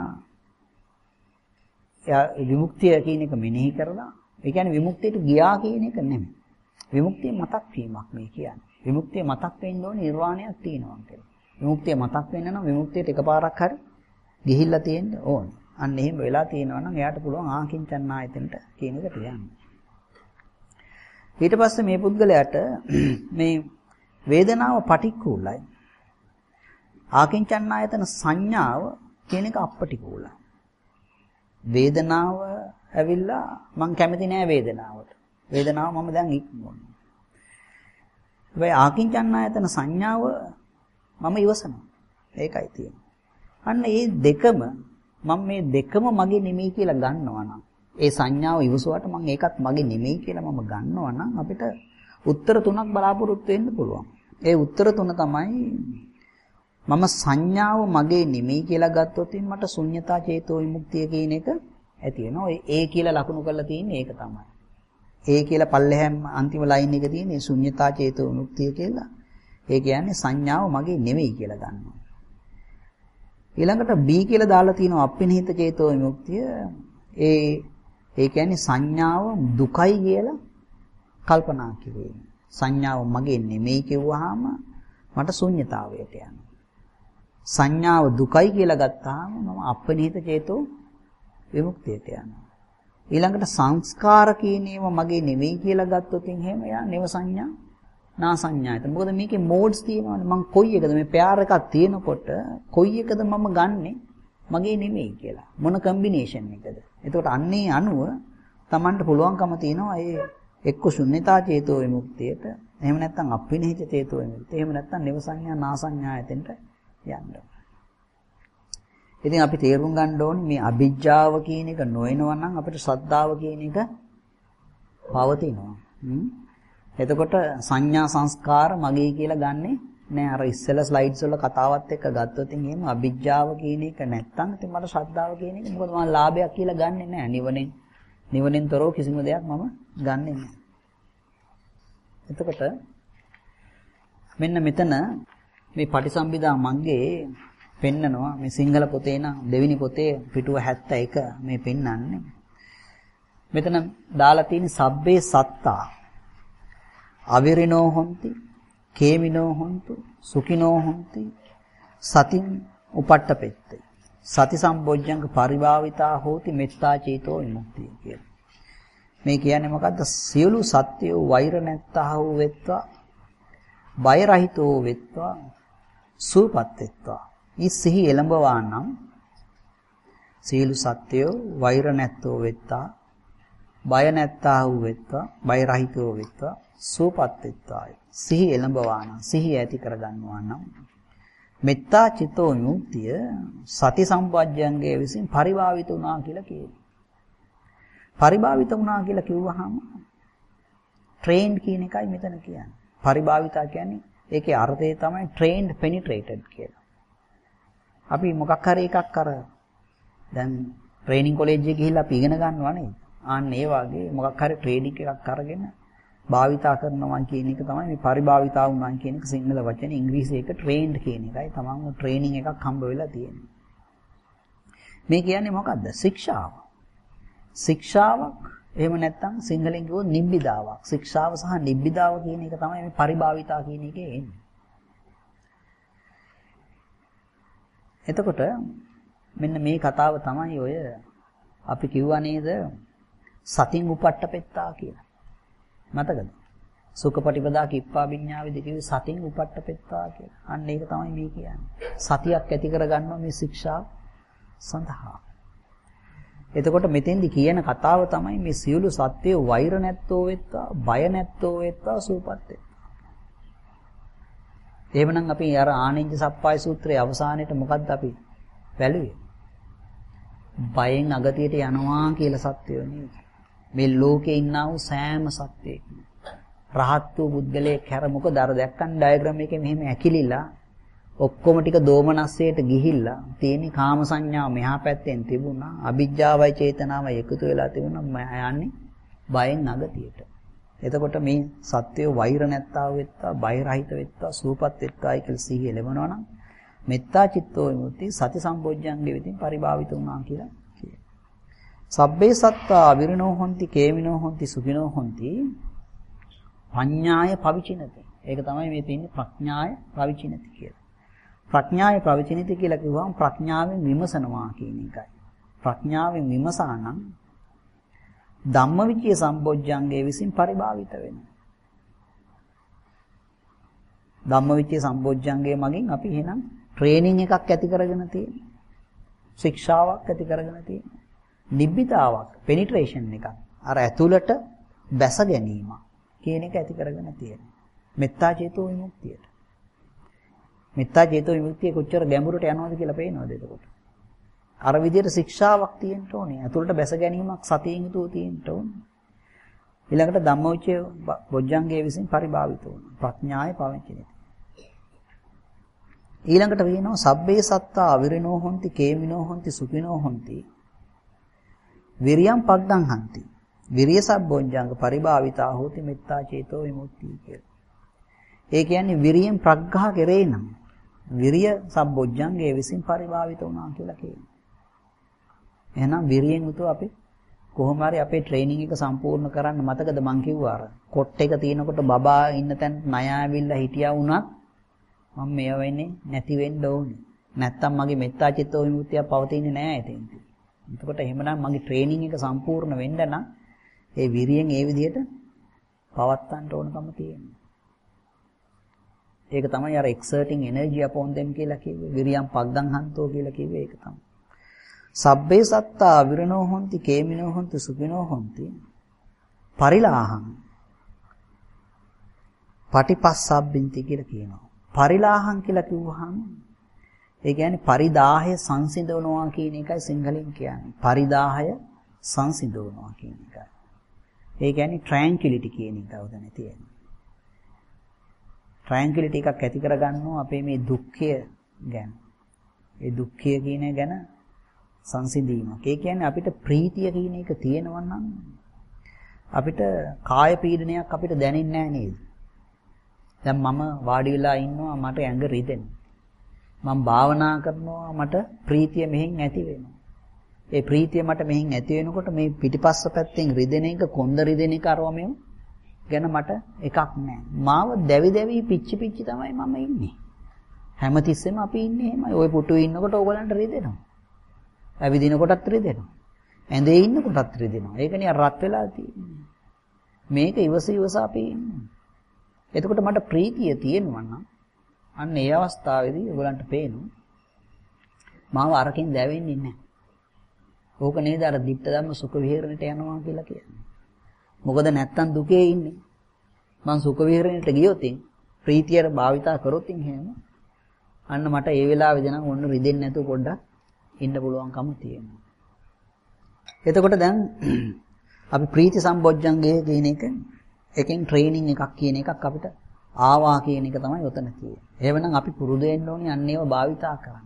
එයා විමුක්තිය කියන එක මෙනෙහි කරලා ඒ කියන්නේ විමුක්තියට ගියා කියන එක නෙමෙයි. විමුක්තිය මතක් වීමක් මේ කියන්නේ. විමුක්තිය මතක් වෙන්න ඕනේ නිර්වාණයක් තියෙනවා කියලා. විමුක්තිය මතක් වෙන්න නම් විමුක්තියට එකපාරක් හරි ගිහිල්ලා තියෙන්න ඕනේ. අන්න එහෙම වෙලා තියෙනවා නම් එයාට පුළුවන් ආකින්චන්නායතනට කියන එකට යන්න. ඊට පස්සේ මේ පුද්ගලයාට මේ වේදනාව පටික්කුලයි. ආකින්චන්නායතන සංඥාව කියන එක අපටිකුලයි. වේදනාව ඇවිල්ලා මං කැමති නෑ වේදනාවට. වේදනාව මම දැන් ඉක්මවනවා. හැබැයි ආකින්චන්නායතන සංඥාව මම ඉවසනවා. ඒකයි තියෙන්නේ. අන්න ඒ දෙකම මම මේ දෙකම මගේ නෙමෙයි කියලා ගන්නවා නම් ඒ සංඥාව ඉවසුවාට මම ඒකත් මගේ නෙමෙයි කියලා මම ගන්නවා නම් අපිට උත්තර තුනක් බලාපොරොත්තු වෙන්න පුළුවන්. ඒ උත්තර තුන තමයි මම සංඥාව මගේ නෙමෙයි කියලා ගත්තොත් මට ශුන්‍යතා චේතෝ විමුක්තිය කියන එක ඇති වෙනවා. ඒ කියලා ලකුණු කරලා තියෙන්නේ ඒක තමයි. ඒ කියලා පල්ලෙහැම් අන්තිම ලයින් එක තියෙන්නේ ශුන්‍යතා චේතෝ විමුක්තිය කියලා. ඒ කියන්නේ සංඥාව මගේ නෙමෙයි කියලා ගන්නවා. ඊළඟට B කියලා දාලා තියෙනවා අපිනිහිත චේතෝ විමුක්තිය. ඒ ඒ කියන්නේ සංඥාව දුකයි කියලා කල්පනා කිරීම. සංඥාව මගේ නෙමෙයි කිව්වහම මට ශුන්‍යතාවයට යනවා. සංඥාව දුකයි කියලා ගත්තාම මම අපනිහිත චේතෝ විමුක්තියට යනවා. ඊළඟට සංස්කාර කියන ඒවා මගේ නෙවෙයි කියලා ගත්තොත් එහෙම යා නෙව සංඥා නා සංඥායත. මොකද මේකේ මෝඩ්ස් තියෙනවානේ. මං කොයි එකද මේ පෙයාර එකක් තියෙනකොට කොයි එකද මම ගන්නෙ මගේ නෙවෙයි කියලා. මොන කම්බිනේෂන් එකද? එතකොට අන්නේ අනුව Tamanට පුළුවන්කම තියෙනවා ඒ එක්ක ශුන්‍යතා චේතෝ විමුක්තියට, එහෙම නැත්නම් අපිනිහිත චේතෝ විමුක්තිය, එහෙම නැත්නම් නෙව සංඥා නා සංඥායතෙන්ට යන්න. ඉතින් අපි තේරුම් ගන්න ඕනේ මේ අභිජ්ජාව කියන එක නොයනවා නම් අපිට ශ්‍රද්ධාව කියන එක පවතිනවා. එතකොට සංඥා සංස්කාර මගේ කියලා ගන්නෙ නෑ. අර ඉස්සෙල්ලා ස්ලයිඩ්ස් වල කතාවත් එක්ක ගත්තොත් එහෙම අභිජ්ජාව කියන එක නැත්තම් ඉතින් මට ශ්‍රද්ධාව කියන එක මොකද මම ලාභයක් කියලා ගන්නෙ නෑ. නිවනෙන් නිවනෙන් තොරව කිසිම දෙයක් මම ගන්නෙ නෑ. එතකොට මෙන්න මෙතන මේ පටිසම්භිදා මග්ගේ පෙන්නනවා මේ සිංහල පොතේ නම් දෙවෙනි පොතේ පිටුව හැත්තෑ එක මේ පෙන්නන්නේ. මෙතන දාලා තියෙන සබ්බේ සත්තා අවිරිනෝ හොಂತಿ කේමිනෝ හොಂತು සුඛිනෝ හොಂತಿ සතින් උපට්ඨපෙත්ති සති සම්බොජ්ජංග පරිභාවිතා හෝති මෙත්තා චේතෝ විමුක්තිය කියලා. මේ කියන්නේ මොකද්ද? සියලු සත්‍යෝ වෛර නැත්තා වූ වෙත්වා බය රහිතෝ වෙත්වා සූපත් වෙත්වා. ඊ සිහි එළඹවා නම් සියලු සත්‍යෝ වෛර නැත්තෝ වෙත්තා බය නැත්තා වූ වෙත්වා බය රහිතෝ වෙත්වා සූපත් වෙත්වායි. සිහි එළඹවා නම් සිහි ඇති කරගන්නවා නම් මෙත්තා චිත්තෝ විමුක්තිය සති සම්පජ්ජංගයේ විසින් පරිභාවිත වුණා කියලා කියනවා. පරිභාවිත වුණා කියලා කිව්වහම ට්‍රේන්ඩ් කියන එකයි මෙතන කියන්නේ. පරිභාවිතා කියන්නේ ඒකේ අර්ථය තමයි ට්‍රේන්ඩ් පෙනිට්‍රේටඩ් කියලා. අපි මොකක් හරි එකක් අර දැන් ට්‍රේනින් කොලෙජ් එකේ ගිහිල්ලා අපි ඉගෙන ගන්නවා නේද? ආන්න ඒ වගේ මොකක් හරි ට්‍රේනින් එකක් අරගෙන භාවිතා කරනවා කියන එක තමයි මේ පරිභාවිතා වුණා කියන එක සිංහල වචනේ. ඉංග්‍රීසි එක ට්‍රේන්ඩ් කියන එකයි. තමන්ව ට්‍රේනින් එකක් හම්බ වෙලා තියෙන්නේ. මේ කියන්නේ මොකද්ද? ශික්ෂාව. ශික්ෂාවක් එහෙම නැත්නම් සිංහලෙන් කිව්වොත් නිබ්බිදාවක්. ශික්ෂාව සහ නිබ්බිදාව කියන එක තමයි මේ පරිභාවිතා කියන එකේ එන්නේ. එතකොට මෙන්න මේ කතාව තමයි ඔය අපි කිව්වා නේද සතින් උපට්ඨපෙත්තා කියලා. මතකද? සුඛපටිපදා කිප්පා විඤ්ඤාවේදී කිව්වේ සතින් උපට්ඨපෙත්තා කියලා. අන්න ඒක තමයි මේ කියන්නේ. සතියක් ඇති කරගන්නවා මේ ශික්ෂාව සඳහා. එතකොට මෙතෙන්දි කියන කතාව තමයි මේ සියලු සත්‍යය වෛර නැත්තෝ වෙත්තා, බය නැත්තෝ වෙත්තා, සූපත් වෙත්තා. එහෙමනම් අපි අර ආනෙන්ජ සප්පාය සූත්‍රයේ අවසානයේට මොකද්ද අපි වැළුවේ? බයෙන් අගතියට යනවා කියලා සත්‍යය නෙවෙයි. මේ ලෝකේ ඉන්නා වූ සෑම සත්‍යයකම රහත් වූ බුද්ධලේ කැර මොකද අර දැක්කන් ඩයග්‍රෑම් එකේ මෙහෙම ඇකිලිලා ඔක්කොම ටික දෝමනස්සයට ගිහිල්ලා තියෙන කාම සංඥාව මෙහා පැත්තෙන් තිබුණා අභිජ්ජාවයි චේතනාවයි එකතු වෙලා තිබුණා යන්නේ බයෙන් අගතියට. එතකොට මේ සත්‍යය වෛර නැත්තා වෙත්තා බය රහිත වෙත්තා සූපත් වෙත්තායි කියලා සිහිය ලැබෙනවා නම් මෙත්තා චිත්තෝ විමුක්ති සති සම්බොජ්ජංගේ විදිහින් පරිභාවිත වුණා කියලා කියනවා. සබ්බේ සත්තා අවිරිනෝ හොಂತಿ කේමිනෝ හොಂತಿ සුඛිනෝ හොಂತಿ පඤ්ඤාය පවිචිනති. ඒක තමයි මේ තියෙන්නේ ප්‍රඥාය පවිචිනති කියලා. ප්‍රඥාය පවිචිනති කියලා කිව්වම ප්‍රඥාවෙන් විමසනවා කියන එකයි. ප්‍රඥාවෙන් විමසා නම් ධම්මවිචය සම්බොජ්ජංගේ විසින් පරිභාවිත වෙනවා. ධම්මවිචය සම්බොජ්ජංගේ මගින් අපි එහෙනම් ට්‍රේනින් එකක් ඇති කරගෙන තියෙනවා. ශික්ෂාවක් ඇති කරගෙන තියෙනවා. නිබ්බිතාවක්, පෙනිට්‍රේෂන් එකක්. අර ඇතුළට බැස ගැනීම කියන එක ඇති කරගෙන තියෙනවා. මෙත්තා චේතෝ විමුක්තියට. මෙත්තා චේතෝ විමුක්තිය කොච්චර ගැඹුරට යනවද කියලා පේනවද එතකොට? අර විදිහට ශික්ෂාවක් තියෙන්න ඕනේ. ඇතුළට බැස ගැනීමක් සතියින් යුතුව තියෙන්න ඕනේ. ඊළඟට ධම්මවිචය බොජ්ජංගයේ විසින් පරිභාවිත වෙනවා. ප්‍රඥාය පවචිනේ. ඊළඟට වෙනවා සබ්බේ සත්තා අවිරිනෝ හොಂತಿ කේමිනෝ හොಂತಿ සුඛිනෝ හොಂತಿ විරියම් පග්ගං හන්ති. විරිය සබ්බොජ්ජංග පරිභාවිතා හෝති මෙත්තා චේතෝ විමුක්තිය කියලා. ඒ කියන්නේ විරියෙන් ප්‍රග්ඝා කෙරේ නම් විරිය සබ්බොජ්ජංගයේ විසින් පරිභාවිත වුණා කියලා කියනවා. එහෙනම් විරියෙන් උතුව අපි කොහොම හරි අපේ ට්‍රේනින් එක සම්පූර්ණ කරන්න මතකද මං කිව්වා අර කොට් එක තියෙනකොට බබා ඉන්න තැන ණය ආවිල්ලා හිටියා වුණත් මම මේව වෙන්නේ නැති වෙන්න ඕනේ. නැත්තම් මගේ මෙත්තා චිත්තෝ විමුක්තිය පවතින්නේ නැහැ ඉතින්. එතකොට එහෙමනම් මගේ ට්‍රේනින් එක සම්පූර්ණ වෙන්න නම් ඒ විරියෙන් ඒ විදිහට පවත්වන්න ඕනකම තියෙනවා. ඒක තමයි අර exerting energy upon them කියලා කිව්වේ. විරියම් පග්ගං හන්තෝ කියලා කිව්වේ ඒක තමයි. සබ්බේ සත්තා විරණෝ හොಂತಿ කේමිනෝ හොಂತಿ සුඛිනෝ හොಂತಿ පරිලාහං පටිපස්සබ්බින්ති කියලා කියනවා. පරිලාහං කියලා කිව්වහම ඒ කියන්නේ පරිදාහය සංසිඳවනවා කියන එකයි සිංහලෙන් කියන්නේ. පරිදාහය සංසිඳවනවා කියන එකයි. ඒ කියන්නේ tranquility කියන එක උදැන තියෙනවා. tranquility එකක් ඇති කරගන්නවා අපේ මේ දුක්ඛය ගැන. ඒ දුක්ඛය කියන ගැන සංසිඳීමක්. ඒ කියන්නේ අපිට ප්‍රීතිය කියන එක තියෙනවා නම් අපිට කාය පීඩනයක් අපිට දැනෙන්නේ නැහැ නේද? දැන් මම වාඩි වෙලා ඉන්නවා මට ඇඟ රිදෙනවා. මම භාවනා කරනවා මට ප්‍රීතිය මෙහෙන් ඇති වෙනවා. ඒ ප්‍රීතිය මට මෙහෙන් ඇති වෙනකොට මේ පිටිපස්ස පැත්තෙන් රිදෙන එක කොන්ද රිදෙන එක අරව මෙව ගැන මට එකක් නැහැ. මාව දැවි දැවි පිච්චි පිච්චි තමයි මම ඉන්නේ. හැමතිස්සෙම අපි ඉන්නේ එහෙමයි. ওই පුටුවේ ඉන්නකොට ඕගලන්ට රිදෙනවා. ඇවිදිනකොටත් රිදෙනවා. ඇඳේ ඉන්නකොටත් රිදෙනවා. ඒකනේ රත් වෙලා තියෙන්නේ. මේක ඉවස ඉවස අපි ඉන්නේ. එතකොට මට ප්‍රීතිය තියෙනවා නම් අන්න ඒ අවස්ථාවේදී ඔයගලන්ට පේනවා මාව අරකින් දැවෙන්නේ නැහැ. ඕක නේද අර දිට්ඨ ධම්ම සුඛ විහරණයට යනවා කියලා කියන්නේ. මොකද නැත්තම් දුකේ ඉන්නේ. මං සුඛ විහරණයට ගියොත් ප්‍රීතියට භාවිතා කරොත් එහෙම අන්න මට ඒ වෙලාවේදී නම් ඔන්න රිදෙන්නේ නැතුව පොඩ්ඩක් ඉන්න පුළුවන්කම තියෙනවා. එතකොට දැන් අපි ප්‍රීති සම්බොජ්ජංගය කියන එක එකෙන් ට්‍රේනින් එකක් කියන එකක් අපිට ආවා කියන එක තමයි උතන කියන්නේ. එහෙමනම් අපි පුරුදු වෙන්න ඕනේ අන්න ඒව භාවිතා කරන්න.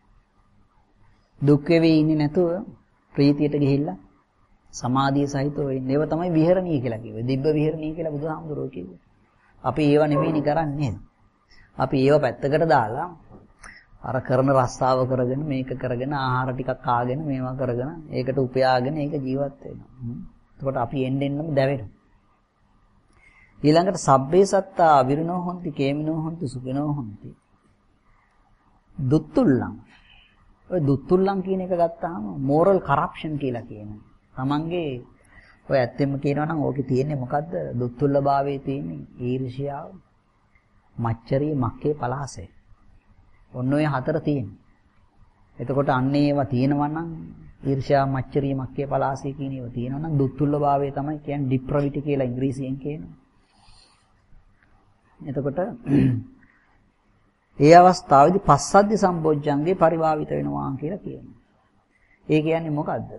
දුක් වෙවි ඉන්නේ නැතුව ප්‍රීතියට ගිහිල්ලා සමාධිය සහිතව ඉන්න. ඒව තමයි විහරණීය කියලා කිව්වේ. දිබ්බ විහරණීය කියලා බුදුහාමුදුරුවෝ කිව්වේ. අපි ඒව නෙමෙයිනි කරන්නේ. අපි ඒව පැත්තකට දාලා අර කරන රස්සාව කරගෙන මේක කරගෙන ආහාර ටිකක් කාගෙන මේවා කරගෙන ඒකට උපයාගෙන ඒක ජීවත් වෙනවා. එතකොට අපි එන්න එන්නම දැවෙනවා. ඊළඟට සබ්බේ සත්තා විරණෝ හොಂತಿ කේමිනෝ හොಂತಿ සුඛිනෝ හොಂತಿ දුත්තුල්ලං. ඔය දුත්තුල්ලං කියන එක ගත්තාම moral corruption කියලා කියනවා. තමන්ගේ ඔය ඇත්තෙම කියනවා නම් ඕකේ තියෙන්නේ මොකද්ද? දුත්තුල්ලභාවයේ තියෙන්නේ ඊර්ෂ්‍යාව, මච්චරිය, මක්කේ, පලාසය. ඔන්න ඔය හතර තියෙනවා. එතකොට අන්න ඒවා තියෙනවා නම් ඊර්ෂ්‍යා, මච්චරිය, මක්කේ, පලාසය කියන ඒවා තියෙනවා නම් දුත්තුල්ලභාවය තමයි කියන්නේ depravity කියලා ඉංග්‍රීසියෙන් කියනවා. එතකොට ඒ අවස්ථාවේදී පස්සද්ධි සම්බොජ්ජංගේ පරිභාවිත වෙනවා කියලා කියනවා. ඒ කියන්නේ මොකද්ද?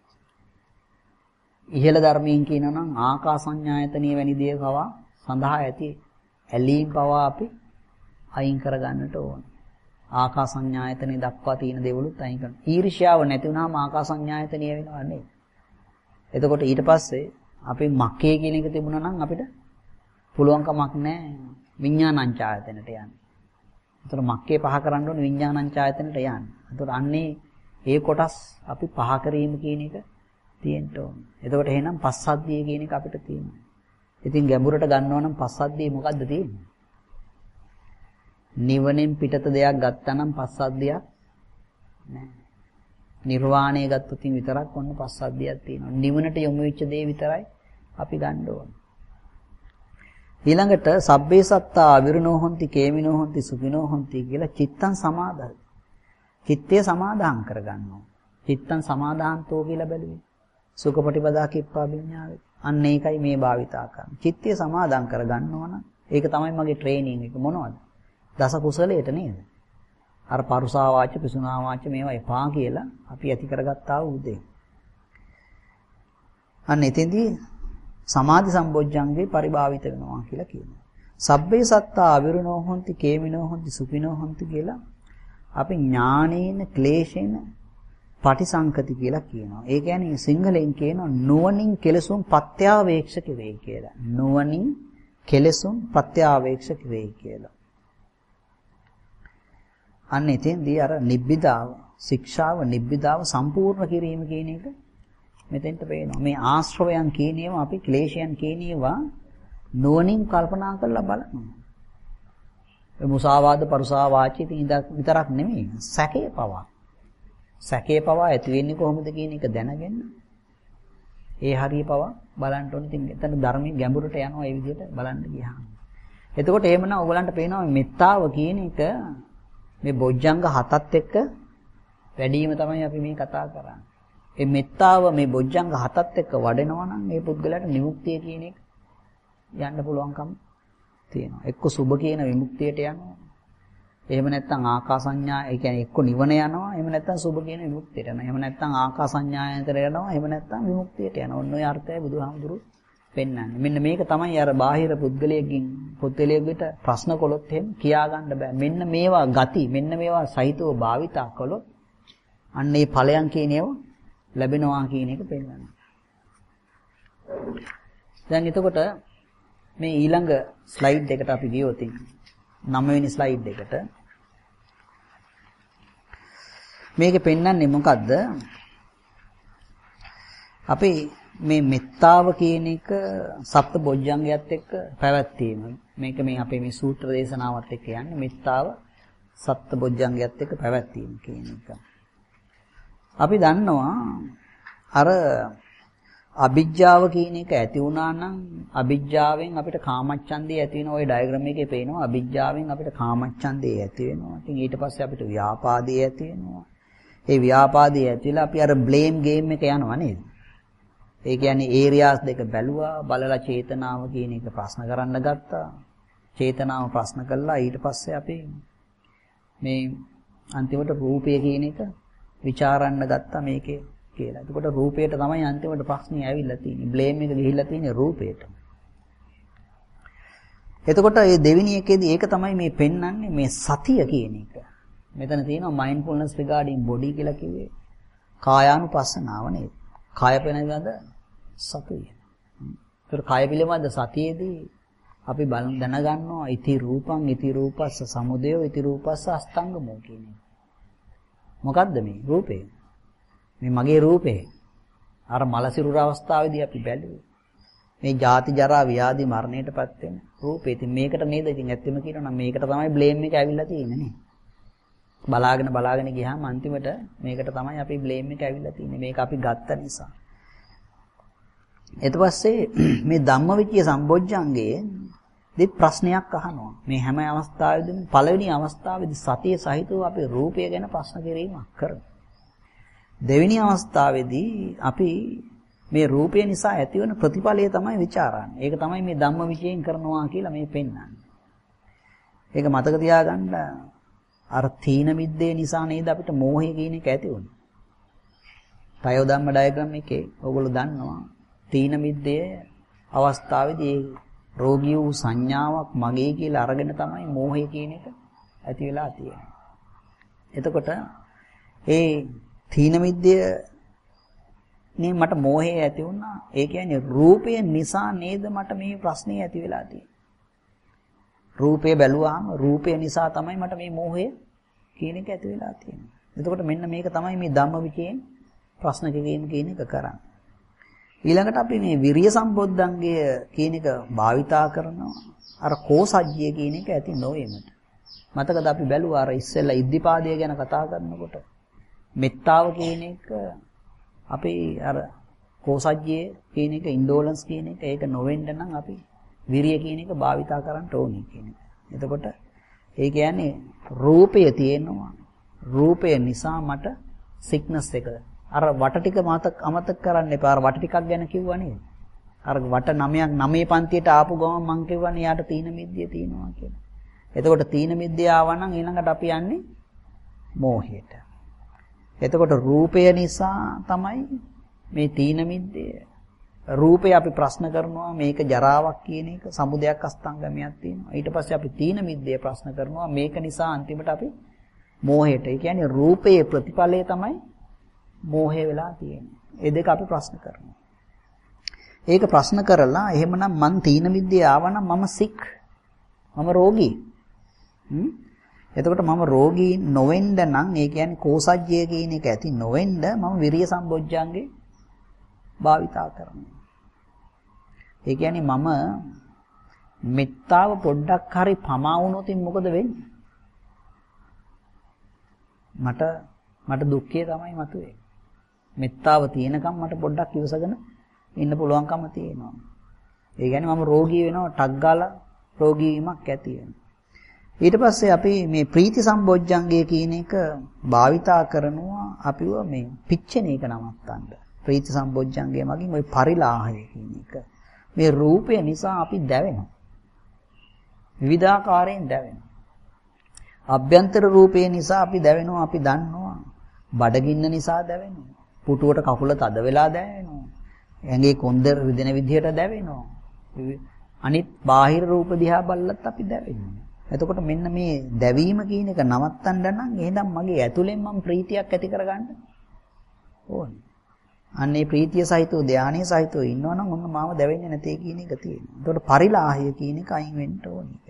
ඉහළ ධර්මයෙන් කියනවා නම් ආකාසඤ්ඤායතනිය වැනි දේ පවා සඳහා ඇති ඇලීම් පවා අපි අයින් කරගන්නට ඕන. ආකාසඤ්ඤායතනිය දක්වා තියෙන දේවලුත් අයින් කරනවා. ඊර්ෂ්‍යාව නැති වුනහම ආකාසඤ්ඤායතනිය වෙනව නේද? එතකොට ඊට පස්සේ අපි මක්කේ කියන එක තිබුණා නම් අපිට පුළුවන් කමක් නැහැ විඥානංචායතනට යන්න. ඒතර මක්කේ පහ කරන්න ඕනේ විඥානංචායතනට යන්න. ඒතර අන්නේ ඒ කොටස් අපි පහ කිරීම කියන එක තියෙන්න ඕනේ. එතකොට එහෙනම් පස්සද්ධිය කියන එක අපිට තියෙනවා. ඉතින් ගැඹුරට ගන්නවා නම් පස්සද්ධිය මොකද්ද තියෙන්නේ? නිවනෙන් පිටත දෙයක් ගත්තා නම් පස්සද්ධියක් නැහැ. නිර්වාණය ගත්තොත් විතරක් ඔන්න පස්සද්ධියක් තියෙනවා. නිවනට යොමු වෙච්ච දේ විතරයි අපි ගන්න ඕනේ. ඊළඟට සබ්බේ සත්තා විරණෝ හොಂತಿ කේමිනෝ හොಂತಿ සුඛිනෝ හොಂತಿ කියලා චිත්තං සමාදයි. චිත්තය සමාදාන් කරගන්නවා. චිත්තං සමාදාන්තෝ කියලා බැලුවේ. සුඛපටිපදා කිප්පා විඤ්ඤාවේ. අන්න ඒකයි මේ භාවිතා කරන්නේ. චිත්තය සමාදාන් කරගන්නවා නම් ඒක තමයි මගේ ට්‍රේනින් එක. මොනවද? දස කුසලයට නේද? අර පරුසා වාච පිසුනා වාච මේවා එපා කියලා අපි ඇති කරගත්තා වූ දේ. අන්න එතෙන්දී සමාධි සම්බොජ්ජංගේ පරිභාවිත වෙනවා කියලා කියනවා. සබ්බේ සත්තා අවිරුණෝ හොಂತಿ කේමිනෝ හොಂತಿ සුඛිනෝ හොಂತಿ කියලා අපි ඥානේන ක්ලේශේන පටිසංකති කියලා කියනවා. ඒ කියන්නේ සිංහලෙන් කියනවා නුවණින් කෙලසුන් ප්‍රත්‍යාවේක්ෂක වෙයි කියලා. නුවණින් කෙලසුන් ප්‍රත්‍යාවේක්ෂක වෙයි කියලා. අන්න එතෙන්දී අර නිබ්බිදාව, ශික්ෂාව, නිබ්බිදාව සම්පූර්ණ කිරීම කියන එක මෙතෙන්ට පේනවා. මේ ආශ්‍රවයන් කියන ඒවා අපි ක්ලේශයන් කියන ඒවා නුවණින් කල්පනා කරලා බලනවා. ඒ මුසාවාද පරුසා වාචී ඉතින් විතරක් නෙමෙයි සැකේ පවා. සැකේ පවා ඇති වෙන්නේ කොහොමද කියන එක දැනගෙන ඒ හරිය පවා බලන්න ඕනේ. ඉතින් එතන ධර්මයේ ගැඹුරට යනවා ඒ විදිහට බලන්න ගියාම. එතකොට එහෙමනම් ඔයගලන්ට පේනවා මේ මෙත්තාව කියන එක මේ බොජ්ජංග හතත් එක්ක වැඩිම තමයි අපි මේ කතා කරන්නේ. මේ මෙත්තාව මේ බොජ්ජංග හතත් එක්ක වඩනවා නම් මේ පුද්ගලයාට විමුක්තිය කියන එක යන්න පුළුවන්කම තියෙනවා. එක්ක සුභ කියන විමුක්තියට යනවා. එහෙම නැත්නම් ආකාසඤ්ඤා ඒ කියන්නේ එක්ක නිවන යනවා. එහෙම නැත්නම් සුභ කියන විමුක්තියට යනවා. එහෙම නැත්නම් ආකාසඤ්ඤායතර යනවා. එහෙම නැත්නම් විමුක්තියට යනවා. ඔන්න ඔය අර්ථය බුදුහාමුදුරුවෝ පෙන්නන්නේ. මෙන්න මේක තමයි අර බාහිර පුද්ගලයෙක්ගෙන් පුද්ගලයෙකුට ප්‍රශ්න කළොත් එහෙම කියා ගන්න බෑ. මෙන්න මේවා ගති, මෙන්න මේවා සහිතව භාවිතා කළොත් අන්න ඒ ඵලයන් කියන ඒවා ලැබෙනවා කියන එක පෙන්නනවා. දැන් එතකොට මේ ඊළඟ ස්ලයිඩ් එකට අපි ගියොත් නවය වෙනි ස්ලයිඩ් එකට මේකේ පෙන්නන්නේ මොකද්ද? අපි මේ මෙත්තාව කියන එක සප්ත බොජ්ජංගයත් එක්ක පැවැත්වීම. මේක මේ අපේ මේ සූත්‍ර දේශනාවත් එක්ක යන්නේ මෙත්තාව සප්ත බොජ්ජංගයත් එක්ක පැවැත්වීම කියන එක. අපි දන්නවා අර අවිජ්ජාව කියන එක ඇති වුණා නම් අවිජ්ජාවෙන් අපිට කාමච්ඡන්දේ ඇති වෙන ওই ඩයග්‍රෑම් එකේ පේනවා අවිජ්ජාවෙන් අපිට කාමච්ඡන්දේ ඇති වෙනවා. ඉතින් ඊට පස්සේ අපිට ව්‍යාපාදේ ඇති වෙනවා. ඒ ව්‍යාපාදේ ඇතිලා අපි අර බ්ලේම් ගේම් එක යනවා නේද? ඒ කියන්නේ ඒරියාස් දෙක බැලුවා බලලා චේතනාව කියන එක ප්‍රශ්න කරන්න ගත්තා. චේතනාව ප්‍රශ්න කළා ඊට පස්සේ අපි මේ අන්තිමට රූපය කියන එක ਵਿਚාරන්න ගත්තා මේකේ කියලා. එතකොට රූපයට තමයි අන්තිමට ප්‍රශ්නේ ඇවිල්ලා තියෙන්නේ. බ්ලේම් එක ගිහිල්ලා තියෙන්නේ රූපයට. එතකොට මේ දෙවෙනි එකේදී ඒක තමයි මේ පෙන්වන්නේ මේ සතිය කියන එක. මෙතන තියෙනවා mindfulness regarding body කියලා කිව්වේ. කායානුපස්සනාව නේද? කාය පිළිබඳ සතිය. ඒතර කාය පිළිබඳ සතියේදී අපි බලන් දැනගන්නවා ඉති රූපං ඉති රූපස්ස සමුදයෝ ඉති රූපස්ස අස්තංගමෝ කියන එක. මොකද්ද මේ රූපේ? මේ මගේ රූපේ. අර මලසිරුර අවස්ථාවේදී අපි බැලුවේ. මේ ජාති ජරා ව්‍යාධි මරණයටපත් වෙන රූපේ. ඉතින් මේකට නේද ඉතින් ඇත්තම කියනවා නම් මේකට තමයි බ්ලේම් එක ඇවිල්ලා තියෙන්නේ නේ. බලාගෙන බලාගෙන ගියාම අන්තිමට මේකට තමයි අපි බ්ලේම් එක ඇවිල්ලා තියෙන්නේ. මේක අපි ගත්ත නිසා. ඊට පස්සේ මේ ධම්මවිචය සම්බොජ්ජංගයේ දෙත් ප්‍රශ්නයක් අහනවා. මේ හැම අවස්ථාවෙදිම පළවෙනි අවස්ථාවේදී සතිය සහිතව අපි රූපය ගැන ප්‍රශ්න කිරීමක් කරනවා. දෙවෙනි අවස්ථාවේදී අපි මේ රූපය නිසා ඇතිවන ප්‍රතිඵලය තමයි ਵਿਚාරන්නේ. ඒක තමයි මේ ධම්මවිචයෙන් කරනවා කියලා මේ පෙන්නන්නේ. ඒක මතක තියාගන්න අර තීන මිද්දේ නිසා නේද අපිට මෝහය කියන එක ඇති වුනේ. ටයෝ ධම්ම ඩයග්‍රෑම් එකේ ඔයගොල්ලෝ දන්නවා තීන මිද්දේ අවස්ථාවේදී රෝගී වූ සංඥාවක් මගේ කියලා අරගෙන තමයි මෝහය කියන එක ඇති වෙලා තියෙන්නේ. එතකොට ඒ තීන මිද්දේ නේ මට මෝහය ඇති වුණා. ඒ කියන්නේ රූපය නිසා නේද මට මේ ප්‍රශ්නේ ඇති වෙලා තියෙන්නේ. රූපය බැලුවාම රූපය නිසා තමයි මට මේ මෝහය කියන එක ඇති වෙලා තියෙන්නේ. එතකොට මෙන්න මේක තමයි මේ ධම්මවිචයෙන් ප්‍රශ්න කිරීම කියන එක කරන්නේ. ඊළඟට අපි මේ විරිය සම්බොද්ධංගය කියන එක භාවිතා කරනවා. අර කෝසජ්ජිය කියන එක ඇති නොවීමට. මතකද අපි බැලුවා අර ඉස්සෙල්ලා ඉද්ධිපාදය ගැන කතා කරනකොට මෙත්තාව කියන එක අපි අර කෝසජ්ජිය කියන එක ඉන්ඩෝලන්ස් කියන එක ඒක නොවෙන්න නම් අපි විරිය කියන එක භාවිතා කරන්න ඕනේ කියන එක. එතකොට ඒ කියන්නේ රූපය තියෙනවා. රූපය නිසා මට සික්නස් එක. අර වට ටික මතක අමතක කරන්න එපා. අර වට ටිකක් ගැන කිව්වා නේද? අර වට නවයක් නවයේ පන්තියට ආපු ගමන් මං කිව්වනේ යාට තීන මිද්දිය තියෙනවා කියලා. එතකොට තීන මිද්දිය ආවා නම් ඊළඟට අපි යන්නේ මෝහයට. එතකොට රූපය නිසා තමයි මේ තීන මිද්දිය රූපේ අපි ප්‍රශ්න කරනවා මේක ජරාවක් කියන එක සමුදයක් අස්තංගමයක් තියෙනවා. ඊට පස්සේ අපි තීන මිද්දේ ප්‍රශ්න කරනවා මේක නිසා අන්තිමට අපි මෝහයට. ඒ කියන්නේ රූපයේ ප්‍රතිඵලය තමයි මෝහය වෙලා තියෙන්නේ. ඒ දෙක අපි ප්‍රශ්න කරනවා. ඒක ප්‍රශ්න කරලා එහෙමනම් මං තීන මිද්දේ ආවනම් මම සික්. මම රෝගී. හ්ම්? එතකොට මම රෝගී නොවෙන්න නම් ඒ කියන්නේ කෝසජ්ජය කියන එක ඇති නොවෙන්න මම විරිය සම්බොජ්ජංගේ භාවිතා කරනවා. ඒ කියන්නේ මම මෙත්තාව පොඩ්ඩක් හරි පමා වුණොත් මොකද වෙන්නේ? මට මට දුක්ඛය තමයි මතුවේ. මෙත්තාව තියෙනකම් මට පොඩ්ඩක් ඉවසගෙන ඉන්න පුළුවන්කම තියෙනවා. ඒ කියන්නේ මම රෝගී වෙනවා ටක් ගාලා රෝගී වීමක් ඇති වෙනවා. ඊට පස්සේ අපි මේ ප්‍රීති සම්බොජ්ජංගය කියන එක භාවිතා කරනවා අපිව මේ පිච්චෙන එක නවත්තන්න. ප්‍රීති සම්බොජ්ජංගය මගින් ওই පරිලාහය කියන එක. මේ රූපය නිසා අපි දැවෙනවා. විවිධාකාරයෙන් දැවෙනවා. අභ්‍යන්තර රූපය නිසා අපි දැවෙනවා අපි දන්නවා. බඩගින්න නිසා දැවෙනවා. පුටුවට කකුල තද වෙලා දැවෙනවා. ඇඟේ කොන්දර රිදෙන විදිහට දැවෙනවා. අනිත් බාහිර රූප දිහා බලලත් අපි දැවෙනවා. එතකොට මෙන්න මේ දැවීම කියන එක නවත්තන්න නම් එහෙනම් මගේ ඇතුලෙන් මම ප්‍රීතියක් ඇති කරගන්න ඕනේ. අන්නේ ප්‍රීතිය සහිතව ධානයේ සහිතව ඉන්නවනම් ඔන්න මාව දැවෙන්නේ නැtei කියන එක තියෙනවා. එතකොට පරිලාහය කියන එක අයින් වෙන්න ඕනේ.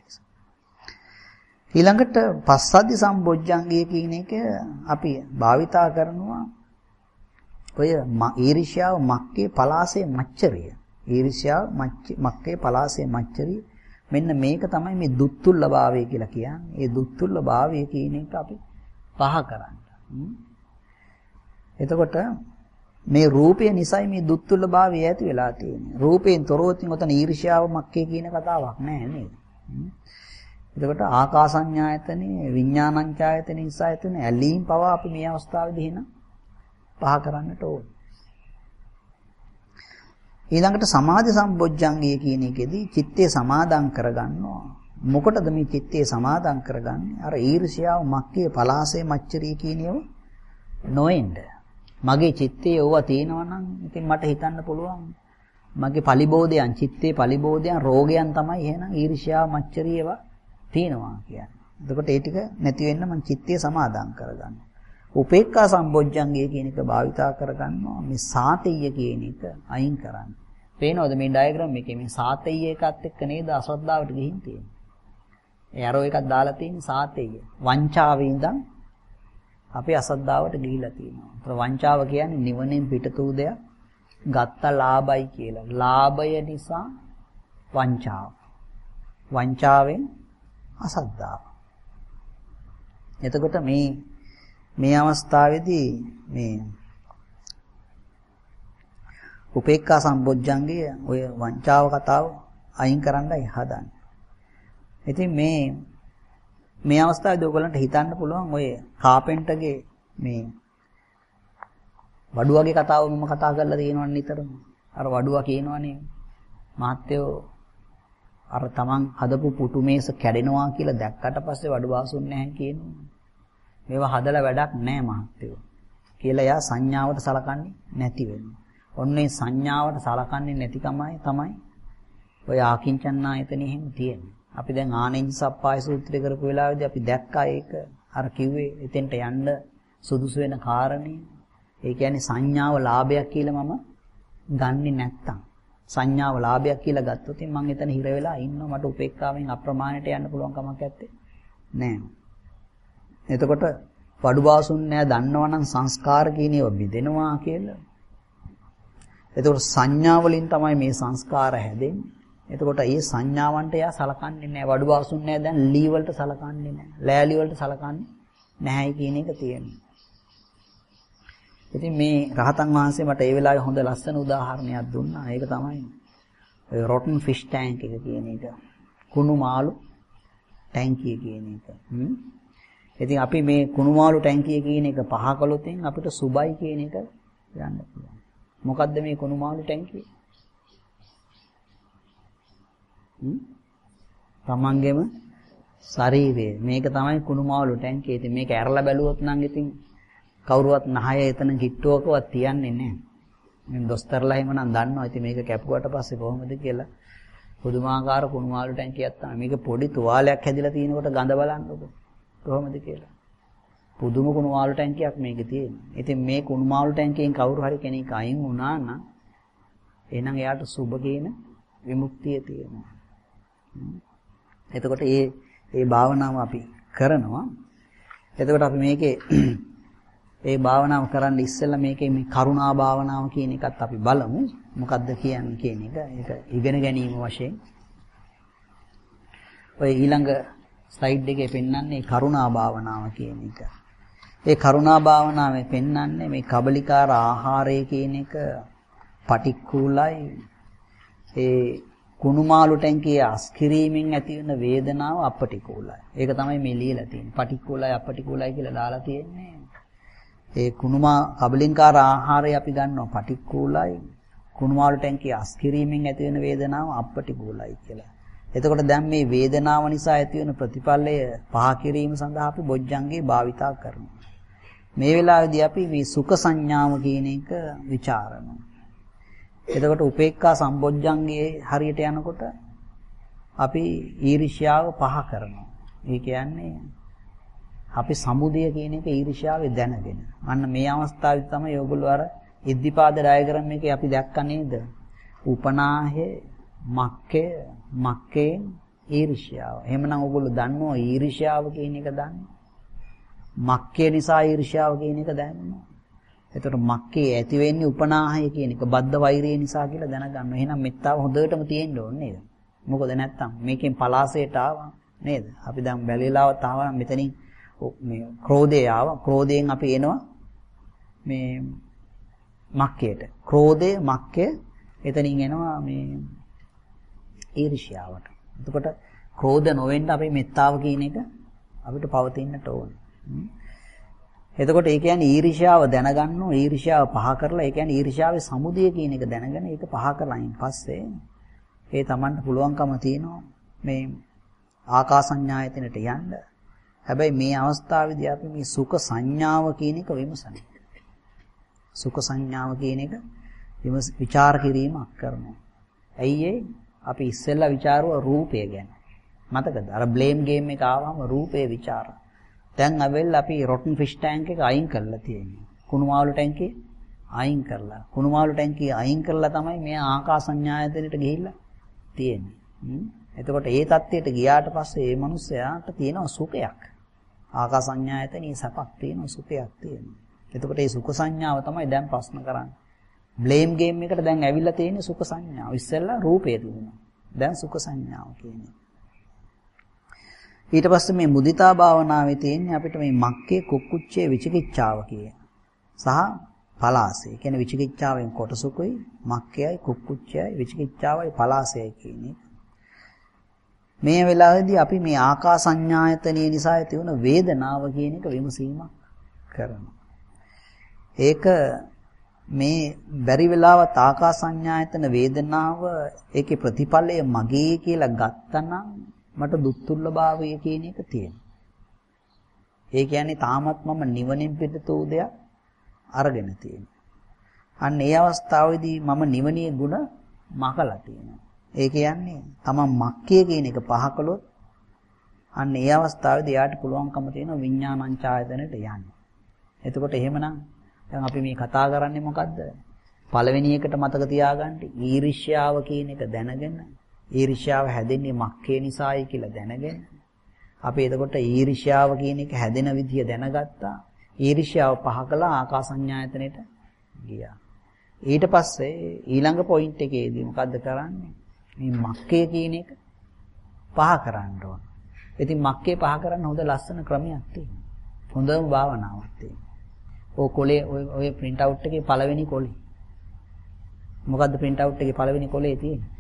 ඊළඟට පස්සද්ධි සම්බොජ්ජංගය කියන එක අපි භාවිතා කරනවා ඔය ඊර්ෂ්‍යාව මක්කේ පලාසේ මච්චරිය. ඊර්ෂ්‍යාව මක්කේ පලාසේ මච්චරිය. මෙන්න මේක තමයි මේ දුත්තුල්ලභාවය කියලා කියන්නේ. ඒ දුත්තුල්ලභාවය කියන එක අපි පහ කරන්න. එතකොට මේ රූපය නිසයි මේ දුත්තුල්ලභාවය ඇති වෙලා තියෙන්නේ. රූපයෙන් තොරව තින් ඔතන ඊර්ෂ්‍යාව මක්කේ කියන කතාවක් නැහැ නේද? එතකොට ආකාසඤ්ඤායතනේ විඥානඤ්ඤායතනේ නිසා ඇතින ඇලීම් පවා අපි මේ අවස්ථාවේදී එහෙනම් පහ කරන්නට ඕනේ. ඊළඟට සමාධි සම්බොජ්ජංගය කියන එකේදී චිත්තේ සමාදම් කරගන්නවා. මොකටද මේ චිත්තේ සමාදම් කරගන්නේ? අර ඊර්ෂ්‍යාව මක්කේ පලාසේ මච්චරිය කියන ඒවා නොඑන්න. මගේ චිත්තේ ඕවා තියෙනවා නම් ඉතින් මට හිතන්න පුළුවන් මගේ පලිබෝධයන් චිත්තේ පලිබෝධයන් රෝගයන් තමයි එහෙනම් ඊර්ෂ්‍යාව මච්චරිය ඒවා තියෙනවා කියන්නේ. එතකොට ඒ ටික නැති වෙන්න මං චිත්තය සමාදම් කරගන්නවා. උපේක්ඛා සම්බොජ්ජංගය කියන එක භාවිතා කරගන්නවා. මේ සාතෙය්‍ය කියන එක අයින් කරන්න. පේනවද මේ ඩයග්‍රෑම් එකේ මේ සාතෙය්‍ය එකත් එක්ක නේද අසද්ධාවට ගිහින් තියෙන්නේ. ඒ අරෝ එකක් දාලා තියෙන්නේ සාතෙය්‍ය. වංචාවේ ඉඳන් අපි අසද්ධාවට ගිහිලා තියෙනවා. ඒතර වංචාව කියන්නේ නිවනෙන් පිටතූ දෙයක් ගත්ත ලාභයි කියලා. ලාභය නිසා වංචාව. වංචාවෙන් අසද්ධාව. එතකොට මේ මේ අවස්ථාවේදී මේ උපේක්ඛා සම්බොජ්ජංගයේ ඔය වංචාව කතාව අයින් කරන්නයි හදන්නේ. ඉතින් මේ මේ අවස්ථාවේදී ඔයගලන්ට හිතන්න පුළුවන් ඔය කාපෙන්ටර්ගේ මේ වඩුවගේ කතාව මම කතා කරලා තියෙනවනේ නිතරම. අර වඩුවා කියනවනේ මහත්තයෝ අර තමන් හදපු පුටු මේස කැඩෙනවා කියලා දැක්කට පස්සේ වඩුවාසුන් නැහැ කියනවා. මේවා හදලා වැඩක් නැහැ මහත්තයෝ කියලා එයා සංඥාවට සලකන්නේ නැති වෙනවා. ඔන්නේ සංඥාවට සලකන්නේ නැතිකමයි තමයි ඔය ආකින්චන්නායතනෙ එහෙම තියෙන්නේ. අපි දැන් ආනෙන්ජ සප්පාය සූත්‍රය කරපු වෙලාවේදී අපි දැක්කා ඒක අර කිව්වේ එතෙන්ට යන්න සුදුසු වෙන කාරණේ. ඒ කියන්නේ සංඥාව ලාභයක් කියලා මම ගන්නෙ නැත්තම් සංඥාව ලාභයක් කියලා ගත්තොත් මම එතන හිර වෙලා ඉන්නවා මට උපේක්ඛාවෙන් අප්‍රමාණයට යන්න පුළුවන් කමක් නැත්තේ නෑ. එතකොට වඩුවාසුන් නෑ දන්නවනම් සංස්කාර කියන ඒවා බෙදෙනවා කියලා. එතකොට සංඥා වලින් තමයි මේ සංස්කාර හැදෙන්නේ. එතකොට මේ සංඥාවන්ට එයා සලකන්නේ නෑ වඩුවාසුන් නෑ දැන් ලී වලට සලකන්නේ නෑ. ලෑලි වලට සලකන්නේ නැහැයි කියන එක තියෙනවා. ඉතින් මේ රහතන් වහන්සේ මට ඒ වෙලාවේ හොඳ ලස්සන උදාහරණයක් දුන්නා. ඒක තමයි ඔය rotten fish tank එක කියන එක. කුණු මාළු ටැංකිය කියන එක. හ්ම්. ඉතින් අපි මේ කුණු මාළු ටැංකිය කියන එක පහ කළොත් අපිට සුබයි කියන එක යන්න පුළුවන්. මොකද්ද මේ කුණු මාළු ටැංකිය? හ්ම්. තමන්ගේම ශරීරය. මේක තමයි කුණු මාළු ටැංකිය. ඉතින් මේක ඇරලා බැලුවොත් නම් ඉතින් කවුරුවත් නහය එතන කිට්ටුවකවත් තියන්නේ නැහැ. මම දොස්තරලා එහෙම නම් දන්නවා. ඉතින් මේක කැපුවට පස්සේ කොහොමද කියලා පුදුමාකාර කුණු මාළු ටැංකියක් තමයි. මේක පොඩි තුවාලයක් හැදිලා තිනකොට ගඳ බලන්නකො. කොහොමද කියලා. පුදුම කුණු මාළු ටැංකියක් මේකේ තියෙනවා. ඉතින් මේ කුණු මාළු ටැංකියෙන් කවුරු හරි කෙනෙක් අයින් වුණා නම් එහෙනම් එයාට සුබ කියන විමුක්තිය තියෙනවා. එතකොට මේ මේ භාවනාව අපි කරනවා. එතකොට අපි මේකේ ඒ භාවනාව කරන්න ඉස්සෙල්ලා මේකේ මේ කරුණා භාවනාව කියන එකත් අපි බලමු. මොකද්ද කියන්නේ කියන එක. ඒක ඉගෙන ගැනීම වශයෙන් ඔය ඊළඟ ස්ලයිඩ් එකේ පෙන්වන්නේ කරුණා භාවනාව කියන එක. ඒ කරුණා භාවනාවේ පෙන්වන්නේ මේ කබලිකාර ආහාරය කියන එක පටික්කුලයි. ඒ කුණුමාළු ටැංකියේ අස්කිරීමෙන් ඇති වෙන වේදනාව අපටිකුලයි. ඒක තමයි මේ ලියලා තියෙන්නේ. පටික්කුලයි අපටිකුලයි කියලා දාලා තියෙන්නේ. ඒ කුණුමා කබලින්කාර ආහාරය අපි ගන්නවා පටික්කුලයි. කුණුමාළු ටැංකියේ අස්කිරීමෙන් ඇති වෙන වේදනාව අපටිකුලයි කියලා. එතකොට දැන් මේ වේදනාව නිසා ඇති වෙන ප්‍රතිඵලය පහ කිරීම සඳහා අපි බොජ්ජංගේ භාවිතා කරනවා. මේ වෙලාවේදී අපි මේ සුඛ සංඥාව කියන එක ਵਿਚාරනවා. එතකොට උපේක්ඛා සම්බොජ්ජංගේ හරියට යනකොට අපි ඊර්ෂ්‍යාව පහ කරනවා. ඒ කියන්නේ අපි සමුදය කියන එක ඊර්ෂ්‍යාවේ දැනගෙන. අන්න මේ අවස්ථාවේ තමයි ඔයගොල්ලෝ අර ඉද්ධිපාද ඩයග්‍රෑම් එකේ අපි දැක්කා නේද? උපනාහේ මක්කේ මක්කේ ඊර්ෂ්‍යාව. එහෙමනම් ඔයගොල්ලෝ දන්නවා ඊර්ෂ්‍යාව කියන එක දන්නේ. මක්කේ නිසා ඊර්ෂ්‍යාව කියන එක දන්නවා. එතකොට මක්කේ ඇති වෙන්නේ උපනාහය කියන එක බද්ධ වෛරය නිසා කියලා දැනගන්න. එහෙනම් මෙත්තාව හොඳටම තියෙන්න ඕනේ නේද? මොකද නැත්තම් මේකෙන් පලාසයට ආවා නේද? අපි දැන් බැලීලාවත් ආවා මෙතනින් මේ ක්‍රෝධය ආවා. ක්‍රෝධයෙන් අපි එනවා මේ මක්කේට. ක්‍රෝධය මක්කේ එතනින් එනවා මේ ඊර්ෂ්‍යාවට. එතකොට ක්‍රෝධ නොවෙන්න අපි මෙත්තාව කියන එක අපිට පවතින්නට ඕනේ. එතකොට ඒ කියන්නේ ඊර්ෂ්‍යාව දැනගන්න ඕන ඊර්ෂ්‍යාව පහ කරලා ඒ කියන්නේ ඊර්ෂ්‍යාවේ සමුදය කියන එක දැනගෙන ඒක පහ කරලායින් පස්සේ ඒ Tamanට පුළුවන්කම තියෙනවා මේ ආකාසඤ්ඤායතනට යන්න. හැබැයි මේ අවස්ථාවේදී අපි මේ සුඛ සංඥාව කියන එක විමසනවා. සුඛ සංඥාව කියන එක විමස විචාර කිරීමක් කරනවා. ඇයි ඒ අපි ඉස්සෙල්ලා ਵਿਚාරුව රූපය ගැන. මතකද? අර බ්ලේම් ගේම් එක ආවම රූපේ ਵਿਚාර. දැන් අවෙල් අපි රොටන් ෆිෂ් ටැංක් එක අයින් කරලා තියෙන්නේ. කුණුමාළු ටැංකිය අයින් කරලා. කුණුමාළු ටැංකිය අයින් කරලා තමයි මේ ආකාසඤ්ඤායතනෙට ගිහිල්ලා තියෙන්නේ. එතකොට ඒ தත්ත්වයට ගියාට පස්සේ මේ මිනිස්යාට තියෙන සුඛයක්. ආකාසඤ්ඤායතනයේ සපක් තියෙන සුඛයක් තියෙනවා. එතකොට මේ සුඛ සංඥාව තමයි දැන් ප්‍රශ්න කරන්නේ. බ්ලේම් ගේම් එකට දැන් ඇවිල්ලා තියෙන්නේ සුඛ සංඥාව. ඉස්සෙල්ලා රූපය තිබුණා. දැන් සුඛ සංඥාව කියන්නේ. ඊට පස්සේ මේ මුදිතා භාවනාවේ තියෙන්නේ අපිට මේ මක්කේ කුක්කුච්චේ විචිකිච්ඡාව කිය. සහ පලාසය. කියන්නේ විචිකිච්ඡාවෙන් කොටසුකුයි මක්කයයි කුක්කුච්චයයි විචිකිච්ඡාවයි පලාසයයි කියන්නේ. මේ වෙලාවේදී අපි මේ ආකාසඤ්ඤායතනිය නිසා ඇති වුණ වේදනාව කියන එක විමසීමක් කරනවා. ඒක මේ බැරි වෙලාවත් ආකාසඤ්ඤායතන වේදනාව ඒකේ ප්‍රතිඵලය මගේ කියලා ගත්තනම් මට දුක්තුල්ලභාවය කියන එක තියෙනවා. ඒ කියන්නේ තාමත් මම නිවනින් පිටතෝ දෙයක් අරගෙන තියෙනවා. අන්න ඒ අවස්ථාවේදී මම නිවනේ ಗುಣ මකලා තියෙනවා. ඒ කියන්නේ තමන් මක්කේ කියන එක පහ කළොත් අන්න ඒ අවස්ථාවේදී යාට පුළුවන්කම තියෙනවා විඥානංචායතනෙට යන්න. එතකොට එහෙමනම් දැන් අපි මේ කතා කරන්නේ මොකද්ද? පළවෙනි එකට මතක තියාගන්න ඊර්ෂ්‍යාව කියන එක දැනගෙන ඊර්ෂ්‍යාව හැදෙන්නේ මක්කේ නිසායි කියලා දැනගෙන අපි එතකොට ඊර්ෂ්‍යාව කියන එක හැදෙන විදිය දැනගත්තා. ඊර්ෂ්‍යාව පහ කළා ආකාසඤ්ඤායතනෙට ගියා. ඊට පස්සේ ඊළඟ පොයින්ට් එකේදී මොකද්ද කරන්නේ? මේ මක්කේ කියන එක පහ කරන්න ඕන. ඉතින් මක්කේ පහ කරන්න හොඳ ලස්සන ක්‍රමයක් තියෙනවා. හොඳම භාවනාවක් තියෙනවා. ඔය කොලේ ඔය ඔය print out එකේ පළවෙනි කොලේ. මොකද්ද print out එකේ පළවෙනි කොලේ තියෙන්නේ?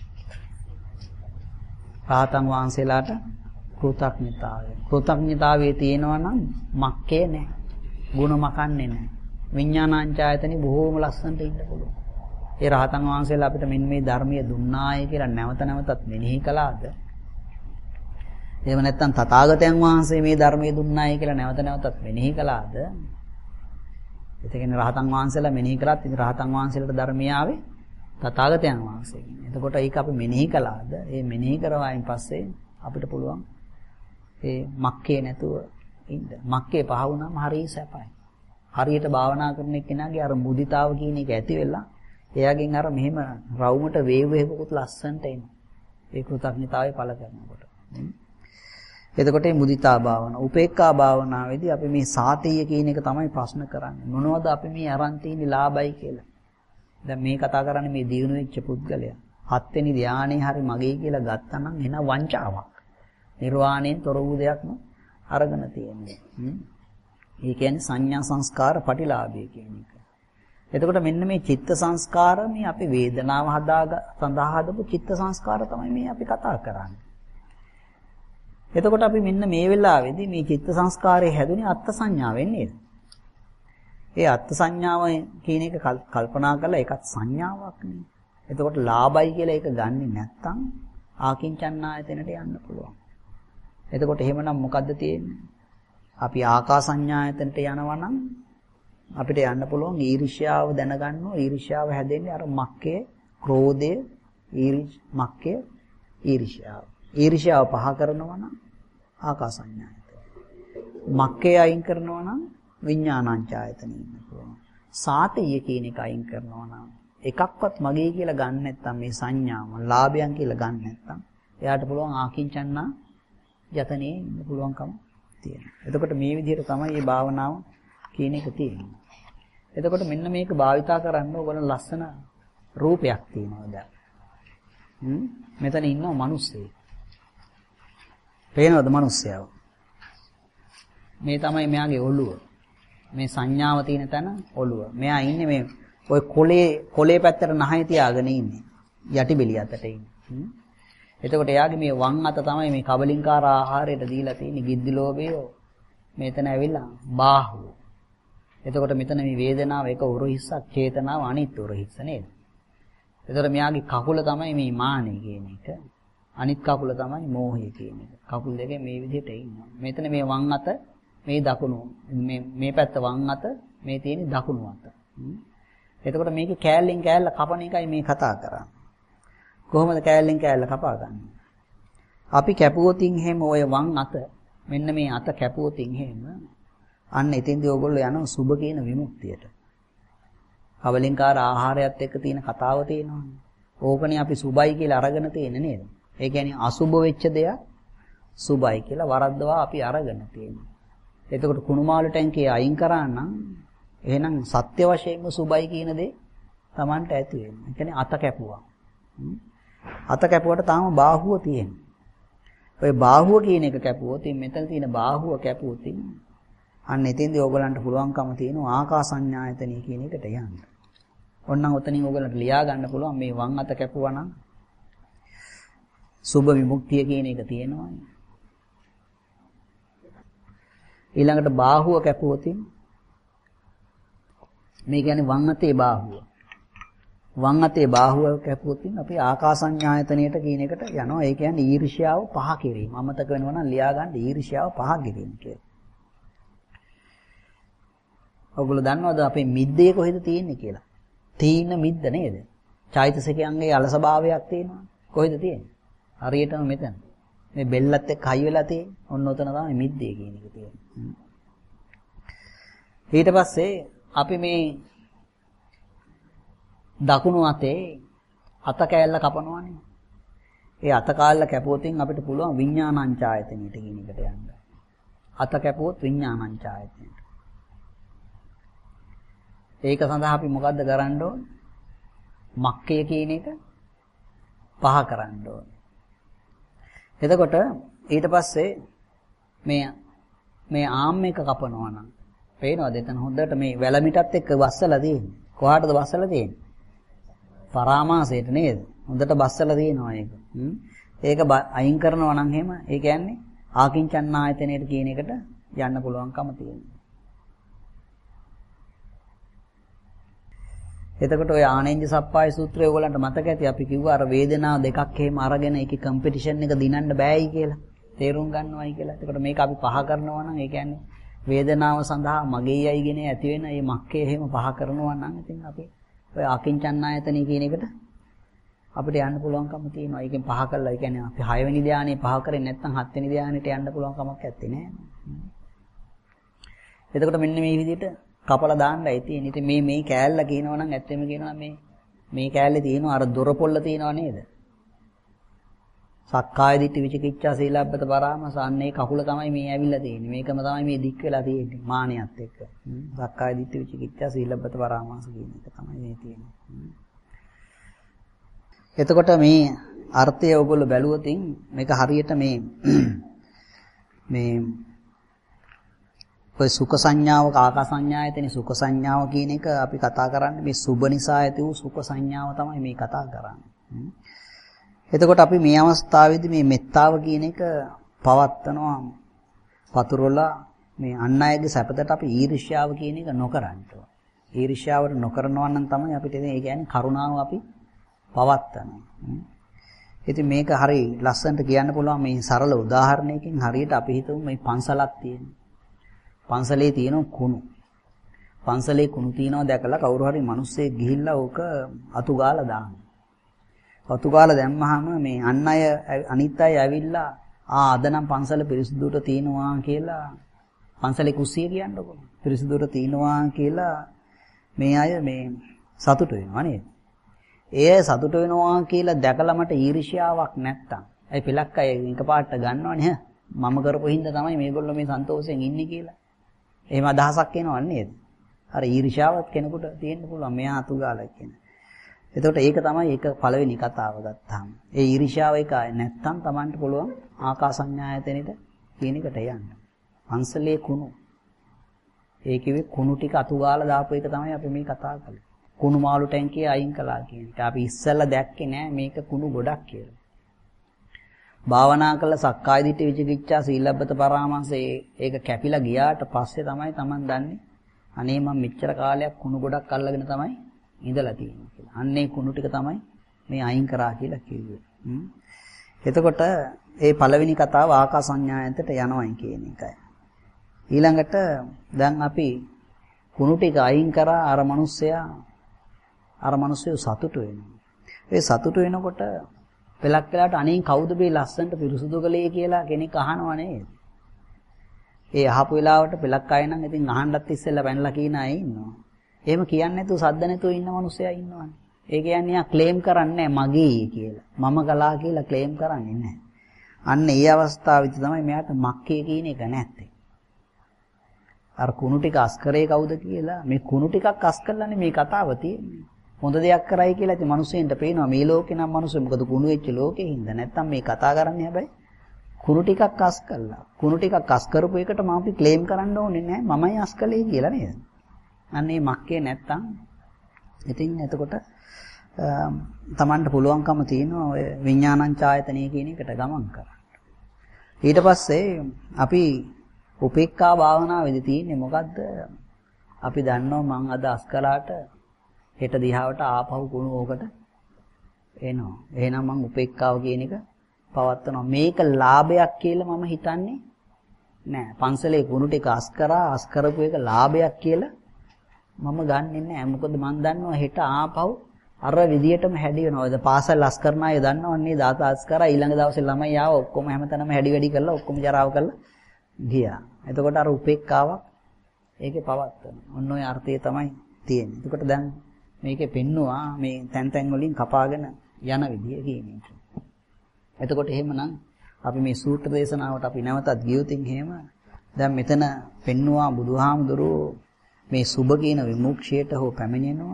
රහතන් වහන්සේලාට කෘතඥතාවය. කෘතඥතාවයේ තියෙනවා නම් මක්කේ නැහැ. ಗುಣ මකන්නේ නැහැ. විඥානාංචායතනෙ බොහෝම ලස්සනට ඉන්න පුළුවන්. ඒ රහතන් වහන්සේලා අපිට මෙන්න මේ ධර්මයේ දුන්නාය කියලා නැවත නැවතත් මෙනෙහි කළාද? එහෙම නැත්නම් තථාගතයන් වහන්සේ මේ ධර්මයේ දුන්නාය කියලා නැවත නැවතත් මෙනෙහි කළාද? ඒ කියන්නේ රහතන් වහන්සේලා මෙනෙහි කළාත් ඉතින් රහතන් වහන්සේලාට ධර්මය ආවේ තථාගතයන් වහන්සේගෙන්. එතකොට ඒක අපි මෙනෙහි කළාද? ඒ මෙනෙහි කරවායින් පස්සේ අපිට පුළුවන් ඒ මක්කේ නැතුව ඉන්න. මක්කේ පහ වුණාම හරිය සැපයි. හරියට භාවනා කරන එක්කෙනාගේ අර මුදිතාව කියන එක ඇති වෙලා එයාගෙන් අර මෙහෙම රවුමට වේව වේවකුත් ලස්සනට එනවා. ඒ කෘතඥතාවය පළ කරනකොට. එතකොට මේ මුදිතා භාවන, උපේක්ඛා භාවනාවේදී අපි මේ සාතිය කියන එක තමයි ප්‍රශ්න කරන්නේ. මොනවද අපි මේ අරන් තියෙන්නේ ලාභයි කියලා. දැන් මේ කතා කරන්නේ මේ දියුණු වෙච්ච පුද්ගලයා. හත්වෙනි ධානයේ හරි මගේ කියලා ගත්තා නම් එන වංචාවක්. නිර්වාණයෙන් තොර වූ දෙයක්ම අරගෙන තියෙන්නේ. ඒ කියන්නේ සංඥා සංස්කාර පටිලාභය කියන එක. එතකොට මෙන්න මේ චිත්ත සංස්කාර මේ අපි වේදනාව හදාග සඳහා හදපු චිත්ත සංස්කාර තමයි මේ අපි කතා කරන්නේ. එතකොට අපි මෙන්න මේ වෙලාවේදී මේ චිත්ත සංස්කාරයේ හැදුනේ අත්ත් සංඥාවෙන් නේද? ඒ අත්ත් සංඥාව කියන එක කල්පනා කරලා ඒකත් සංඥාවක් නේ. එතකොට ලාභයි කියලා ඒක ගන්නෙ නැත්තම් ආකින්චන්නායතනට යන්න පුළුවන්. එතකොට එහෙමනම් මොකද්ද තියෙන්නේ? අපි ආකාසඤ්ඤායතනට යනවා නම් අපිට යන්න පුළුවන් ඊර්ෂ්‍යාව දැනගන්නවා. ඊර්ෂ්‍යාව හැදෙන්නේ අර මක්කය, ක්‍රෝධය, ඊර්ෂ් මක්කය, ඊර්ෂ්‍යාව. ඊර්ෂ්‍යාව පහ කරනවා නම් ආකාසඤ්ඤායතන. මක්කය අයින් කරනවා නම් විඥානංචායතනෙ ඉන්න පුළුවන්. සාතය කියන එක අයින් කරනවා නම් එකක්වත් මගේ කියලා ගන්න නැත්නම් මේ සංඥාව ලාභයන් කියලා ගන්න නැත්නම් එයාට පුළුවන් ආකින්චන්නා යතනේ ඉන්න පුළුවන්කම තියෙනවා. එතකොට මේ විදිහට තමයි මේ භාවනාව කියන එක තියෙන්නේ. එතකොට මෙන්න මේක භාවිතා කරන්න ඕගොල්ලෝ ලස්සන රූපයක් තියෙනවා දැන්. හ්ම් මෙතන ඉන්නවා මිනිස්සෙක්. පේනවද මිනිස්සයව? මේ තමයි මෙයාගේ ඔළුව. මේ සංඥාව තියෙන තැන ඔළුව. මෙයා ඉන්නේ මේ ඔය කොලේ කොලේ පැත්තට නහය තියාගෙන ඉන්නේ. යටි බෙලිය අතට ඉන්නේ. එතකොට එයාගේ මේ වම් අත තමයි මේ කබලින්කාර ආහාරයට දීලා තියෙන්නේ ගිද්දි ලෝභය. මෙතන ඇවිල්ලා බාහුව. එතකොට මෙතන මේ වේදනාව එක උරහිස්සක් චේතනාව අනිත් උරහිස්ස නේද? එතකොට මෙයාගේ කකුල තමයි මේ මානෙ කියන එක. අනිත් කකුල තමයි මෝහය කියන එක. කකුල් දෙකේ මේ විදිහට ඉන්නවා. මෙතන මේ වම් අත මේ දකුණු මේ මේ පැත්ත වම් අත මේ තියෙන දකුණු අත. එතකොට මේකේ කෑල්ලෙන් කෑල්ල කපන එකයි මේ කතා කරන්නේ. කොහොමද කෑල්ලෙන් කෑල්ල කපා ගන්න? අපි කැපුවොතින් එහෙම ඔය වම් අත මෙන්න මේ අත කැපුවොතින් එහෙම අන්න එතෙන්දී ඕගොල්ලෝ යනවා සුභ කියන විමුක්තියට. කවලින්කාර ආහාරයත් එක්ක තියෙන කතාව තියෙනවානේ. ඕකනේ අපි සුභයි කියලා අරගෙන තියෙන්නේ නේද? ඒ කියන්නේ අසුභ වෙච්ච දෙයක් සුභයි කියලා වරද්දවා අපි අරගෙන තියෙනවා. එතකොට කුණුමාළු ටැංකිය අයින් කරා නම් එහෙනම් සත්‍ය වශයෙන්ම සුභයි කියන දේ Tamanට ඇති වෙනවා. ඒ කියන්නේ අත කැපුවා. අත කැපුවට තාම බාහුව තියෙනවා. ඔය බාහුව කියන එක කැපුවොත් මෙතන තියෙන බාහුව කැපුවොත් අන්න එතෙන්දී ඕගලන්ට පුළුවන්කම තියෙනවා ආකාසඤ්ඤායතනෙ කියන එකට යන්න. ඔන්නම් ඔතනින් ඕගලන්ට ලියා ගන්න පුළුවන් මේ වම් අත කැපුවා නම් සුභ විමුක්තිය කියන එක තියෙනවා. ඊළඟට බාහුව කැපුවොත් මේ කියන්නේ වම් අතේ බාහුව. වම් අතේ බාහුව කැපුවොත් අපි ආකාසඤ්ඤායතනයට කියන එකට යනවා. ඒ කියන්නේ ඊර්ෂ්‍යාව පහ කිරීම. අමතක වෙනවා නම් ලියා ගන්න ඊර්ෂ්‍යාව පහ කිරීම කියලා. ඔයගොල්ලෝ දන්නවද අපේ මිද්දේ කොහෙද තියෙන්නේ කියලා? තීන මිද්ද නේද? චෛතසිකයන්ගේ අලසභාවයක් තියෙනවා. කොහෙද තියෙන්නේ? හරියටම මෙතන. මේ බෙල්ලත් එක්ක හයි වෙලා තියෙන්නේ. ඔන්න ඔතන තමයි මිද්දේ කියන එක තියෙන්නේ. ඊට පස්සේ අපි මේ දකුණු අතේ අත කෑල්ල කපනවානේ. ඒ අත කාල්ල කැපුවොතින් අපිට පුළුවන් විඥානංචායතනෙට කියන එකට යන්න. අත කැපුවොත් විඥානංචායතනෙට. ඒක සඳහා අපි මොකද්ද කරන්න ඕනේ? මක්කය කියන එක පහ කරන්න ඕනේ. එතකොට ඊට පස්සේ මේ මේ ආම් එක කපනවා නම් පේනවද එතන හොඳට මේ වැලමිටත් එක්ක වස්සලා තියෙන්නේ. කොහාටද වස්සලා තියෙන්නේ? පරාමාසයට නේද? හොඳට බස්සලා තියෙනවා ඒක. ඒක අයින් කරනවා නම් එහෙම ඒ කියන්නේ ආකින්චන්නායතනෙට කියන එකට යන්න පුළුවන්කම තියෙනවා. එතකොට ඔය ආනෙන්ජ සප්පාය සූත්‍රය ඔයගලන්ට මතක ඇති අපි කිව්වා අර වේදනා දෙකක් එහෙම අරගෙන ඒකේ කම්පිටිෂන් එක දිනන්න බෑයි කියලා. තේරුම් ගන්නවයි කියලා. එතකොට මේක අපි පහ කරනවා නම් ඒ කියන්නේ වේදනාව සඳහා මගේ යයිගෙන ඇති වෙන මේ මක්කේ එහෙම පහ කරනවා නම් ඉතින් අපි ඔය අකින්චන්නායතනෙ කියන එකට අපිට යන්න පුළුවන්කම තියෙනවා. ඒකෙන් පහ කළා. ඒ කියන්නේ අපි හය වෙනි ධානයේ පහ කරේ නැත්නම් හත් වෙනි ධානයට යන්න පුළුවන් කමක් නැත්තේ නෑ. එතකොට මෙන්න මේ විදිහට කපලා දාන්නයි තියෙන්නේ. ඉතින් මේ මේ කෑල්ල කියනවා නම් ඇත්තෙම කියනවා මේ මේ කෑල්ලේ තියෙනවා අර දොරපොල්ල තියෙනවා නේද? සක්කාය දිට්ඨි විචිකිච්ඡා සීලබ්බත පරාමස අන්නේ කකුල තමයි මේ ඇවිල්ලා තියෙන්නේ. මේකම තමයි මේ දික් වෙලා තියෙන්නේ මානියත් එක්ක. සක්කාය දිට්ඨි විචිකිච්ඡා සීලබ්බත පරාමස කියන එක තමයි මේ තියෙන්නේ. එතකොට මේ අර්ථය ඔයගොල්ලෝ බැලුවොතින් මේක හරියට මේ මේ ඔය සුඛ සංඥාව කාකා සංඥායතනේ සුඛ සංඥාව කියන එක අපි කතා කරන්නේ මේ සුබ නිසා ඇති වූ සුඛ සංඥාව තමයි මේ කතා කරන්නේ. එතකොට අපි මේ අවස්ථාවේදී මේ මෙත්තාව කියන එක පවත්නවා පතුරලා මේ අන් අයගේ සැපතට අපි ඊර්ෂ්‍යාව කියන එක නොකරන්න ඕන. ඊර්ෂ්‍යාවට නොකරනවා නම් තමයි අපිට ඒ කියන්නේ කරුණාව අපි පවත්නවා. ඉතින් මේක හරි ලස්සනට කියන්න පුළුවන් මේ සරල උදාහරණයකින් හරියට අපි හිතමු මේ පන්සලක් තියෙනවා. පන්සලේ තියෙන කුණු. පන්සලේ කුණු තියනවා දැකලා කවුරු හරි මිනිස්සෙක් ගිහිල්ලා ඕක අතු ගාලා දානවා. අතු ගාලා දැම්මහම මේ අන් අය අනිත් අය ඇවිල්ලා ආ අද නම් පන්සල පිරිසිදුට තියනවා කියලා පන්සලේ කුස්සිය කියන්නකො. පිරිසිදුට තියනවා කියලා මේ අය මේ සතුට වෙනවා නේද? ඒ සතුට වෙනවා කියලා දැකලා මට ඊර්ෂ්‍යාවක් නැත්තම්. ඒ පිලක් අය එකපාරට ගන්නවනේ මම කරපු හින්දා තමයි මේගොල්ලෝ මේ සන්තෝෂයෙන් ඉන්නේ කියලා. එහෙම අදහසක් එනවන්නේ නේද? අර ඊර්ෂ්‍යාවත් කෙනෙකුට තියෙන්න පුළුවන් මෙයා අතු ගාලා කියන. එතකොට ඒක තමයි ඒක පළවෙනි කතාව ගත්තාම. ඒ ඊර්ෂ්‍යාව එක නැත්තම් Tamanට පුළුවන් ආකාසඤ්ඤායතනෙට කියන එකට යන්න. පන්සලේ කුණු. ඒ කිව්වේ කුණු ටික අතු ගාලා දාපු එක තමයි අපි මේ කතා කළේ. කුණු මාළු ටැංකිය අයින් කළා කියන එක. අපි ඉස්සෙල්ලා දැක්කේ නෑ මේක කුණු ගොඩක් කියලා. භාවනා කළ සක්කාය දිට්ඨි විචිකිච්ඡා සීලබ්බත පරාමාසයේ ඒක කැපිලා ගියාට පස්සේ තමයි Taman දන්නේ අනේ මම මෙච්චර කාලයක් කුණු ගොඩක් අල්ලගෙන තමයි ඉඳලා තියෙන්නේ කියලා. අන්නේ කුණු ටික තමයි මේ අයින් කරා කියලා කිව්වේ. එතකොට ඒ පළවෙනි කතාව ආකාසඤ්ඤායතට යනවයි කියන එකයි. ඊළඟට දැන් අපි කුණු ටික අයින් කරා අර මිනිස්සයා අර මිනිස්සු සතුටු වෙනවා. ඒ සතුටු වෙනකොට පෙලක් වෙලාවට අනේ කවුද මේ ලස්සනට පිරිසුදු කළේ කියලා කෙනෙක් අහනව නේද? ඒ අහපු වෙලාවට පෙලක් අය නම් ඉතින් අහන්නත් ඉස්සෙල්ලා පැනලා කියන අය ඉන්නවා. එහෙම කියන්නේ නැතුව සද්ද නැතුව ඉන්න මිනිස්සයා ඉන්නවනේ. ඒ කියන්නේ යා ක්ලේම් කරන්නේ මගේ කියලා. මම කළා කියලා ක්ලේම් කරන්නේ නැහැ. අන්න ඒ අවස්ථාවේදී තමයි මෙයාට මක්කේ කියන එක නැත්තේ. අර කුණු ටික අස්කරේ කවුද කියලා මේ කුණු ටිකක් අස් කළානේ මේ කතාව තියෙන්නේ. හොඳ දෙයක් කරයි කියලා ඉතින් මිනිස්සුන්ට පේනවා මේ ලෝකේ නම් මිනිස්සු මොකද කුණු වෙච්ච ලෝකේ හින්දා නැත්තම් මේ කතා කරන්නේ හැබැයි කුණු ටිකක් අස් කළා. කුණු ටිකක් අස් කරපු එකට මම අපි ක්ලේම් කරන්න ඕනේ නැහැ මමයි අස් කළේ කියලා නේද? අන්න ඒ මක්කේ නැත්තම් ඉතින් එතකොට තමන්ට පුළුවන්කම තියෙනවා ඔය විඥානං ඡායතනෙ කියන එකට ගමන් කරන්න. ඊට පස්සේ අපි උපේක්ඛා භාවනාවේදී තියෙන්නේ මොකද්ද? අපි දන්නවා මං අද අස් කළාට හෙට දිහාවට ආපහු කුණු ඕකට එනවා. එහෙනම් මං උපේක්ඛාව කියන එක පවත්නවා. මේක ලාභයක් කියලා මම හිතන්නේ නෑ. පන්සලේ කුණු ටික අස් කරා අස් කරපු එක ලාභයක් කියලා මම ගන්නෙ නෑ. මොකද මං දන්නවා හෙට ආපහු අර විදියටම හැඩි වෙනවා. ඒ පාසල් අස් කරන අය දන්නවන්නේ දාත අස් කරා ඊළඟ දවසේ ළමයි ආව ඔක්කොම හැමතැනම හැඩි වැඩි කරලා ඔක්කොම ජරාව කරලා ගියා. එතකොට අර උපේක්ඛාවක් ඒකේ පවත්වන. ඔන්න ඔය අර්ථය තමයි තියෙන්නේ. එතකොට දැන් මේකේ පෙන්නවා මේ තැන් තැන් වලින් කපාගෙන යන විදිය කියන එක. එතකොට එහෙමනම් අපි මේ සූත්‍ර දේශනාවට අපි නැවතත් ගියොතින් එහෙම දැන් මෙතන පෙන්නවා බුදුහාමුදුරුවෝ මේ සුබ කියන විමුක්තියට හෝ පැමිණෙනවා.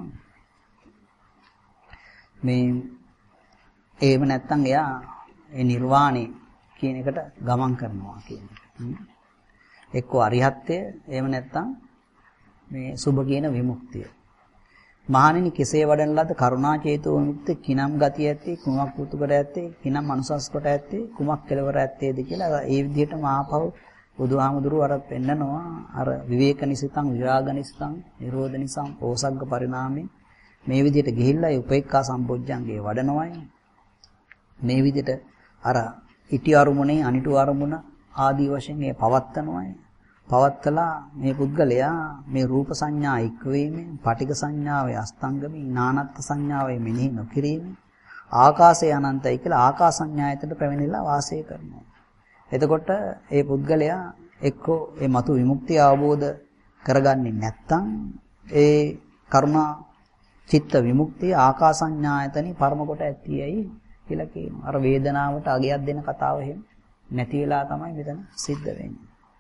මේ එහෙම නැත්තම් එයා ඒ නිර්වාණය කියන එකට ගමන් කරනවා කියන එක. එක්කෝ අරිහත්ත්වය එහෙම නැත්තම් මේ සුබ කියන විමුක්තිය. මහණෙනි කෙසේ වඩන ලද කරුණා චේතෝ විමුක්ති කිනම් ගතිය ඇත්තේ කුමක් පුතු කොට ඇත්තේ කිනම් මනුසස් කොට ඇත්තේ කුමක් කෙලවර ඇත්තේද කියලා ඒ විදිහටම ආපහු බුදුහාමුදුරුව අර පෙන්නනවා අර විවේක නිසිතං විරාග නිසිතං නිරෝධ නිසං ඕසග්ග පරිණාමේ මේ විදිහට ගිහිල්ලා ඒ උපේක්ඛා සම්පොඥංගේ වඩනවයි මේ විදිහට අර ඉටි අරුමුණේ අනිටු අරුමුණ ආදී වශයෙන් ඒ පවත්තනවයි පවත්තලා මේ පුද්ගලයා මේ රූප සංඥා එක් වීමෙන් පටිඝ සංඥාවේ අස්තංගමේ නානත්ත් සංඥාවේ මෙනෙහි නොකිරීමෙන් ආකාශය අනන්තයි කියලා ආකාසඤ්ඤායතනට පැමිණිලා වාසය කරනවා. එතකොට ඒ පුද්ගලයා එක්කෝ ඒ මතු විමුක්තිය අවබෝධ කරගන්නේ නැත්නම් ඒ කරුණා චිත්ත විමුක්තිය ආකාසඤ්ඤායතනෙ පරම කොට ඇතියයි කියලා කියනවා. අර වේදනාවට අගයක් දෙන කතාව එහෙම නැති වෙලා තමයි මෙතන සිද්ධ වෙන්නේ.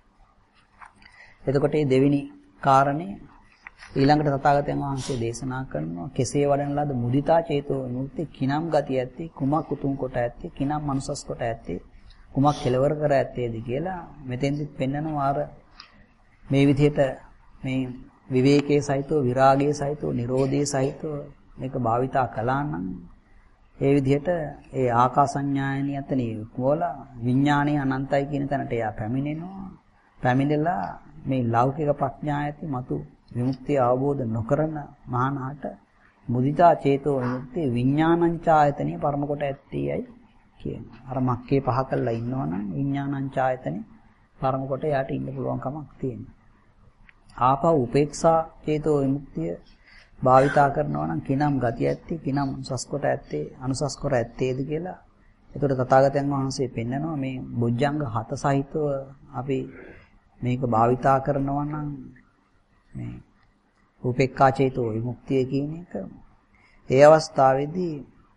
එතකොට මේ දෙවෙනි කාරණේ ඊළඟට තථාගතයන් වහන්සේ දේශනා කරනවා කෙසේ වඩන ලද මුදිතා චේතෝ විමුක්ති කිනම් ගතිය ඇත්තේ කුමක් උතුම් කොට ඇත්තේ කිනම් මනුසස් කොට ඇත්තේ කුමක් කෙලවර කර ඇත්තේද කියලා මෙතෙන්දිත් පෙන්නනවා අර මේ විදිහට මේ විවේකයේ සහිතව විරාගයේ සහිතව නිරෝධයේ සහිතව මේක භාවිතා කළා නම් ඒ විදිහට ඒ ආකාසඤ්ඤායනිය යතනේ කොල විඥානයේ අනන්තයි කියන තැනට එයා පැමිණෙනවා. පැමිණෙලා මේ ලෞකික ප්‍රඥා ඇති මතු විමුක්තිය අවබෝධ නොකරන මහානාට මුදිතා චේතෝ විමුක්තිය විඥානංචායතනිය පරම කොට ඇත්තේයි කියනවා. අර මක්කේ පහ කළා ඉන්නවනම් විඥානංචායතනිය පරම කොට යාට ඉන්න පුළුවන් කමක් තියෙනවා. ආපහු උපේක්ෂා චේතෝ විමුක්තිය භාවිතා කරනවා නම් කිනම් ගතිය ඇත්තේ කිනම් උසස් කොට ඇත්තේ අනුසස් කොට ඇත්තේද කියලා. ඒතකොට තථාගතයන් වහන්සේ පෙන්නනවා මේ බොජ්ජංග හත සහිතව අපි මේක භාවිතා කරනවා නම් මේ උපේක්ඛා චේතෝ විමුක්තිය කියන එක ඒ අවස්ථාවේදී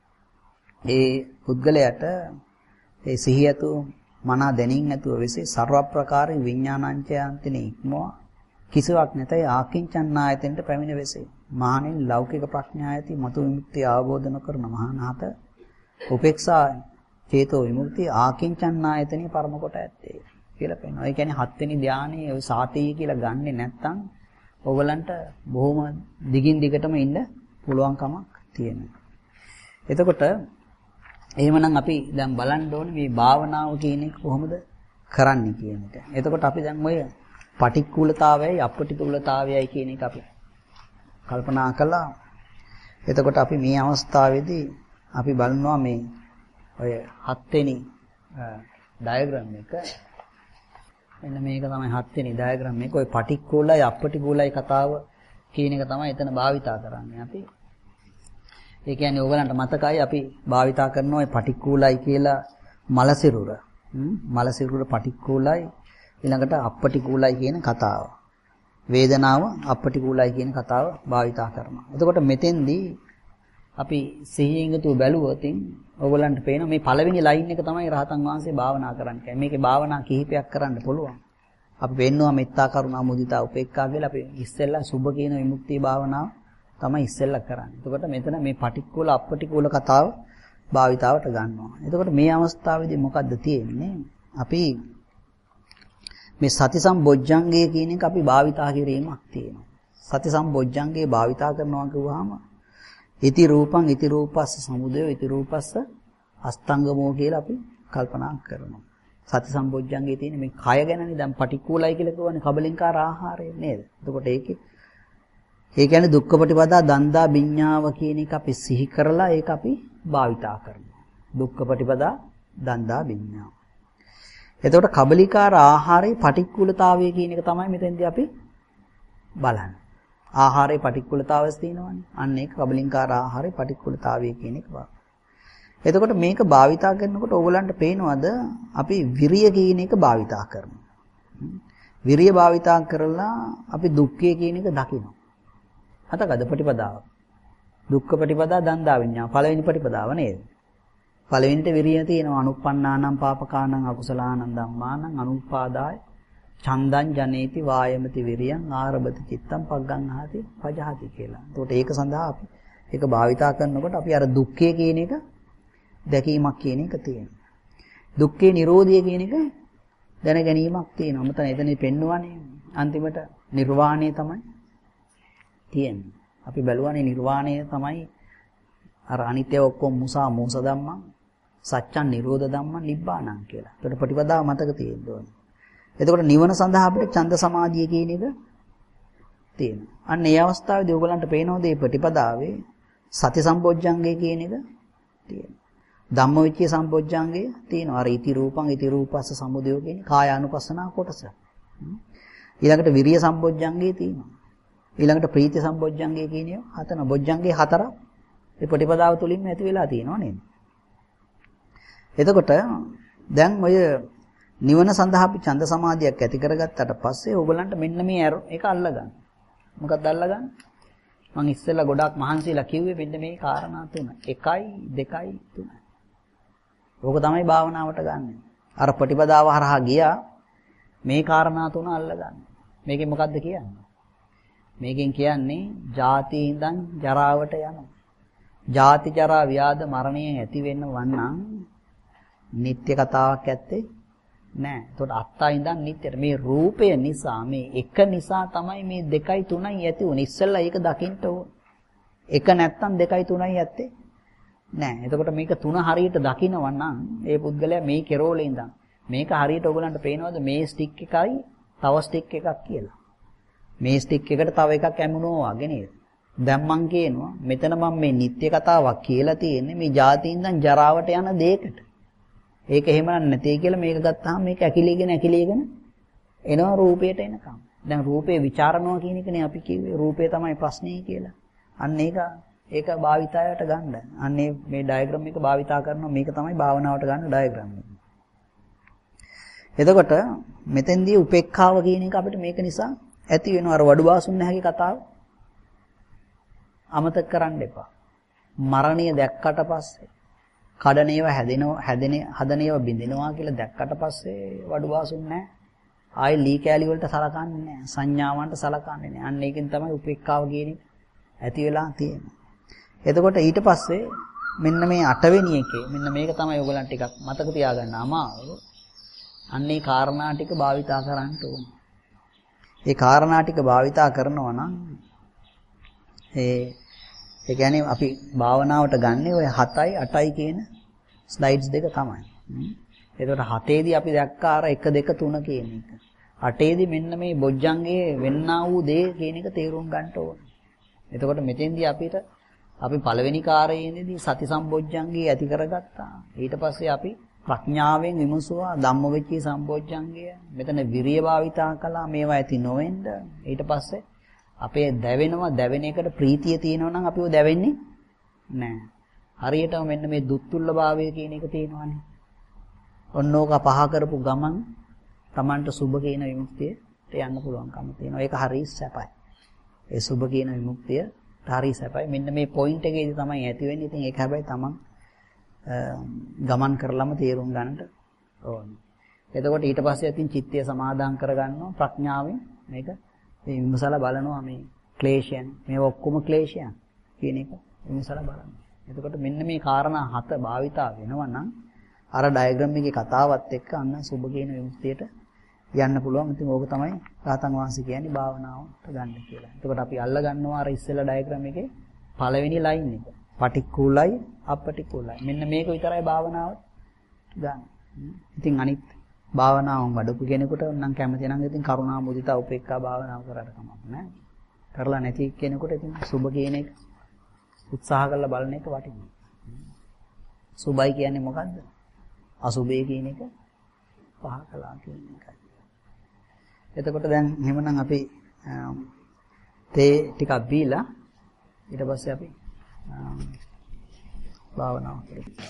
ඒ පුද්ගලයාට ඒ සිහියතු මනා දැනින් ඇතුව වෙසේ ਸਰව ප්‍රකාරී විඥානංචයන්තිනේ ඉක්මවා කිසිවක් නැතයි ආකින්චන්නායතෙන්ට පැමිණ වෙසේ. මහණෙනි ලෞකික ප්‍රඥා ඇති මතු විමුක්තිය අවබෝධ නොකරන මහානාත උපේක්ෂා චේතෝ විමුක්තිය ආකින්චන්නායතනිය පරම කොට ඇත්තේ කියලා පෙන්වනවා. ඒ කියන්නේ හත්වෙනි ධානයේ ඔය සාතී කියලා ගන්නෙ නැත්තම් ඕගලන්ට බොහොම දිගින් දිගටම ඉන්න පුළුවන් කමක් තියෙනවා. එතකොට එහෙමනම් අපි දැන් බලන්න ඕනේ මේ භාවනාව කියන එක කොහොමද කරන්නේ කියන එක. එතකොට අපි දැන් ඔය පටික්කුලතාවයයි අපටික්කුලතාවයයි කියන එක අපි කල්පනා කළා. එතකොට අපි මේ අවස්ථාවේදී අපි බලනවා මේ ඔය හත්වෙනි ඩයග්‍රෑම් එක. මෙන්න මේක තමයි හත්වෙනි ඩයග්‍රෑම් එක. ඔය පටික්කුලයි අපටික්කුලයි කතාව කියන එක තමයි එතන භාවිතා කරන්නේ අපි. ඒ කියන්නේ ඕගලන්ට මතකයි අපි භාවිතා කරන ඔය පටික්කුලයි කියලා මලසිරුර. මලසිරුර පටික්කුලයි ඊළඟට අපටික්කුලයි කියන කතාව. වේදනාව අපටික්කුලයි කියන කතාව භාවිතා කරනවා. එතකොට මෙතෙන්දී අපි සිහියෙන් යුතුව බැලුවොත් ඕගලන්ට පේන මේ පළවෙනි ලයින් එක තමයි රහතන් වහන්සේ භාවනා කරන්නේ. මේකේ භාවනා කිහිපයක් කරන්න පුළුවන්. අපි වෙන්නවා මෙත්තා කරුණා මුදිතා උපේක්ඛා කියලා අපි ඉස්සෙල්ලා සුභ කියන විමුක්තිය භාවනාව තමයි ඉස්සෙල්ලා කරන්නේ. එතකොට මෙතන මේ පටික්කුල අපටික්කුල කතාව භාවිතාවට ගන්නවා. එතකොට මේ අවස්ථාවේදී මොකද්ද තියෙන්නේ? අපි මේ සති සම්බොජ්ජංගය කියන එක අපි භාවිතා කිරීමක් තියෙනවා. සති සම්බොජ්ජංගේ භාවිතා කරනවා කිව්වහම ඉති රූපං ඉති රූපස්ස සමුදය ඉති රූපස්ස අස්තංගමෝ කියලා අපි කල්පනා කරනවා. සති සම්බොජ්ජංගේ තියෙන මේ කය ගැනනේ දැන් පටික්කුලයි කියලා කියවනේ කබලින්කාර ආහාරය නේද? එතකොට ඒකේ ඒ කියන්නේ දුක්ඛ ප්‍රතිපදා දන්දා විඤ්ඤාව කියන එක අපි සිහි කරලා ඒක අපි භාවිතා කරනවා. දුක්ඛ ප්‍රතිපදා දන්දා විඤ්ඤාව. එතකොට කබලිකාර ආහාරයේ පටික්කුලතාවය කියන එක තමයි මෙතෙන්දී අපි බලන්නේ. ආහාරයේ පටික්කුලතාවස් තියෙනවනේ. අන්න ඒක කබලින්කාර ආහාරයේ පටික්කුලතාවය කියන එක බලන්න. එතකොට මේක භාවිතා කරනකොට ඕගලන්ට පේනවද අපි විරිය කියන එක භාවිතා කරනවා. විරිය භාවිතා කරලා අපි දුක්ඛය කියන එක දකිනවා. අතකද ප්‍රතිපදාව. දුක්ඛ ප්‍රතිපදා දන්දා විඤ්ඤාණ පළවෙනි ප්‍රතිපදාව නේද? පළවෙනිට විරිය තියෙනවා අනුප්පන්නානම් පාපකානම් අකුසලානම් ධම්මානම් අනුපාදාය ඡන්දං ජනේති වායමති විරියං ආරබති චිත්තං පග්ගංහාති පජහති කියලා. එතකොට ඒක සඳහා අපි ඒක භාවිතා කරනකොට අපි අර දුක්ඛය කියන එක දැකීමක් කියන එක තියෙනවා. දුක්ඛේ නිරෝධය කියන එක දැන ගැනීමක් තියෙනවා. මතන එතන පෙන්වන්නේ අන්තිමට නිර්වාණය තමයි තියෙන්නේ. අපි බැලුවානේ නිර්වාණය තමයි අර අනිත්‍ය ඔක්කොම මුසා මෝස ධම්මං සත්‍යං නිරෝධ ධම්මං නිබ්බාණං කියලා. ඒකට ප්‍රතිපදාව මතක තියෙන්න ඕනේ. එතකොට නිවන සඳහා අපිට ඡන්ද සමාධිය කියන එක තියෙනවා. අන්න ඒ අවස්ථාවේදී ඔයගලන්ට පේනවද මේ ප්‍රතිපදාවේ සති සම්බොජ්ජංගය කියන එක තියෙනවා. ධම්මවිචය සම්බොජ්ජංගය තියෙනවා. අර ඉති රූපං ඉති රූපස්ස සමුදය කියන කායානුපස්සනා කොටස. ඊළඟට විරිය සම්බොජ්ජංගය තියෙනවා. ඊළඟට ප්‍රීති සම්බොජ්ජංගය කියන ඒවා හතන බොජ්ජංගේ හතරක් මේ ප්‍රතිපදාව තුලින්ම ඇති වෙලා තියෙනවා නේද? එතකොට දැන් ඔය නිවන සඳහා අපි ඡන්ද සමාධියක් ඇති කරගත්තට පස්සේ ඕගලන්ට මෙන්න මේ එක අල්ලගන්න. මොකක්ද අල්ලගන්න? මම ඉස්සෙල්ලා ගොඩාක් මහන්සිලා කිව්වේ මෙන්න මේ කාරණා තුන. එකයි දෙකයි තුනයි. ඕක තමයි භාවනාවට ගන්න. අර ප්‍රතිපදාව හරහා ගියා මේ කාරණා තුන අල්ලගන්න. මේකෙන් මොකද්ද කියන්නේ? මේකෙන් කියන්නේ ජාති ඉඳන් ජරාවට යනවා. ජාති ජරා ව්‍යාධ මරණයෙන් ඇති වෙනවන් නම් නිත්‍ය කතාවක් ඇත්තේ නෑ. එතකොට අත්තා ඉඳන් නිට්ටයට මේ රූපය නිසා මේ එක නිසා තමයි මේ දෙකයි තුනයි ඇති උනේ. ඉස්සෙල්ලා ඒක දකින්න ඕන. එක නැත්තම් දෙකයි තුනයි ඇත්තේ නෑ. එතකොට මේක තුන හරියට දකිනවා නම් ඒ පුද්ගලයා මේ කෙරෝලේ ඉඳන් මේක හරියට ඔයගලන්ට පේනවද මේ ස්ටික් එකයි තව ස්ටික් එකක් කියලා. මේ ස්ටික් එකට තව එකක් ඇමුණෝ වගේ නේද? දැන් මං කියනවා මෙතන මම මේ නිත්‍ය කතාවක් කියලා තියෙන්නේ මේ ජාති ඉඳන් ජරාවට යන දෙයකට. ඒක එහෙම නැtei කියලා මේක ගත්තාම මේක ඇකිලීගෙන ඇකිලීගෙන එනවා රූපයට එනකම්. දැන් රූපේ ਵਿਚාරනවා කියන එකනේ අපි කිව්වේ රූපේ තමයි ප්‍රශ්නේ කියලා. අන්න ඒක ඒක භාවිතයට ගන්න. අන්නේ මේ ඩයග්‍රෑම් එක භාවිතා කරනවා මේක තමයි භාවනාවට ගන්න ඩයග්‍රෑම් එක. එතකොට මෙතෙන්දී උපේක්ඛාව කියන එක අපිට මේක නිසා ඇති වෙනවා අර වඩු බාසුන් නැහැගේ කතාව. අමතක කරන්න එපා. මරණය දැක්කට පස්සේ කඩන ඒවා හැදෙනවා හැදෙන හදන ඒවා බින්දිනවා කියලා දැක්කට පස්සේ වඩු බාසුන් නැහැ. ආයේ ලී කෑලි වලට සලකන්නේ නැහැ. සංඥාවන්ට සලකන්නේ නැහැ. අන්න ඒකෙන් තමයි උපේක්ඛාව කියන එක ඇති වෙලා තියෙන්නේ. එතකොට ඊට පස්සේ මෙන්න මේ අටවෙනි එකේ මෙන්න මේක තමයි ඔයගලන්ට ටිකක් මතක තියාගන්න අමාරු. අන්නේ කාරණා ටික භාවිතා කරන්න ඕන. ඒ කාරණා ටික භාවිතා කරනවා නම් ඒ ඒ කියන්නේ අපි භාවනාවට ගන්නේ ඔය හතයි අටයි කියන ස්ලයිඩ්ස් දෙක තමයි. එතකොට හතේදී අපි දැක්කා අර එක දෙක තුන කියන එක. අටේදී මෙන්න මේ බොජ්ජංගයේ වෙන්නා වූ දේ කියන එක තේරුම් ගන්න ඕන. එතකොට මෙතෙන්දී අපිට අපි පළවෙනි කාර්යයේදී සති සම්බොජ්ජංගය ඇති කරගත්තා. ඊට පස්සේ අපි ප්‍රඥාවෙන් විමසුවා ධම්මවිචී සම්බොජ්ජංගය. මෙතන විරිය භාවිතා කළා මේවා ඇති නොවෙන්න. ඊට පස්සේ අපේ දැවෙනවා දැවෙන එකට ප්‍රීතිය තියෙනවා නම් අපිව දැවෙන්නේ නැහැ. හරියටම මෙන්න මේ දුක්තුල්ල භාවය කියන එක තියෙනවානේ. ඔන්නෝක පහ කරපු ගමන් Tamanට සුභ කියන විමුක්තියට යන්න පුළුවන්කම තියෙනවා. ඒක හරිය සැපයි. ඒ සුභ කියන විමුක්තිය හරිය සැපයි. මෙන්න මේ පොයින්ට් එකේදී තමයි ඇති වෙන්නේ. ඉතින් ඒක හැබැයි Taman ගමන් කරලම තේරුම් ගන්නට ඕනේ. එතකොට ඊට පස්සේ ඉතින් චිත්තය සමාදාන් කරගන්නවා ප්‍රඥාවෙන් මේක මේ විමසලා බලනවා මේ ක්ලේශයන් මේ ඔක්කොම ක්ලේශයන් කියන එක විමසලා බලනවා. එතකොට මෙන්න මේ කාරණා හත භාවිතා වෙනවා නම් අර ඩයග්‍රෑම් එකේ කතාවත් එක්ක අන්න සුභ කියන විමුක්තියට යන්න පුළුවන්. ඉතින් ඕක තමයි රාතන් වහන්සේ කියන්නේ භාවනාවට ගන්න කියලා. එතකොට අපි අල්ල ගන්නවා අර ඉස්සෙල්ලා ඩයග්‍රෑම් එකේ පළවෙනි ලයින් එක. පටික්කුලයි අපටික්කුලයි. මෙන්න මේක විතරයි භාවනාවට ගන්න. ඉතින් අනිත් භාවනාවන් වඩපු කෙනෙකුට නම් කැමති නම් ඉතින් කරුණා මුදිතා උපේක්ඛා භාවනාව කරලා කමක් නැහැ. කරලා නැති කෙනෙකුට ඉතින් සුබ කියන එක උත්සාහ කරලා බලන එක වටිනවා. සුබයි කියන්නේ මොකද්ද? අසුබේ කියන එක පහ කළා කියන එකයි. එතකොට දැන් එහෙමනම් අපි තේ ටිකක් බීලා ඊට පස්සේ අපි භාවනාව කරමු.